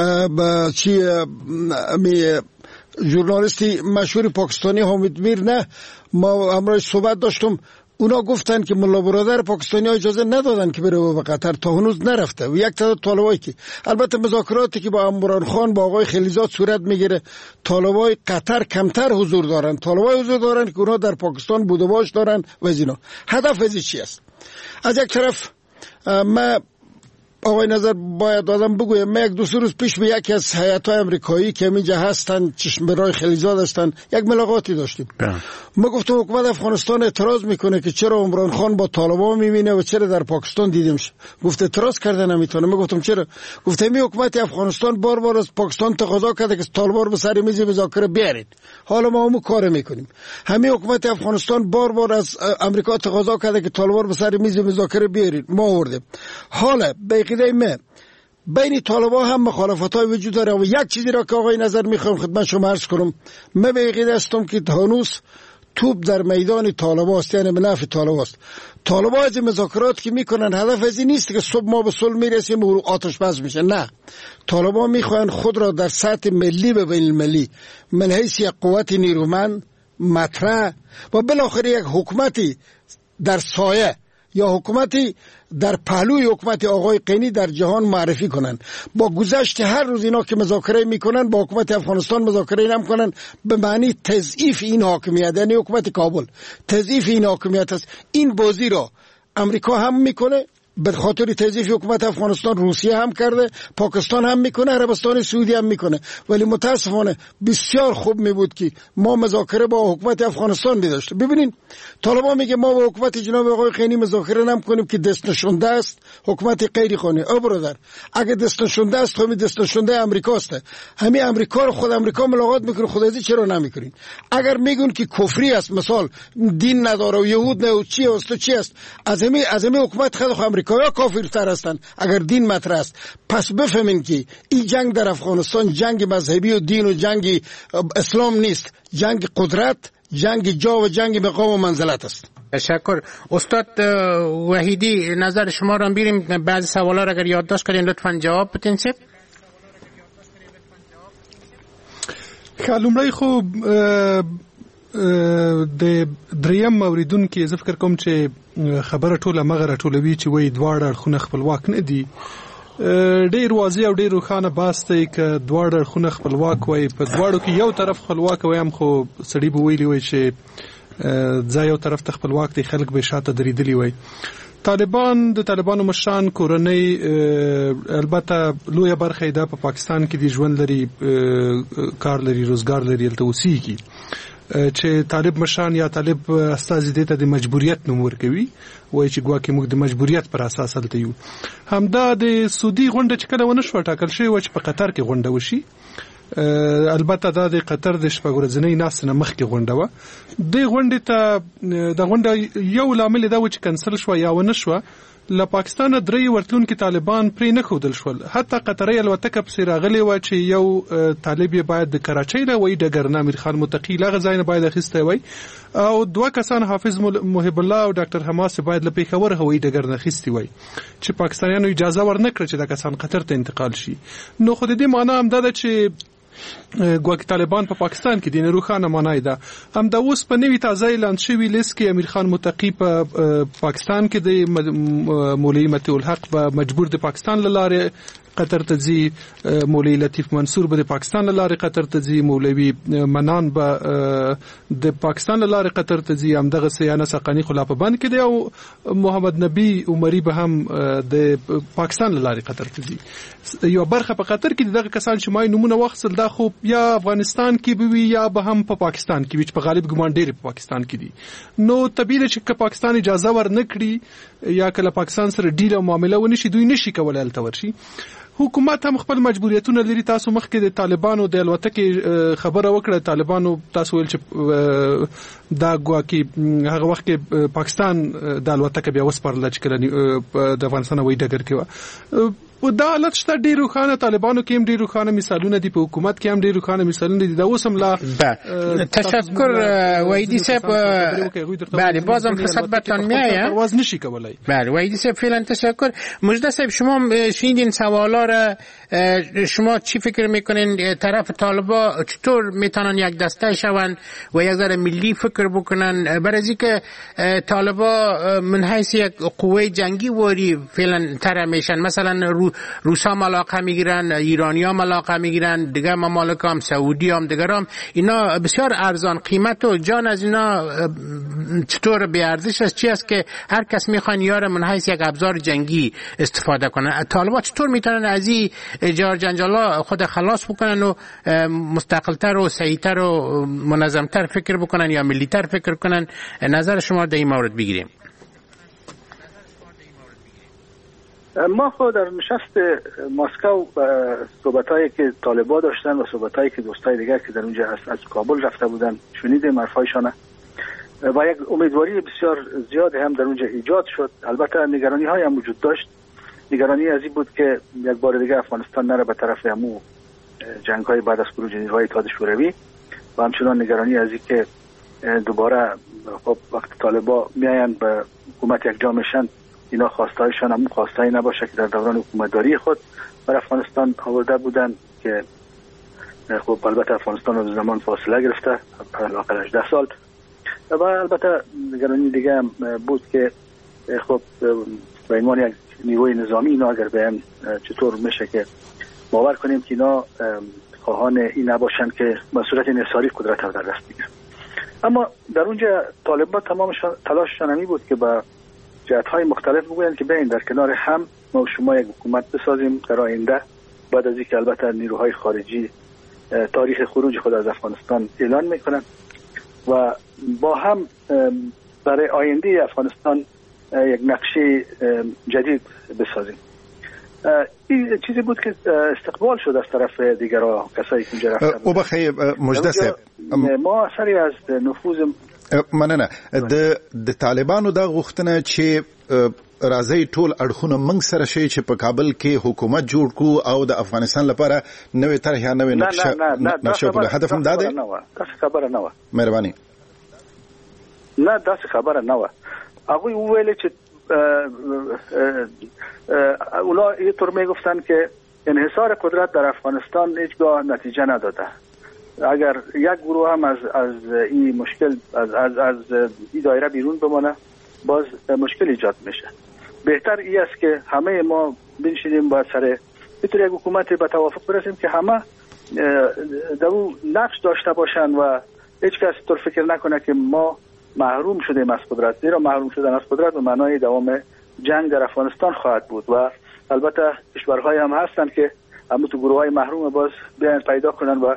چی می ژورنالیستی مشهور پاکستانی حامد میر، نه ما همراهش صحبت داشتم، اونا گفتن که ملا برادر پاکستانی ها اجازه ندادن که بره به قطر، تا هنوز نرفته. و یک تعداد طالبایی که البته مذاکراتی که با عمران خان با آقای خلیزاد صورت میگیره، طالبای قطر کمتر حضور دارن، طالبای حضور دارن که اونا در پاکستان بود و باش دارن و اینا. هدف از چی است؟ از یک طرف ما آقای نظر باید آدم بگویم، من یک دو سه روز پیش به یکی از هیئت‌های آمریکایی که اینجا هستن، چشم به راه خلیزاد هستن، یک ملاقاتی داشتیم. ما گفتم حکومت افغانستان اعتراض میکنه که چرا عمران خان با طالبان میبینه و چرا در پاکستان دیده میشه. گفت اعتراض کردن نمیتونه. ما گفتم چرا؟ گفت می حکومت افغانستان بار بار از پاکستان تقاضا کرده که طالبان به سر میز مذاکره بیارید، حالا ما همون کار میکنیم. همین حکومت افغانستان بار بار از آمریکا تقاضا کرده که طالبان به سر میز مذاکره بیارید، ما آوردیم. حالا به قیده بین طالبان هم مخالفت‌های وجود داره. و یک چیزی را که آقای نظر میخوام خدمت شما عرض کنم، من به عقیده هستم که هنوز توپ در میدان طالبان است، یعنی به نفع طالبان است. طالبان از مذاکرات که میکنن هدف از این نیست که صبح ما به صلح میرسیم و آتش بس میشه، نه. طالبان میخوان خود را در سطح ملی و بین المللی من حیث یک قوت نیرومند مطرح و بالاخره یک حکومتی در سایه یا حکومتی در پهلوی حکومت آقای قینی در جهان معرفی کنن. با گذشت هر روز اینا که مذاکره میکنن با حکومت افغانستان مذاکره نمیکنن، به معنی تضعیف این حاکمیت، یعنی حکومت کابل تضعیف این حاکمیت است. این بازی را امریکا هم میکنه، به خاطر تضعیف حکومت افغانستان روسیه هم کرده، پاکستان هم میکنه، عربستان سعودی هم میکنه. ولی متاسفانه بسیار خوب می بود که ما مذاکره با حکومت افغانستان داشت. ببینین طالبان میگه ما با حکومت جناب آقای خیانی مذاکره نمیکنیم که دست نشونده است، حکومت غیر قانونی. او برادر اگه دست نشونده است همین دست نشونده امریکاست. همین امریکا رو خود امریکا ملاقات میکنه، خودازی چرا نمیکنین؟ اگر میگن که کفری است، مثال دین نداره و یهود نه و چی است و چی است، از همین از همین حکومت خود امریکایی‌ها کافرتر هستند اگر دین مطرح است. پس بفهمین که این جنگ در افغانستان جنگ مذهبی و دین و جنگ اسلام نیست، جنگ قدرت، جنگ جا و جنگ مقام و منزلت است. تشکر. استاد وحیدی نظر شما را بیریم، بعضی سوالا را اگر یادداشت کنین لطفاً جواب بدین. سب خلومړی خو د دریم موریدون کې زه فکر کوم چې خبره ټوله مغه ټولوي چې وای دواړه اړخونه خپلواک نه دي. ډیر واضح او ډیر روښانه باس دی ک دواړه اړخونه خپلواک وای، په دواړو کې یو طرف خپلواک وای هم خو سړی به ویلی وای چې ځای یو طرف ته خپلواک دی، خلک به شاته درېدلی وای. طالبان د طالبانو مشان کورنۍ البته لویه برخه ده په پا پاکستان کې دی ژوند لري، کار لري، روزګار لري، الته اوسېږي. چې طالب مشان یا طالب استازي دې ته د مجبوریت نوم ورکوي، وایي چې ګواکې موږ د مجبوریت پر اساس هلته یو. همدا د سعودي غونډه چې کله ونه شوه ټاکل شوې وه چې په قطر کې غونډه وشي، البته دا د قطر د شپږ ورځنۍ ناستې نه مخکې غونډه وه. دې غونډې ته د غونډه یو لامل دا و چې کنسل شوه یا ونه شوه، له پاکستان درې ورتلونکي طالبان پرې نه ښودل شول. حتی قطري الوتکه پسې راغلې وه چې یو طالب یې باید د کراچۍ نه وایي ډګرنه امیر خان متقي له هغه ځای نه باید اخیستی وای، او دوه کسان حافظ محب الله او ډاکټر حماس باید له پېښور هوایي ډګر نه اخیستي وای چې پاکستانیانو اجازه ورنه کړه چې دا کسان قطر ته انتقال شي. نو خو د دې معنا همدا ده چې ګواکې طالبان په پا پاکستان کې د روښانه معنی ده. همدا اوس په نوي تازه اعلان شوي لیست کې امیر خان متقي په پا پاکستان کې د مولوي مطیع الحق به مجبور د پاکستان له لارې قطر ته ځي، مولوي لطیف منصور به د پاکستان له لارې قطر ته ځي، مولوي منان به د پاکستان له لارې قطر ته ځي، همدغسې انس حقاني خو لا په بند کې دی، او محمد نبي عمري به هم د پاکستان له لارې قطر ته ځي. یو برخه په قطر کې دغه کسان چې ما نومونه واخیستل دا خو یا افغانستان کې به وي یا به هم په پا پاکستان کې وي، چې په غالب ګمان ډېرې په پاکستان کې دي. نو طبیعي ده چې که پاکستان اجازه ورنه کړي یا که له پاکستان سره ډیل او معامله ونه شي، دوی نشي کولی هلته ورشي. حکومت هم خپل مجبوریتونه لري. تاسو مخکې د طالبانو د الوتکې خبره وکړه، طالبانو تاسو ویل چې دا ګواکې هغه وخت کې پاکستان د الوتکه بیا وسپارله چې کله د افغانستان هوایي ډګر کې وه. دا حالت شته ډېر روښانه، طالبانو کې هم ډېر روښانه مثالونه دي، په حکومت کې هم ډېر روښانه مثالونه دي. دا اوس هم لا تشکر وحیدی صاحب. بله بازم فرصت بهتان میآید، پرواز نشی کولای. بله وحیدی صاحب فعلا تشکر. مجده صاحب شما شنیدین سوالا را، شما چی فکر میکنین طرف طالبا چطور میتونن یک دسته شوند و یک ذره ملی فکر بکنن؟ برای اینکه طالبا من حیث یک قوه جنگی واری فعلا تر میشن، مثلا رو روسا ملاقه میگیرن، ایرانی ها ملاقه میگیرن، دیگه ممالک هم سعودی هم دیگر هم، اینا بسیار ارزان قیمت و جان از اینا چطور به ارزش است؟ چی است که هر کس میخوان یار من حیث یک ابزار جنگی استفاده کنن؟ طالبان چطور میتونن از این جار جنجالا خود خلاص بکنن و مستقلتر و صحیحتر و منظمتر فکر بکنن یا ملیتر فکر کنن؟ نظر شما در این مورد بگیریم. ما خود در نشست مسکو صحبتایی که طالبان داشتن و صحبتایی که دوستای دیگر که در اونجا از کابل رفته بودن شنیدیم حرفایشان و یک امیدواری بسیار زیاد هم در اونجا ایجاد شد. البته نگرانی های هم وجود داشت. نگرانی از این بود که یک بار دیگه افغانستان نره به طرف همو جنگ های بعد از خروج نیروهای اتحاد شوروی و همچنان نگرانی از این که دوباره خب وقت طالبان میاین به حکومت یک جا میشن، اینا خواستایشان هم خواستایی نباشه که در دوران حکومتداری خود بر افغانستان آورده بودن که خب البته افغانستان رو زمان فاصله گرفته حداقل هجده سال. و البته نگرانی دیگه هم بود که خب به عنوان یک نیروی نظامی اینا اگر بیان چطور میشه که باور کنیم که اینا خواهان این نباشن که به صورت انحصاری قدرت رو در دست بگیرن. اما در اونجا طالبان تمام تلاششان همی بود که با جهت‌های مختلف بگویند که بیاین در کنار هم ما و شما یک حکومت بسازیم در آینده، بعد از اینکه البته نیروهای خارجی تاریخ خروج خود از افغانستان اعلان میکنن و با هم برای آینده افغانستان یک نقشه جدید بسازیم. این چیزی بود که استقبال شد از طرف دیگرها، کسایی که اینجا رفتن. او بخیر مجده صاحب، ما سری از نفوذ مننه د د طالبانو دا غوښتنه چې راځي ټول اړخونه موږ سره شي چې په کابل کې حکومت جوړ کړو او د افغانستان لپاره نوې طرح یا نوې نقشه نقشه په هدف هم داده. دا خبره نه و. مهرباني. نه دا خبره نه و. هغه ویل چې اونا اینطور میگفتن که انحصار قدرت در افغانستان هیچگاه نتیجه نداده. اگر یک گروه هم از از این مشکل از از از این دایره بیرون بمانه باز مشکل ایجاد میشه. بهتر ای است که همه ما بنشینیم با سر بطور یک حکومت به توافق برسیم که همه در اون نقش داشته باشن و هیچ کس طور فکر نکنه که ما محروم شدیم از قدرت. زیرا محروم شدن از قدرت به معنای دوام جنگ در افغانستان خواهد بود و البته کشورهای هم هستن که همون تو گروه های محروم باز بیان پیدا کنن و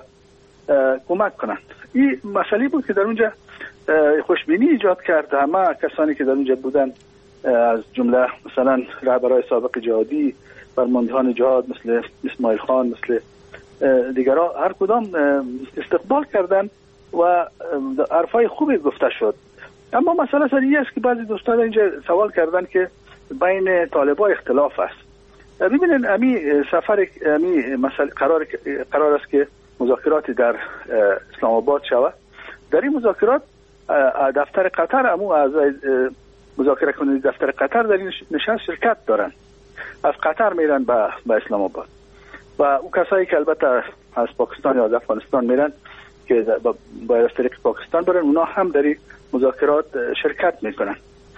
کمک کنن. این مسئله بود که در اونجا خوشبینی ایجاد کرد. همه کسانی که در اونجا بودن از جمله مثلا رهبرای سابق جهادی، فرماندهان جهاد مثل اسماعیل خان، مثل دیگرها، هر کدام استقبال کردن و حرفای خوبی گفته شد. اما مسئله سری است که بعضی دوستان اینجا سوال کردن که بین طالبان اختلاف است. ببینید امی سفر امی مسئله قرار قرار است که مذاکراتی در اسلام آباد شود. در این مذاکرات دفتر قطر امو از مذاکره کننده دفتر قطر در این نشست شرکت دارن. از قطر میرن به به اسلام آباد و اون کسایی که البته از پاکستان یا از افغانستان میرن که باید از طریق پاکستان برن، اونا هم در این مذاکرات شرکت میکنن.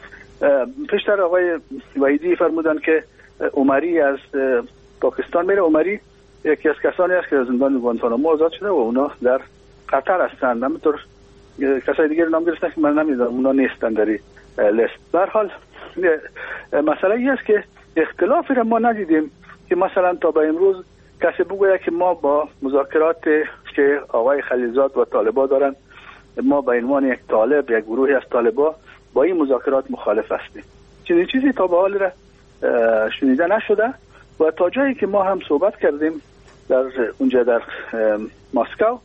پیشتر آقای وحیدی فرمودن که عمری از پاکستان میره. عمری یکی از کسانی است که از زندان گوانتانامو آزاد شده و اونا در قطر هستند. همینطور کسای دیگر نام گرفتن که من نمیدونم، اونا نیستن در این لیست. در حال مسئله ای است که اختلافی را ما ندیدیم که مثلا تا به امروز کسی بگوید که ما با مذاکرات که آقای خلیلزاد و طالبان دارن، ما به عنوان یک طالب، یک گروهی از طالبان با این مذاکرات مخالف هستیم. چنین چیزی تا به حال را شنیده نشده و تا جایی که ما هم صحبت کردیم در اونجا در مسکو،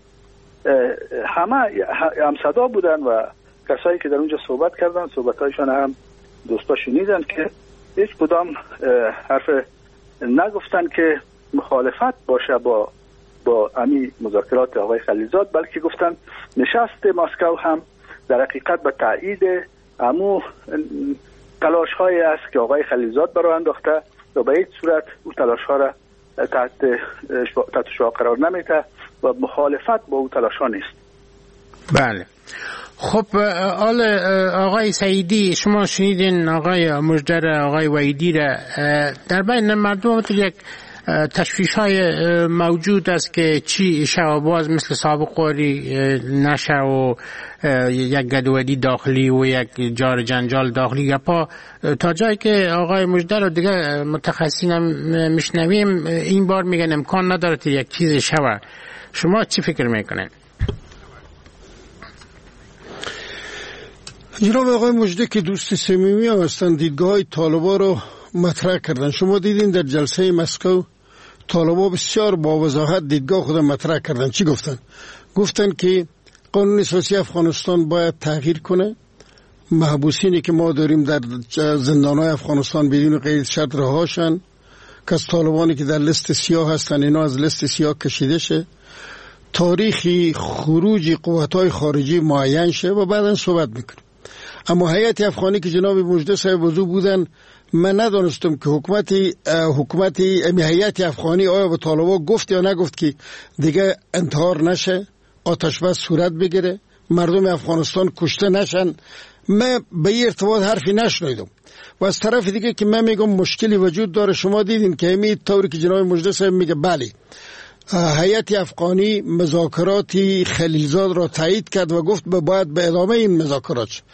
همه هم صدا بودن و کسایی که در اونجا صحبت کردن صحبتایشان هم دوستا شنیدن که هیچ کدام حرف نگفتن که مخالفت باشه با با امی مذاکرات آقای خلیلزاد، بلکه گفتن نشست مسکو هم در حقیقت به تایید امو تلاش های است که آقای خلیلزاد برای انداخته و به هیچ صورت اون تلاش ها را تحت تحت شعار قرار نمیده و مخالفت با اون تلاش ها نیست. بله. خب آل آقای سعیدی، شما شنیدین آقای مجدر آقای وحیدی را. در بین مردم تو یک تشویش های موجود است که چی شعباز مثل سابق قوری نشه و یک گدودی داخلی و یک جار جنجال داخلی یا پا تا جایی که آقای مجدر و دیگه متخصصین میشنویم این بار میگن امکان نداره که یک چیز شوه. شما چی فکر میکنین؟ جناب آقای مجده که دوست صمیمی هم هستند، دیدگاه های طالبا رو مطرح کردن. شما دیدین در جلسه مسکو طالبا بسیار با وضاحت دیدگاه خود مطرح کردن. چی گفتن؟ گفتن که قانون اساسی افغانستان باید تغییر کنه، محبوسینی که ما داریم در زندانهای افغانستان بدون قید شرط رهاشن، که از طالبانی که در لیست سیاه هستن اینا از لیست سیاه کشیده شه، تاریخی خروج قوت‌های خارجی معین شه و بعداً صحبت میکنیم. اما هیئت افغانی که جناب مجده صاحب وضو بودن، من ندانستم که حکومتی حکومتی هیئت افغانی آیا به طالبان گفت یا نگفت که دیگه انتحار نشه، آتش بس صورت بگیره، مردم افغانستان کشته نشن. من به این ارتباط حرفی نشنیدم. و از طرف دیگه که من میگم مشکلی وجود داره، شما دیدین که همین طوری که جناب مجده صاحب میگه بله هیئت افغانی مذاکرات خلیلزاد را تایید کرد و گفت باید به ادامه این مذاکرات.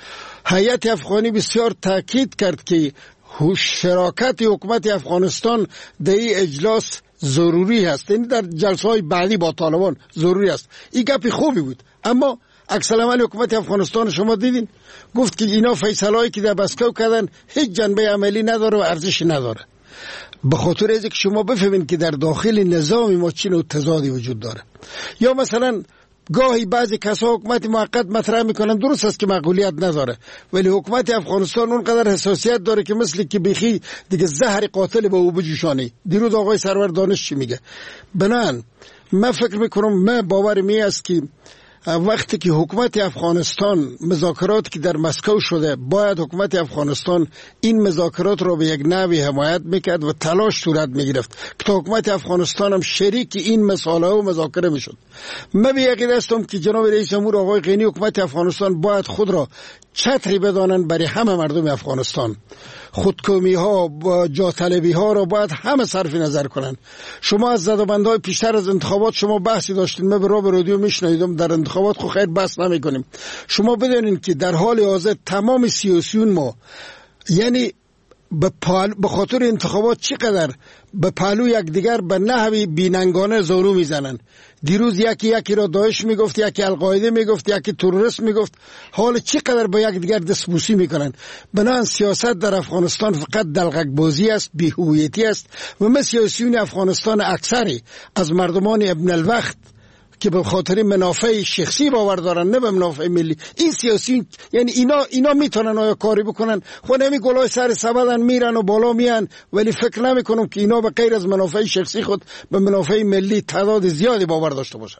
هیئت افغانی بسیار تاکید کرد که شراکت حکومت افغانستان در این اجلاس ضروری است، یعنی در جلسه های بعدی با طالبان ضروری است. این گپ خوبی بود، اما عکس العمل حکومت افغانستان شما دیدین، گفت که اینا فیصله‌ای که در مسکو کردن هیچ جنبه عملی نداره و ارزشی نداره. به خاطر اینکه شما بفهمین که در داخل نظام ما چه نوع تضادی وجود داره. یا مثلا گاهی بعضی کسا حکومت موقت مطرح میکنن، درست است که معقولیت نداره، ولی حکومت افغانستان اونقدر حساسیت داره که مثل که بیخی دیگه زهر قاتل به او بجوشانی. دیروز آقای سرور دانش چی میگه؟ بنان من فکر میکنم، من باور می است که وقتی که حکومت افغانستان مذاکرات که در مسکو شده، باید حکومت افغانستان این مذاکرات را به یک نحوی حمایت میکرد و تلاش صورت میگرفت که تا حکومت افغانستان هم شریک این مسائل و مذاکره میشد. من به یقین هستم که جناب رئیس جمهور آقای غنی، حکومت افغانستان باید خود را چتری بدانند برای همه مردم افغانستان. خودکامی ها و جا طلبی ها را باید همه صرف نظر کنند. شما از زدبندهای پیشتر از انتخابات شما بحثی داشتین، من به راه رادیو میشنیدم، در انتخابات خو خیر بحث نمی کنیم. شما بدونین که در حال حاضر تمام سیاسیون ما، یعنی به خاطر انتخابات چقدر به پهلو یک دیگر به نحوی بیننگانه زانو میزنن. دیروز یکی یکی را داعش میگفت، یکی القاعده میگفت، یکی تروریست میگفت، حال چقدر به یک دیگر دستبوسی میکنن. بنابراین سیاست در افغانستان فقط دلغک بازی است، بی‌هویتی است و ما سیاسیون افغانستان اکثری از مردمان ابن الوقت که به خاطر منافع شخصی باور دارن، نه به منافع ملی، این سیاسی، یعنی اینا اینا میتونن آیا کاری بکنن؟ خود نمی گلای سر سبدن میرن و بالا میان، ولی فکر نمی کنم که اینا به غیر از منافع شخصی خود به منافع ملی تعداد زیادی باور داشته باشن.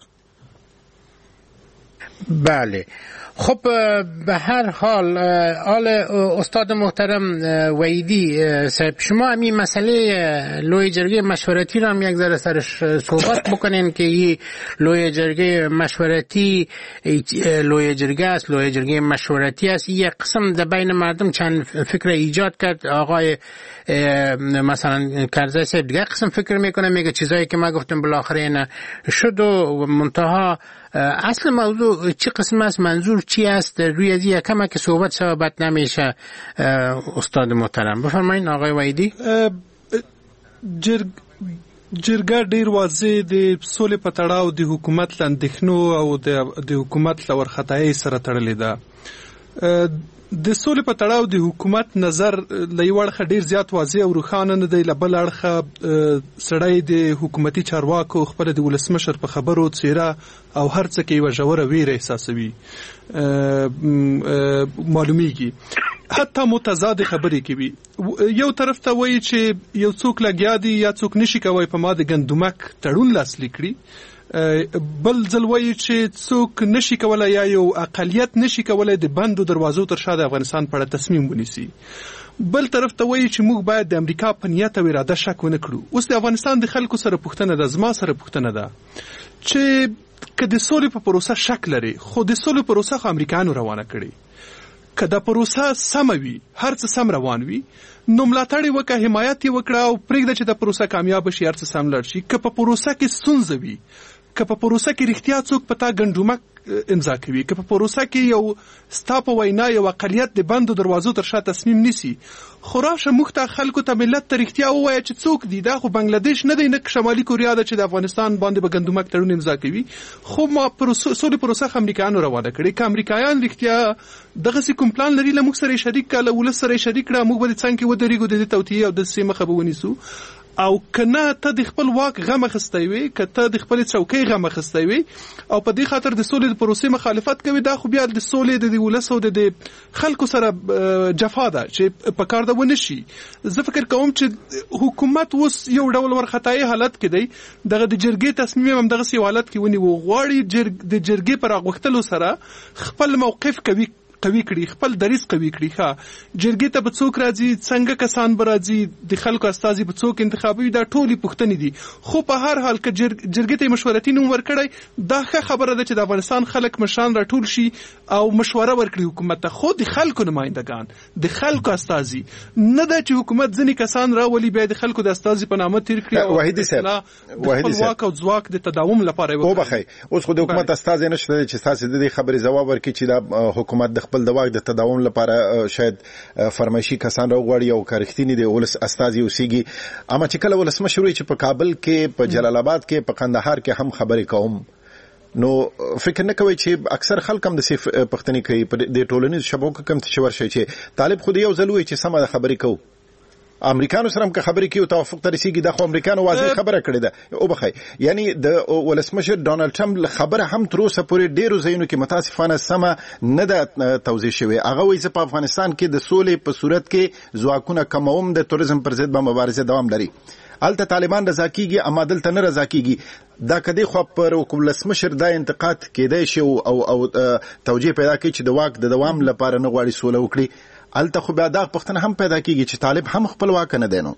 بله، خب به هر حال آل استاد محترم وحیدی صاحب، شما همین مسئله لوی جرگه مشورتی را هم یک ذره سرش صحبت بکنین که این لوی جرگه مشورتی لوی جرگه است، لوی جرگه مشورتی است. یک قسم در بین مردم چند فکر ایجاد کرد. آقای مثلا کرزی صاحب دیگه قسم فکر میکنه، میگه چیزایی که ما گفتم بالاخره اینا شد و منتها اصل موضوع چی قسم است، منظور چی است، روی از یک کمه که صحبت صحبت نمیشه. استاد محترم بفرمایید آقای وحیدی. جرگ جرګه ډیر واضح د سولې په تړاو د حکومت لاندېښنو او د حکومت له ورختایۍ سره تړلې ده. د سولې په تړاو د حکومت نظر له یو اړخه ډیر زیات واضح او روښانه نه دی، له بل اړخه سړی د حکومتي چارواکو خپله د ولسمشر په خبرو څیره او هر څه کې یوه ژوره ویره احساسوي، معلومیږي. حتی متضاد خبرې کوي. یو طرف ته وایي چې یو څوک لګیا دی یا څوک نشي کوي په ما د ګندمک تړون لاسلیک کړي، بل ځل وایي چې څوک نشي کولای یا یو اقلیت نشي کولای د بندو دروازو تر شا د افغانستان په اړه تصمیم ونیسي. بل طرف ته وایي چې موږ باید د امریکا په نیت او اراده شک ونه کړو. اوس د افغانستان د خلکو سره پوښتنه ده، زما سره پوښتنه ده چې که د سولې په پروسه شک لري، خو د سولې پروسه خو امریکایانو روانه کړي، که دا پروسه سمه وي، هر څه سم روان وي، نو ملاتړ یې وکړه، حمایت یې وکړه او پرېږده چې دا پروسه کامیاب شي، هر څه سم لاړ شي. که په پروسه کې ستونزه وي، که په پروسه کې رښتیا څوک په تا ګنډومک امضا کوي، که په پروسه کې یو ستا په وینا یو اقلیت د بندو دروازو تر شا تصمیم نیسي، خو راشه موږ ته خلکو ته ملت ته رښتیا ووایه چې څوک دي. دا خو بنګلادیش نه دی، نه شمالي کوریا ده چې د افغانستان باندې به ګندمک تړون امضا کوي. خو ما سولې پروسه خو امریکایانو روانه کړې. که امریکایان رښتیا دغسې کوم پلان لري، له موږ سره یې شریک کړه، له ولس سره یې شریک کړه، موږ به د څنګ کې ودرېږو، د دې توطیې او دسیسې مخه به ونیسو. او کنه ته د خپل واک غم اخیستی وي، که ته د خپلې څوکۍ غم اخیستی وي او په دې خاطر د سولې د پروسې مخالفت کوي، دا خو بیا د سولې د ولس او د خلکو سره جفا ده چې په کار ده ونه شي. زه فکر کوم چې حکومت اوس یو ډول ورختایي حالت کې دی، دغه د جرګې تصمیم هم دغسې یو حالت کې ونیو. غواړي د جرګې په راغوښتلو سره خپل موقف کوي قوي کړي، خپل دریځ قوي کړي. ښه جرګې ته به څوک راځي، څنګه کسان به راځي، د خلکو استازي به څوک انتخابوي، دا ټولې پوښتنې دي. خو په هر حال که جرګې ته یې مشورتي نوم ورکړی، دا ښه خبره ده چې د افغانستان خلک مشران راټول شي او مشوره ورکړي حکومت ته. خو د خلکو نمایندګان، د خلکو استازي نه ده چې حکومت ځینې کسان راولي بیا د خلکو د استازي په نامه تیر کړي او وحیدي صاحب د خپل واک او ځواک د تداوم لپاره وبخښئ. اوس خو د حکومت استازي نشته چې تاسو د دې خبرې ځواب ورکړي چې دا حکومت د خپل خپل د واک د تداوم لپاره شاید فرمایشي کسان راغواړي او کارختینی د ولس استازي اوسېږي. اما چې کله ولسمشر وي چې په کابل کې، په جلال آباد کې، په قندهار کې هم خبرې کوم، نو فکر نه کوي چې اکثر خلک هم د صف پښتني کوي په د ټولنیزو شبکو کم څه ورشي چې طالب خو یو ځل وي چې سمه د خبرې کوو. امریکانو سره هم که خبرې کوي توافق تر رسیدي د خو امریکانو واضح خبره کړې ده او بخای، یعنی د ولسمشر ډونالد ټرمپ خبره هم تر اوسه پورې ډیرو ځایونو کې متاسفانه سمه نه ده توضیح شوې. هغه وایي چې په افغانستان کې د سولې په صورت کې ځواکونه کموم د توریزم پر ضد به مبارزه دوام لري. الته طالبان رضا کیږي اما دلته نه رضا کیږي. دا کدی خو پر ولسمشر دا انتقاد کېدای شي او او توجیه پیدا کوي چې د واک د دوام لپاره نه غواړي سوله وکړي. الته خو بیا دا پښتنه هم پیدا کیږي چې طالب هم خپل واک نه دینو.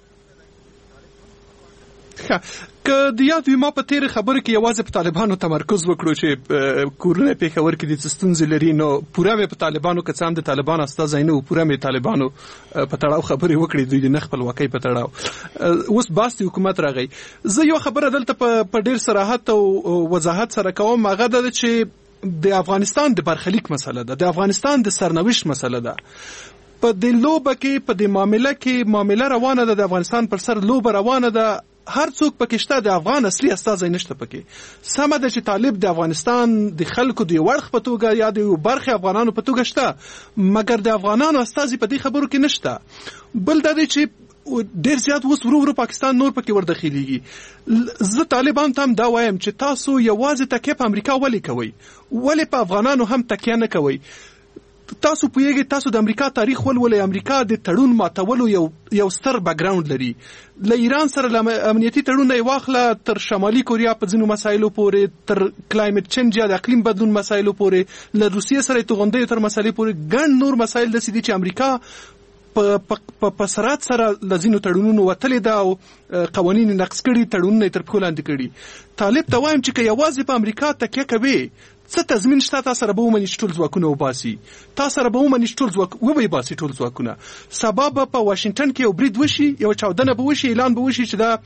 که د یاد وي ما په تیر خبره کې یوازې په طالبانو تمرکز وکړو چې کورونه پیښور کې د ستونزې لري، نو پوره مې په طالبانو که څه هم د طالبان استازی نه و، پوره مې طالبانو په تړاو خبرې وکړې دوی د نه خپل واکۍ په تړاو. اوس باس د حکومت راغی. زه یو خبره دلته په ډیر صراحت او وضاحت سره کوم، هغه ده چې د افغانستان د برخلیک مسله ده، د افغانستان د سرنوشت مسله ده. په د لوبه کې، په د معامله کې معامله روانه ده، د افغانستان پر سر لوبه روانه ده. هر څوک پکې شته، د افغان اصلي استازی نشته پکې. سمه ده چې طالب د افغانستان د خلکو د وړخ په توګه یا د برخې افغانانو په توګه شته، مګر د افغانانو استازي په دې خبرو کې نشته. بل دا دی چې ډیر زیات اوس ورو ورو پاکستان نور پکې ورداخليږي. زه طالبان ته هم دا وایم چې تاسو یوازې تکیه په امریکا ولې کوئ، ولې په افغانانو هم تکیه نه کوئ؟ تاسو پوهیږئ تاسو د امریکا تاریخ ولولئ. امریکا د تړون ماتولو یو یو ستر بیکګراوند لري. له ایران سره له امنیتي تړون نه واخله تر شمالي کوریا په ځینو مسایلو پورې، تر کلایمټ چینج یا د اقلیم بدلون مسایلو پورې، له روسیې سره توغندۍ تر مسایلې پورې ګڼ نور مسایل داسې دي چې امریکا په په سرعت سره لزینو تړونونو وتلې ده او قوانین نقض کړي، تړونونه تر پښو لاندې کړي. طالب ته وایم چې که یوازې په امریکا تکیه کوي، څه تضمین شته تا سره به ومني چې ټول ځواکونه وباسي؟ تا سره به ومني چې ټول ځواک وباسي ټول ځواکونه؟ سبا به په واشنگټن کې یو برید وشي، یو چاودنه به وشي، اعلان به وشي چې دا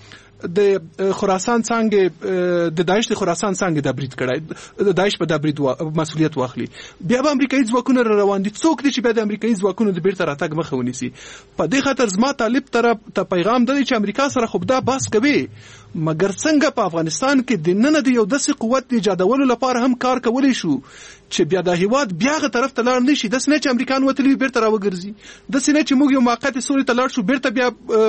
د خراسان څنګه د داعش د خراسان څنګه د برید کړای، د داعش په د برید مسؤلیت واخلي. بیا به امریکایي ځواکونه روان دي. څوک دي چې بیا د امریکایي ځواکونو د بیرته راتګ مخه ونیسي؟ په دې خاطر زما طالب طرف ته پیغام دی چې امریکا سره خو دا باس کوي، مګر څنګه په افغانستان کې د نن د یو داسې قوت د ایجادولو لپاره هم کار کولی شو چې بیا د هیواد بیا غ طرف ته لاړ نشي. داسې نه چې امریکایان وتلی بیرته راوګرځي، داسې نه چې موږ یو موقت سولې ته لاړ شو بیرته بیا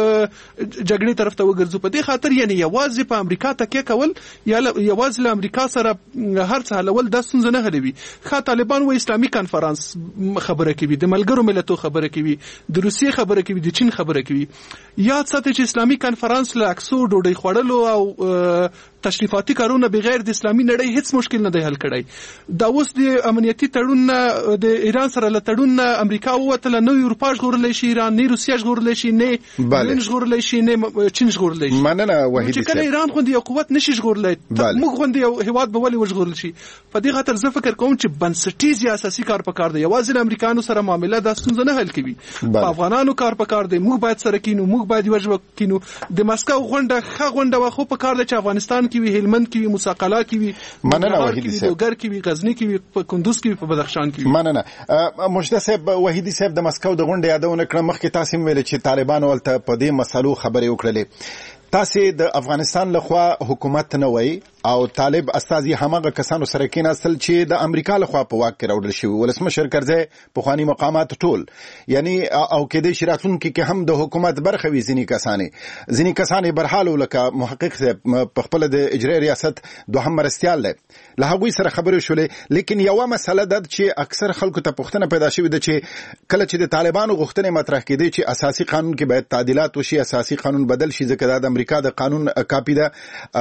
جګړې طرف ته وګرځو. په دې خاطر یعنی یوازې په امریکا تکیه کول یا یوازې له امریکا سره هر څه حلول دا ستونزه نه حلوي. ښه طالبان و اسلامي کنفرانس خبره کوي، د ملګرو ملتونو خبره کوي، د روسیې خبره کوي، د چین خبره کوي. یاد ساتئ چې اسلامي کنفرانس له اکسو ډوډۍ خوړلو او تشریفاتي کارونه بغیر د اسلامي نړۍ هیڅ مشکل نه دی حل کړی. دا اوس د امنیتي تړون د ایران سره له تړون امریکا ووتله، نه اروپا ژغورلی شي ایران، نه روسیه ژغورلی شي، نه چین ژغورلی شي، نه چین ژغورلی شي. مننه وحیدي چې کله ایران غوندې یو قوت نشي ژغورلی، موږ غوندې یو هیواد به ولې وژغورل شي؟ په دې خاطر زه فکر کوم چې بنسټیز یا اساسي کار پکار دی. یوازې له امریکایانو سره معامله دا ستونزه نه حل کوي، په افغانانو کار پکار دی. موږ باید سره کینو، موږ باید یو ژبه کینو. د مسکو غونډه ښه غونډه وه، خو پکار دی چې افغانستان کې وي، هلمند کې وي، موسی کې وي، مننه وحیدي صاحب، لوګر کې وي، غزنی کې وي، په کندوز کې وي، په بدخشان کې وي. مننه مجده صاحب. وحیدي صاحب د مسکو د غونډې یادونه کړه، مخکې تاسو ویل چې طالبانو ولته په دې مسلو خبرې وکړلې. تاسو د افغانستان لخوا حکومت نه وای او طالب استازي همغه کسانو سره کېناستل چې د امریکا لخوا په واک کې راوړل شوی. ولسمشر کرزی په خواني مقامات ټول یعنی او کې د شراتونکو کې هم د حکومت برخه وي. ځینی کسانې ځینی کسانې برحالو لکه محقق په خپل د اجرای ریاست دوهم مرستيال دی، له هغوی سره خبرې شولې. لیکن یو مسله ده چې اکثر خلکو ته پوښتنه پیدا شوې ده چې کله چې د طالبانو غوښتنې مطرح کېدې چې اساسي قانون کې باید تعدیلات وشي، اساسي قانون بدل شي، ځکه دا د امریکا د قانون کاپی ده،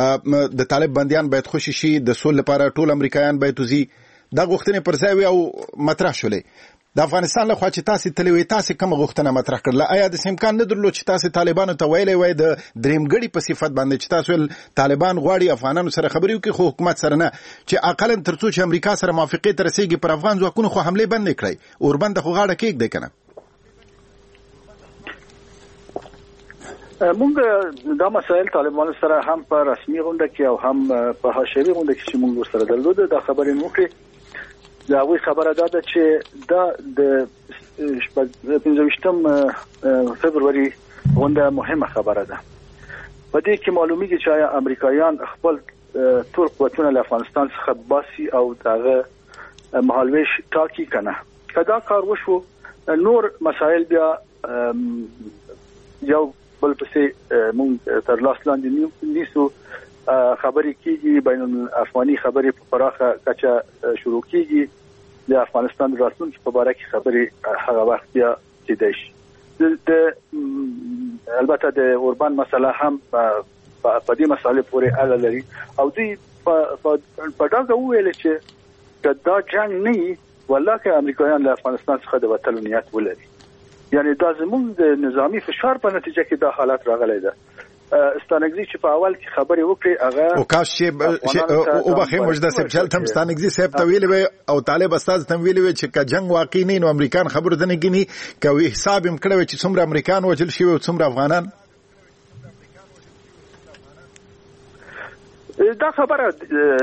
د طالب بنديان باید خوشي شي، د سول لپاره ټول امریکایان باید وزي. دا غوښتنې پر ځای وي او مطرح شولې. د افغانستان له خوا چې تاسو تلوي تاسو کوم غوښتنه مطرح کړل، آیا د امکان نه درلود چې تاسو طالبانو ته ویلې وای د درېمګړي په صفت باندې چې تاسو طالبان غواړي افغانانو سره خبرې وکړي خو حکومت سره نه، چې اقل ترڅو چې امریکا سره موافقه تر رسیدي پر افغان ځواکونو خو حمله بند کړي اوربند خو غاړه کېږي کنه؟ مونږ دا مسایل طالبانو سره هم په رسمي غونډه کې او هم په حاشیوي غونډه کې چې مونږ سره درلود دا خبرې وکړې. دا وی خبره ده چې دا د پنځه ویشتم فبروري غونډه مهمه خبره ده. په دې کې معلومیږي چې امریکایان خپل ټول قوتونه له افغانستان څخه باسي او دغه مهالویش ټاکي کنه. کدا کار وشو نور مسائل بیا یو بل پسې مونږ تر لاس لاندې نیسو. خبرې کیږي بین الافغاني خبرې په پراخه کچه شروع کیږي. د افغانستان راتلونکي په اړه کې خبرې هغه وخت بیا کېدای شي. د البته د اوربان مسله هم په دې مسله پورې اړه لري او دوی په ډاګه ویل چې دا جنگ نه والله که امریکایان له افغانستان څخه د وتلو نیت ولري. یعنی دا زموږ د نظامی فشار په نتیجه کې دا حالت راغلی ده. ستانګزي چې په اول کې خبرې وکړي هغه او کاش چې او بخې مجده سب چلته ستانګزي صاحب ته ویلې او طالب استاد ته ویلې چې که جنگ واقع نه نو امریکان خبر ده نه کینی کوي حساب هم کړو چې څومره امریکان وجل شي او څومره افغانان. دا خبره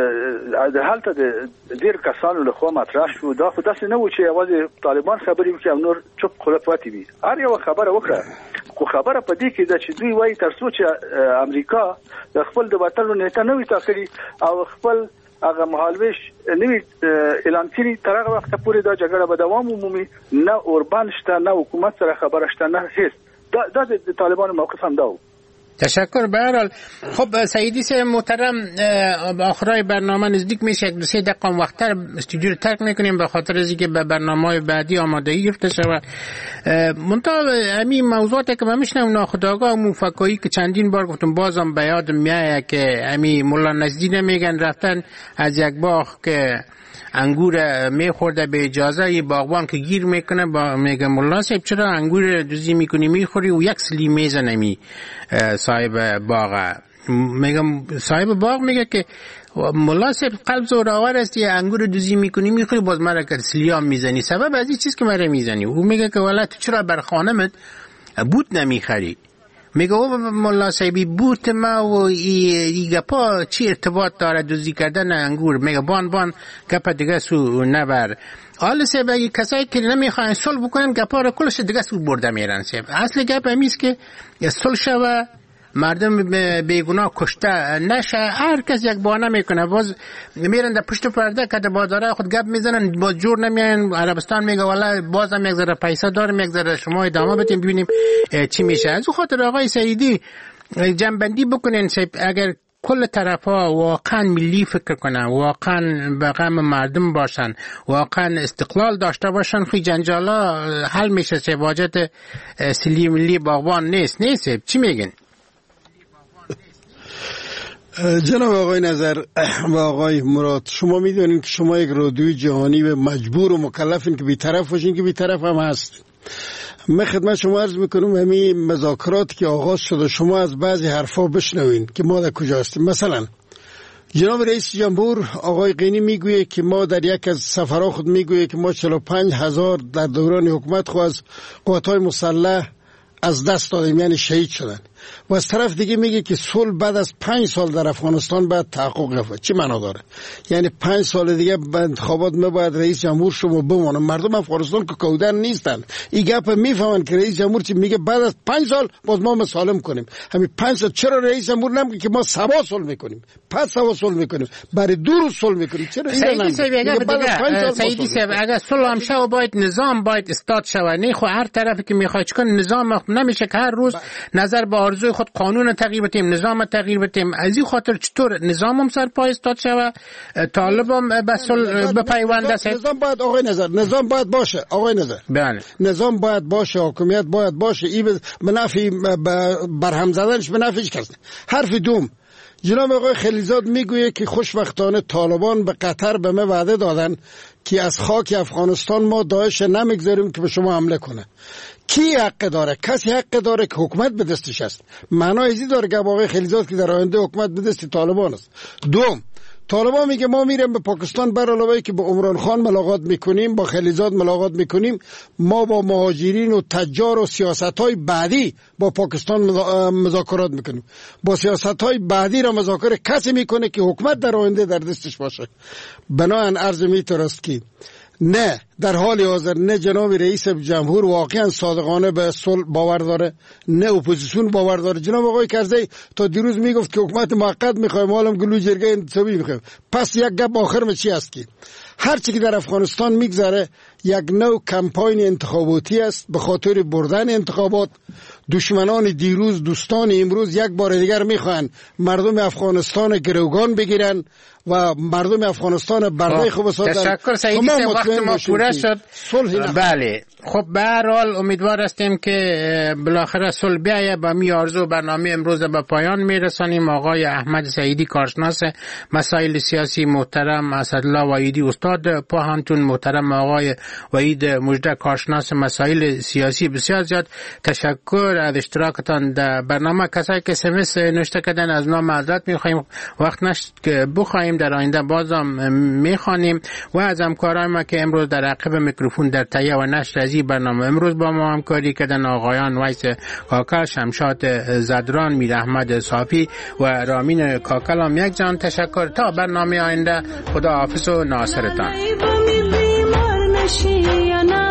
د حالت د ډیر کسانو له خوا مطرح شو. دا خو داسې نه و چې یوازې طالبان خبرې وکړي او نور چوپ خوله پاتې وي. هر یو خبره وکړه خو خبره په دې کې ده چې دوی وایي تر څو چې امریکا د خپل د وتلو نیټه نه وي ټاکلې او خپل هغه مهالویش نه وي اعلان کړي تر هغه وخته پورې دا جګړه به دوام ومومي. نه اوربان شته نه حکومت سره خبره شته نه هیڅ. دا د طالبانو موقف هم دا و. تشکر. به هر حال خب سعیدی صاحب محترم آخرای برنامه نزدیک میشه. یک دو سه دقیقه وقتتر استودیو رو ترک میکنیم به خاطر از اینکه به برنامه‌های بعدی آمادگی گرفته شود. منتها همین موضوعاتی که من میشنم ناخودآگاه موفقایی که چندین بار گفتم بازم به یاد میاد که همین مولا نجدی میگن رفتن از یک باغ که انگور میخورده به اجازه یه باغبان که گیر میکنه با میگه مولا صاحب چرا انگور دوزی میکنی میخوری و یک سلی میزنه می صاحب باغ. میگم صاحب باغ میگه که مولا صاحب قلب زورآور است یه انگور دوزی میکنی میخوری باز مرا که سلیام میزنی سبب از این چیز که مرا میزنی. او میگه که والا تو چرا بر خانمت بوت نمیخری. میگه او مولا صاحبی بوت ما و ای گپا چی ارتباط داره دوزی کردن انگور. میگه بان بان گپا دیگه سو نبر. حالا صاحب اگه کسایی که نمیخواین صلح بکنن گپا رو کلش دیگه سو برده میرن. صاحب اصل گپ همیست که صلح شوه مردم بیگناه کشته نشه. هر کس یک بهانه میکنه باز میرن در پشت پرده که در بازاره خود گپ میزنن باز جور نمیان. عربستان میگه والا بازم یک ذره پیسه دارم یک ذره شما ادامه بدیم ببینیم چی میشه. از خاطر آقای سعیدی جنبندی بکنین صاحب اگر کل طرفا واقعا ملی فکر کنن واقعا به غم مردم باشن واقعا استقلال داشته باشن خیلی جنجالا حل میشه. صاحب واجد سلی ملی باغبان نیست. نیست چی میگن؟ جناب آقای نظر و آقای مراد شما میدونید که شما یک رادیوی جهانی و مجبور و مکلفین که بی‌طرف باشین که بی‌طرف هم هست. من خدمت شما عرض میکنم همین مذاکرات که آغاز شده شما از بعضی حرفا بشنوین که ما در کجا هستیم. مثلا جناب رئیس جمهور آقای قینی میگویه که ما در یک از سفرها خود میگویه که ما چهل و پنج هزار در دوران حکومت خود از قوات‌های مسلح از دست دادیم یعنی شهید شدن و از طرف دیگه میگه که صلح بعد از پنج سال در افغانستان باید تحقق یافت. چی معنا داره؟ یعنی پنج سال دیگه به انتخابات ما باید رئیس جمهور شما بمونه. مردم افغانستان که کودن نیستن. این گپ میفهمن که رئیس جمهور چی میگه بعد از پنج سال باز ما مسالم کنیم. همین پنج سال چرا رئیس جمهور نمیگه که ما سبا صلح میکنیم پس سبا صلح میکنیم برای دو روز صلح میکنیم؟ چرا این نمیگه؟ سعیدی صاحب اگر صلح هم شو باید نظام باید استاد شوه. نه خو هر طرفی که میخواد چکن نظام نمیشه که هر روز نظر به آرزوی خود قانون تغییر بدیم نظام تغییر بدیم. از این خاطر چطور نظام هم سر پای استاد شوه طالب هم به صلح بپیونده. نظام باید آقای نظر نظام باید باشه آقای نظر بله نظام باید باشه حکومت باید باشه. این به نفع برهم زدنش به نفعش کس. حرف دوم جناب آقای خلیزاد میگویه که خوشبختانه طالبان به قطر به ما وعده دادن که از خاک افغانستان ما داعش نمیگذاریم که به شما حمله کنه. کی حق داره؟ کسی حق داره که حکومت به دستش است. معنای ازی داره که آقای خلیزاد که در آینده حکومت به دست طالبان است. دوم طالبان میگه ما میریم به پاکستان، بر علاوه که با عمران خان ملاقات میکنیم، با خلیزاد ملاقات میکنیم، ما با مهاجرین و تجار و سیاست‌های بعدی با پاکستان مذاکرات میکنیم. با سیاست‌های بعدی را مذاکره کسی میکنه که حکومت در آینده در دستش باشه. بنابراین عرض میتونست که نه در حال حاضر نه جناب رئیس جمهور واقعا صادقانه به صلح باور داره، نه اپوزیسیون باور داره. جناب آقای کرزی تا دیروز میگفت که حکومت موقت میخوایم، حالا گلو جرگه انتخابی میخوایم. پس یک گپ آخر می چی است که هر چی که در افغانستان میگذره یک نوع کمپاین انتخاباتی است به خاطر بردن انتخابات. دشمنان دیروز دوستان امروز یک بار دیگر میخوان مردم افغانستان گروگان بگیرن و مردم افغانستان برده خوب بسازن. تشکر سعیدی، وقت ما پوره شد. بله خب به هر حال امیدوار هستیم که بالاخره صلح بیاید. با می آرزو برنامه امروز به پایان میرسانیم. آقای احمد سعیدی کارشناس مسائل سیاسی، محترم اسدالله وحیدی استاد پوهنتون، محترم آقای وحید مژده کارشناس مسائل سیاسی، بسیار زیاد تشکر از اشتراکتان در برنامه. کسایی که اسمس نوشته کردن از نام معذرت میخوایم، وقت نشد که بخوایم، در آینده بازم میخوانیم. و از همکارای ما که امروز در عقب میکروفون در تهیه و نشر از این برنامه امروز با ما همکاری کردن، آقایان ویس کاکل، شمشاد زدران، میر احمد صافی و رامین کاکل، هم یک جان تشکر. تا برنامه آینده خدا حافظ و ناصرتان.